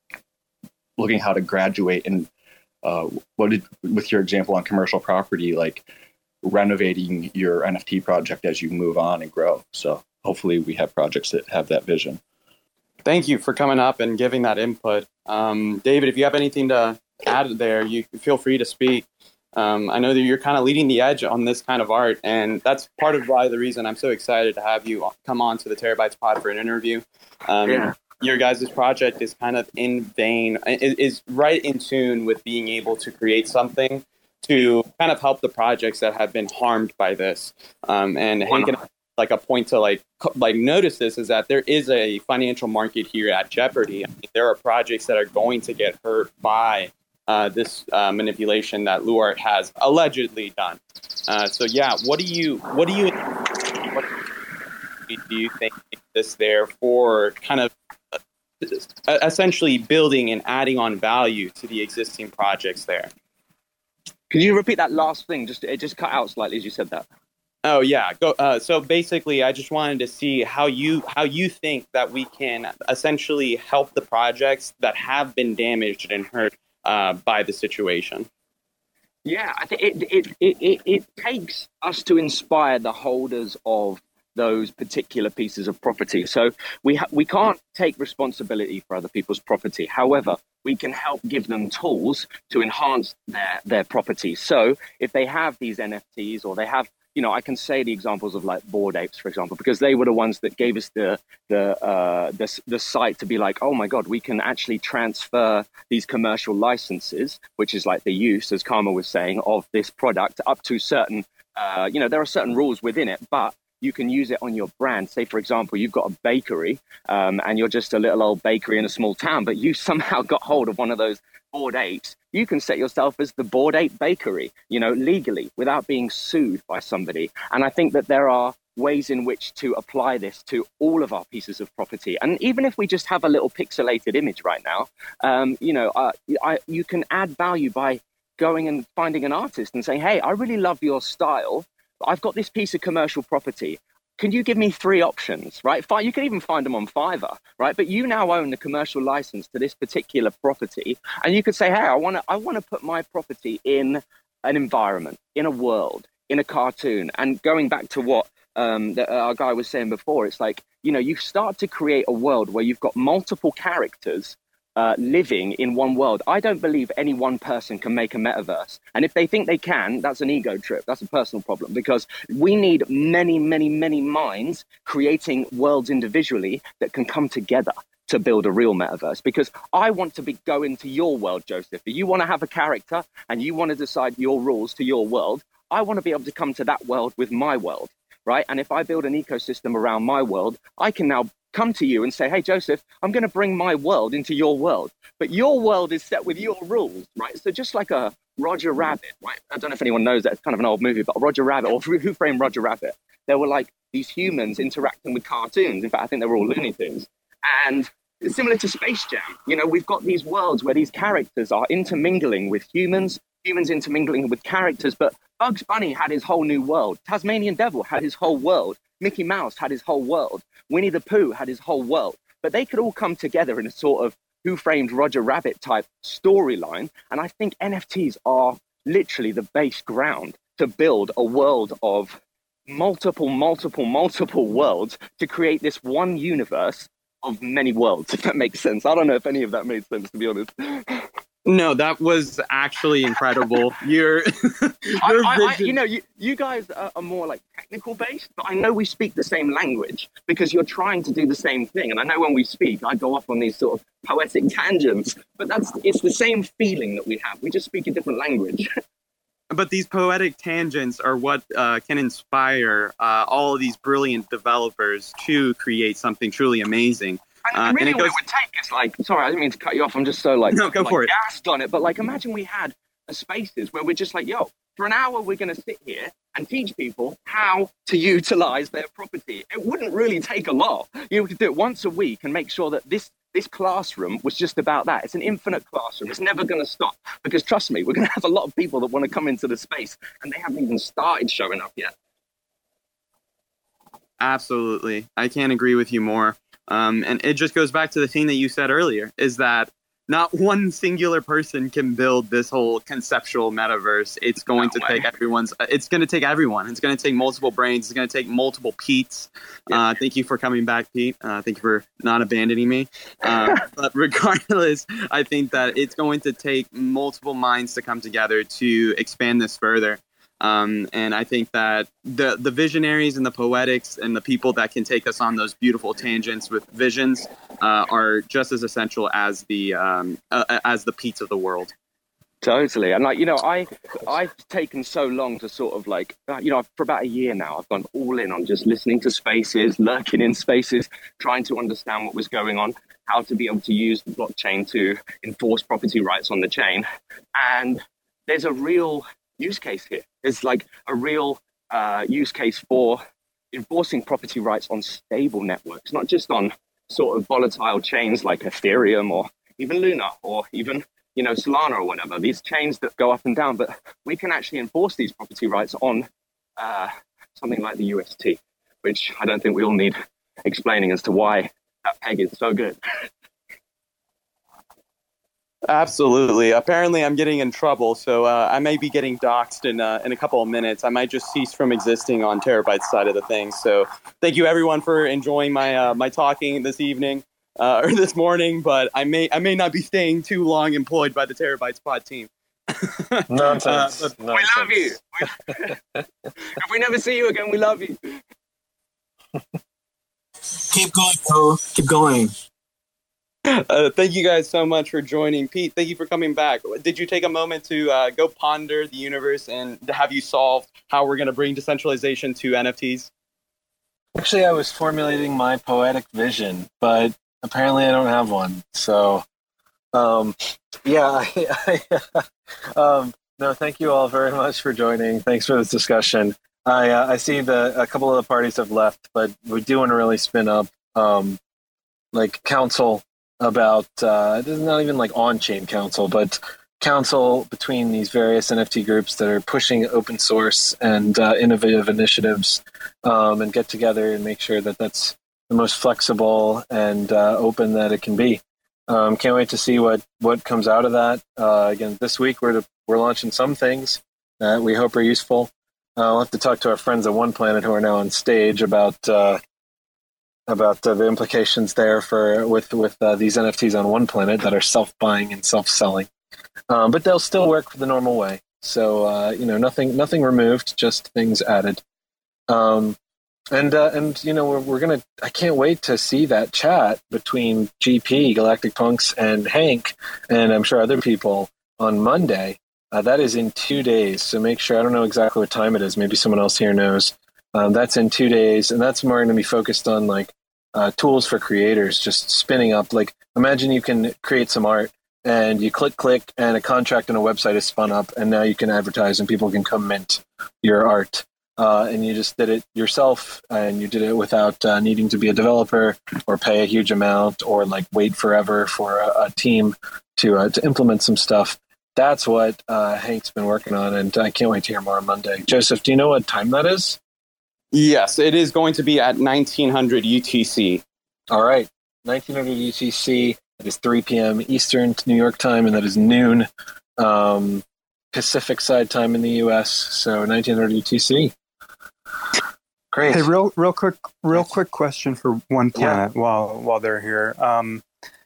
looking how to graduate and uh, what did with your example on commercial property, like renovating your N F T project as you move on and grow. So hopefully we have projects that have that vision. Thank you for coming up and giving that input. Um, David, if you have anything to add there, you feel free to speak. Um, I know that you're kind of leading the edge on this kind of art, and that's part of why the reason I'm so excited to have you come on to the Terabytes Pod for an interview. Um, Yeah. Your guys' project is kind of in vein, is, is right in tune with being able to create something to kind of help the projects that have been harmed by this. Um, and Hank and I, like a point to like like notice this is that there is a financial market here at Jeopardy. I mean, there are projects that are going to get hurt by uh, this uh, manipulation that Luart has allegedly done. Uh, so yeah, what do you what do you what do you think this there for kind of essentially building and adding on value to the existing projects there? Can you repeat that last thing? Just it just cut out slightly as you said that. Oh yeah. Go. Uh, so basically, I just wanted to see how you how you think that we can essentially help the projects that have been damaged and hurt uh, by the situation. Yeah, I think it it, it it it takes us to inspire the holders of those particular pieces of property. So we ha- we can't take responsibility for other people's property. However, we can help give them tools to enhance their their property. So if they have these N F Ts or they have, you know, I can say the examples of like Bored Apes, for example, because they were the ones that gave us the the uh, the the site to be like, oh my God, we can actually transfer these commercial licenses, which is like the use, as Karma was saying, of this product up to certain, uh, you know, there are certain rules within it, but you can use it on your brand. Say, for example, you've got a bakery um, and you're just a little old bakery in a small town, but you somehow got hold of one of those Bored Apes. You can set yourself as the Bored Ape Bakery, you know, legally without being sued by somebody. And I think that there are ways in which to apply this to all of our pieces of property. And even if we just have a little pixelated image right now, um, you know, uh, I, you can add value by going and finding an artist and saying, hey, I really love your style. I've got this piece of commercial property. Can you give me three options, right? You can even find them on Fiverr, right? But you now own the commercial license to this particular property. And you could say, hey, I want to I want to put my property in an environment, in a world, in a cartoon. And going back to what um, the, our guy was saying before, it's like, you know, you start to create a world where you've got multiple characters Uh, living in one world. I don't believe any one person can make a metaverse. And if they think they can, that's an ego trip. That's a personal problem, because we need many, many, many minds creating worlds individually that can come together to build a real metaverse, because I want to be go into your world, Joseph. If you want to have a character and you want to decide your rules to your world, I want to be able to come to that world with my world, right? And if I build an ecosystem around my world, I can now come to you and say, hey, Joseph, I'm going to bring my world into your world, but your world is set with your rules, right? So just like a Roger Rabbit, right? I don't know if anyone knows that. It's kind of an old movie, but Roger Rabbit, or Who Framed Roger Rabbit? There were like these humans interacting with cartoons. In fact, I think they were all Looney Tunes. And it's similar to Space Jam. You know, we've got these worlds where these characters are intermingling with humans, humans intermingling with characters, but Bugs Bunny had his whole new world. Tasmanian Devil had his whole world. Mickey Mouse had his whole world. Winnie the Pooh had his whole world. But they could all come together in a sort of Who Framed Roger Rabbit type storyline. And I think N F Ts are literally the base ground to build a world of multiple, multiple, multiple worlds to create this one universe of many worlds, if that makes sense. I don't know if any of that made sense, to be honest. No, that was actually incredible. You're, I, I, I, you know, you, you guys are, are more like technical based, but I know we speak the same language because you're trying to do the same thing. And I know when we speak, I go off on these sort of poetic tangents, but that's it's the same feeling that we have. We just speak a different language. But these poetic tangents are what uh, can inspire uh, all of these brilliant developers to create something truly amazing. And Uh, really, and it what goes, it would take is like, sorry, I didn't mean to cut you off. I'm just so like, No, go like for it. gassed on it. But like, imagine we had a spaces where we're just like, yo, for an hour, we're going to sit here and teach people how to utilize their property. It wouldn't really take a lot. You know, we could do it once a week and make sure that this this classroom was just about that. It's an infinite classroom. It's never going to stop because trust me, we're going to have a lot of people that want to come into the space and they haven't even started showing up yet. Absolutely. I can't agree with you more. Um, and it just goes back to the thing that you said earlier, is that not one singular person can build this whole conceptual metaverse. It's going no to way. take everyone's, it's going to take everyone. It's going to take multiple brains. It's going to take multiple Petes. Yeah. Uh, thank you for coming back, Pete. Uh, thank you for not abandoning me. Uh, but regardless, I think that it's going to take multiple minds to come together to expand this further. Um, and I think that the the visionaries and the poetics and the people that can take us on those beautiful tangents with visions uh, are just as essential as the um, uh, as the Petes of the world. Totally. And like, you know, I, I've taken so long to sort of like, uh, you know, for about a year now, I've gone all in on just listening to spaces, lurking in spaces, trying to understand what was going on, how to be able to use the blockchain to enforce property rights on the chain. And there's a real use case here. There's like a real uh, use case for enforcing property rights on stable networks, not just on sort of volatile chains like Ethereum or even Luna or even, you know, Solana or whatever, these chains that go up and down. But we can actually enforce these property rights on uh, something like the U S T, which I don't think we all need explaining as to why that peg is so good. Absolutely. Apparently, I'm getting in trouble, so uh, I may be getting doxxed in uh, in a couple of minutes. I might just cease from existing on Terabyte's side of the thing. So, thank you everyone for enjoying my uh, my talking this evening uh, or this morning. But I may I may not be staying too long employed by the Terabytes pod team. Nonsense. uh, Nonsense. We love you. If we never see you again, we love you. Keep going, bro. Keep going. Uh, thank you guys so much for joining. Pete, thank you for coming back. Did you take a moment to uh, go ponder the universe and have you solved how we're going to bring decentralization to N F Ts? Actually, I was formulating my poetic vision, but apparently I don't have one. So, um, yeah, I, I, um, no, thank you all very much for joining. Thanks for this discussion. I, uh, I see that a couple of the parties have left, but we do want to really spin up um, like council about, uh, this is not even like on-chain council, but council between these various N F T groups that are pushing open source and uh, innovative initiatives um, and get together and make sure that that's the most flexible and uh, open that it can be. Um, can't wait to see what, what comes out of that. Uh, again, this week we're, to, we're launching some things that we hope are useful. Uh, I'll have to talk to our friends at One Planet who are now on stage about uh, about uh, the implications there for with with uh, these N F Ts on One Planet that are self-buying and self-selling, um, but they'll still work the normal way. So uh, you know, nothing nothing removed, just things added. Um, And uh, and you know we're we're gonna. I can't wait to see that chat between G P, Galactic Punks, and Hank, and I'm sure other people on Monday. Uh, that is in two days. So make sure. I don't know exactly what time it is. Maybe someone else here knows. Um, that's in two days, and that's more going to be focused on like uh, tools for creators, just spinning up. Like imagine you can create some art, and you click click, and a contract on a website is spun up, and now you can advertise, and people can come mint your art. Uh, and you just did it yourself, and you did it without uh, needing to be a developer or pay a huge amount or like wait forever for a, a team to uh, to implement some stuff. That's what uh, Hank's been working on, and I can't wait to hear more on Monday. Joseph, do you know what time that is? Yes, it is going to be at nineteen hundred U T C. All right, nineteen hundred U T C. That is three p.m. Eastern New York time, and that is noon um, Pacific side time in the U S. So nineteen hundred U T C. Great. Hey, real, real quick, real quick question for One Planet yeah. while while they're here. Um,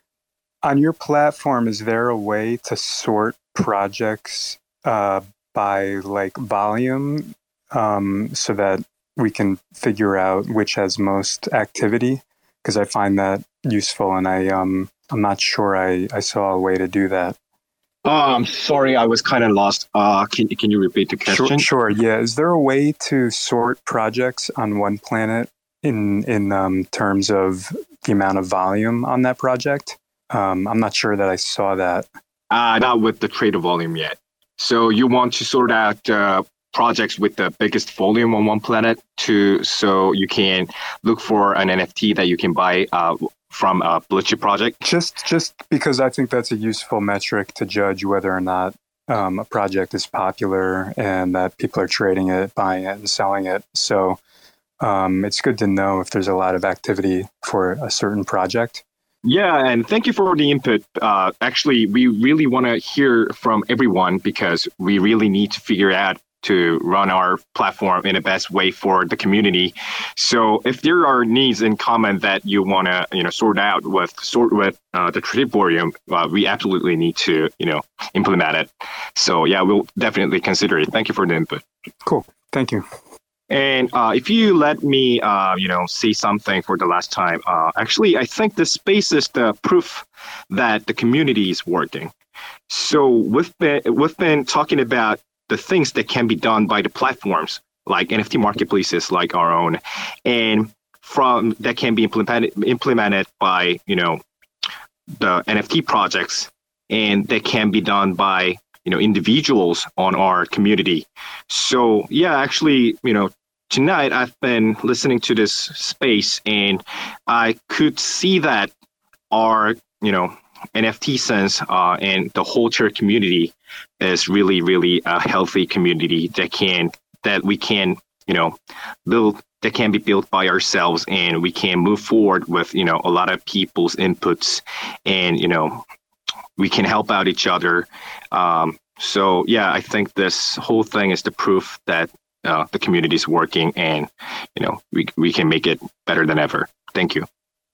on your platform, is there a way to sort projects uh, by like volume, um, so that we can figure out which has most activity? Because I find that useful, and I um I'm not sure I, I saw a way to do that. Oh, I'm sorry, I was kind of lost. Uh, can can you repeat the question? Sure, sure. Yeah, is there a way to sort projects on One Planet in in um, terms of the amount of volume on that project? Um, I'm not sure that I saw that. Uh, not with the trader volume yet. So you want to sort out uh, projects with the biggest volume on One Planet to so you can look for an N F T that you can buy uh, from a blue chip project? Just just because I think that's a useful metric to judge whether or not um, a project is popular and that people are trading it, buying it, and selling it. So um, it's good to know if there's a lot of activity for a certain project. Yeah, and thank you for the input. Uh, actually, we really want to hear from everyone because we really need to figure out to run our platform in the best way for the community. So if there are needs in common that you want to, you know, sort out with sort with uh, the Tritorium, uh, we absolutely need to, you know, implement it. So yeah, we'll definitely consider it. Thank you for the input. Cool. Thank you. And uh, if you let me, uh, you know, say something for the last time, uh, actually, I think this space is the proof that the community is working. So we've been, we've been talking about the things that can be done by the platforms, like N F T marketplaces like our own, and from that can be implemented implemented by, you know, the N F T projects, and that can be done by, you know, individuals on our community. So yeah, actually, you know, tonight I've been listening to this space, and I could see that our, you know, N F T sense uh, and the whole Terra community is really, really a healthy community that can that we can, you know, build that can be built by ourselves, and we can move forward with, you know, a lot of people's inputs, and you know, we can help out each other. Um, so yeah, I think this whole thing is the proof that uh, the community is working, and you know, we we can make it better than ever. Thank you.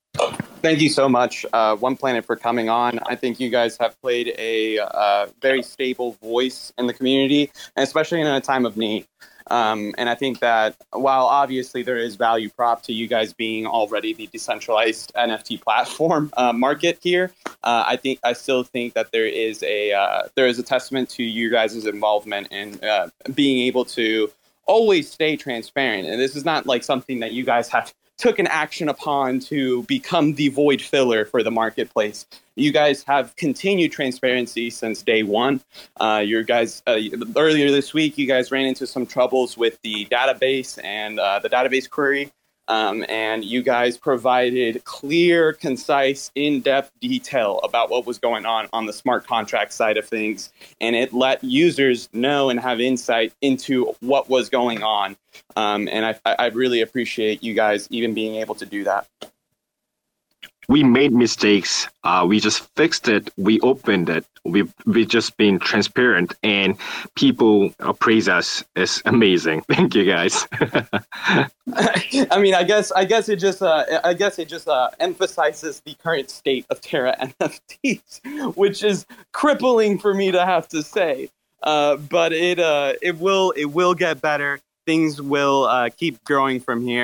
Thank you so much, uh, One Planet, for coming on. I think you guys have played a uh, very stable voice in the community, and especially in a time of need. Um, and I think that while obviously there is value prop to you guys being already the decentralized N F T platform uh, market here, uh, I think I still think that there is a uh, there is a testament to you guys' involvement in uh, being able to always stay transparent. And this is not like something that you guys have took an action upon to become the void filler for the marketplace. You guys have continued transparency since day one. Uh, your guys uh, earlier this week, you guys ran into some troubles with the database and uh, the database query. Um, and you guys provided clear, concise, in-depth detail about what was going on on the smart contract side of things. And it let users know and have insight into what was going on. Um, and I, I really appreciate you guys even being able to do that. We made mistakes. Uh, we just fixed it. We opened it. We've, we've just been transparent, and people praise us. It's amazing. Thank you, guys. I mean, I guess I guess it just uh, I guess it just uh, emphasizes the current state of Terra N F Ts, which is crippling for me to have to say. Uh, but it uh, it will it will get better. Things will uh, keep growing from here.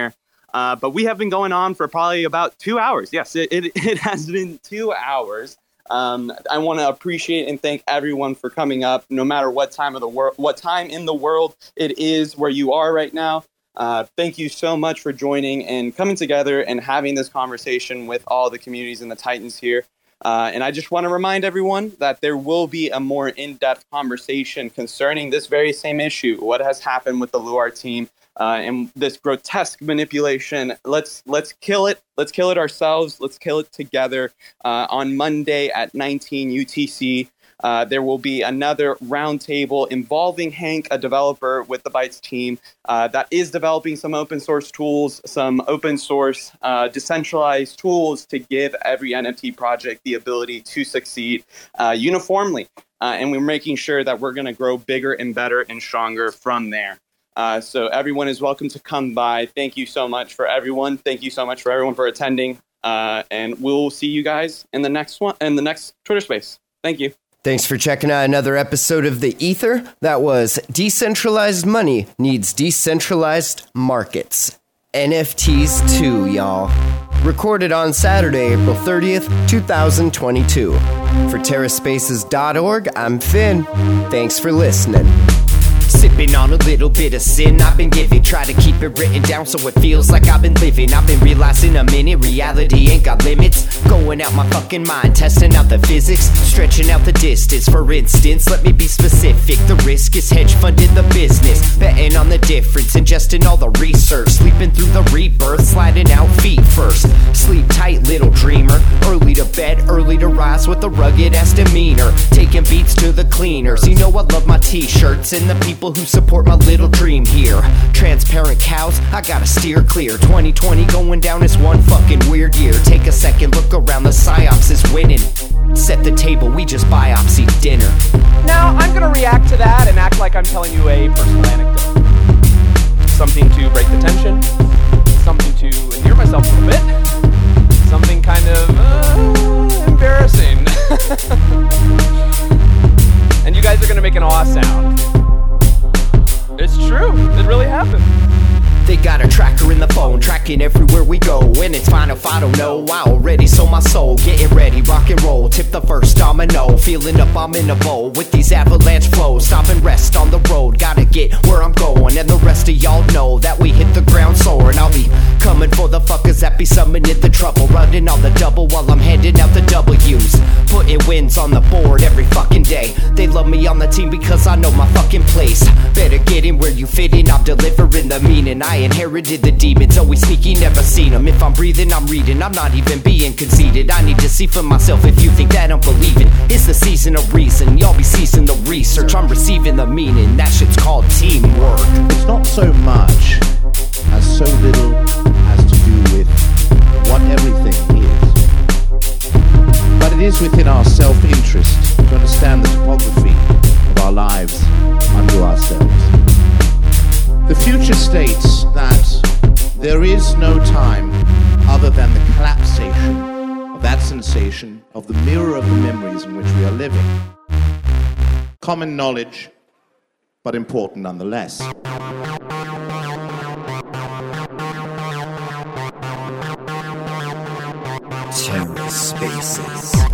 Uh, but we have been going on for probably about two hours. Yes, it, it, it has been two hours. Um, I want to appreciate and thank everyone for coming up, no matter what time of the world, what time in the world it is where you are right now. Uh, thank you so much for joining and coming together and having this conversation with all the communities and the Titans here. Uh, and I just want to remind everyone that there will be a more in-depth conversation concerning this very same issue, what has happened with the Luar team. Uh, and this grotesque manipulation. Let's let's kill it. Let's kill it ourselves. Let's kill it together. Uh, on Monday at nineteen U T C, uh, there will be another roundtable involving Hank, a developer with the Bytes team uh, that is developing some open source tools, some open source uh, decentralized tools to give every N F T project the ability to succeed uh, uniformly. Uh, and we're making sure that we're going to grow bigger and better and stronger from there. Uh, so everyone is welcome to come by. Thank you so much for everyone. Thank you so much for everyone for attending. Uh, and we'll see you guys in the next one, in the next Twitter space. Thank you. Thanks for checking out another episode of The Ether. That was Decentralized Money Needs Decentralized Markets. N F Ts too, y'all. Recorded on Saturday, April thirtieth, twenty twenty-two. For Terra Spaces dot org, I'm Finn. Thanks for listening. Sipping on a little bit of sin I've been giving. Try to keep it written down so it feels like I've been living. I've been realizing a minute reality ain't got limits. Going out my fucking mind, testing out the physics, stretching out the distance. For instance, let me be specific. The risk is hedge funding the business, betting on the difference, ingesting all the research, sleeping through the rebirth, sliding out feet first. Sleep tight, little dreamer. Early to bed, early to rise with a rugged ass demeanor. Taking beats to the cleaners. You know I love my t-shirts and the people who support my little dream here. Transparent cows, I gotta steer clear. twenty twenty going down as one fucking weird year. Take a second, look around, the psyops is winning. Set the table, we just biopsy dinner. Now, I'm gonna react to that and act like I'm telling you a personal anecdote. Something to break the tension, something to endear myself a little bit, something kind of uh, embarrassing. And you guys are gonna make an awe sound. It's true. It really happened. They got a tracker in the phone, tracking everywhere we go. And it's fine if I don't know. I already sold my soul. Getting ready, rock and roll. Tip the first domino. Feeling up, I'm in a bowl with these avalanche flows. Stop and rest on the road. Gotta get where I'm going. And the rest of y'all know that we hit the ground soaring. I'll be coming for the fuckers that be summoning the trouble. Running on the double while I'm handing out the W's. Putting wins on the board every fucking day. They love me on the team because I know my fucking place. Better get in where you fit in. I'm delivering the meaning. I inherited the demons, always sneaky, never seen them. If I'm breathing, I'm reading, I'm not even being conceited. I need to see for myself if you think that I'm believing. It's the season of reason, y'all be ceasing the research. I'm receiving the meaning, that shit's called teamwork. It's not so much as so little as to do with what everything is. But it is within our self-interest to understand the topography of our lives unto ourselves. The future states that there is no time other than the collapsation of that sensation of the mirror of the memories in which we are living. Common knowledge, but important nonetheless. Terra Spaces.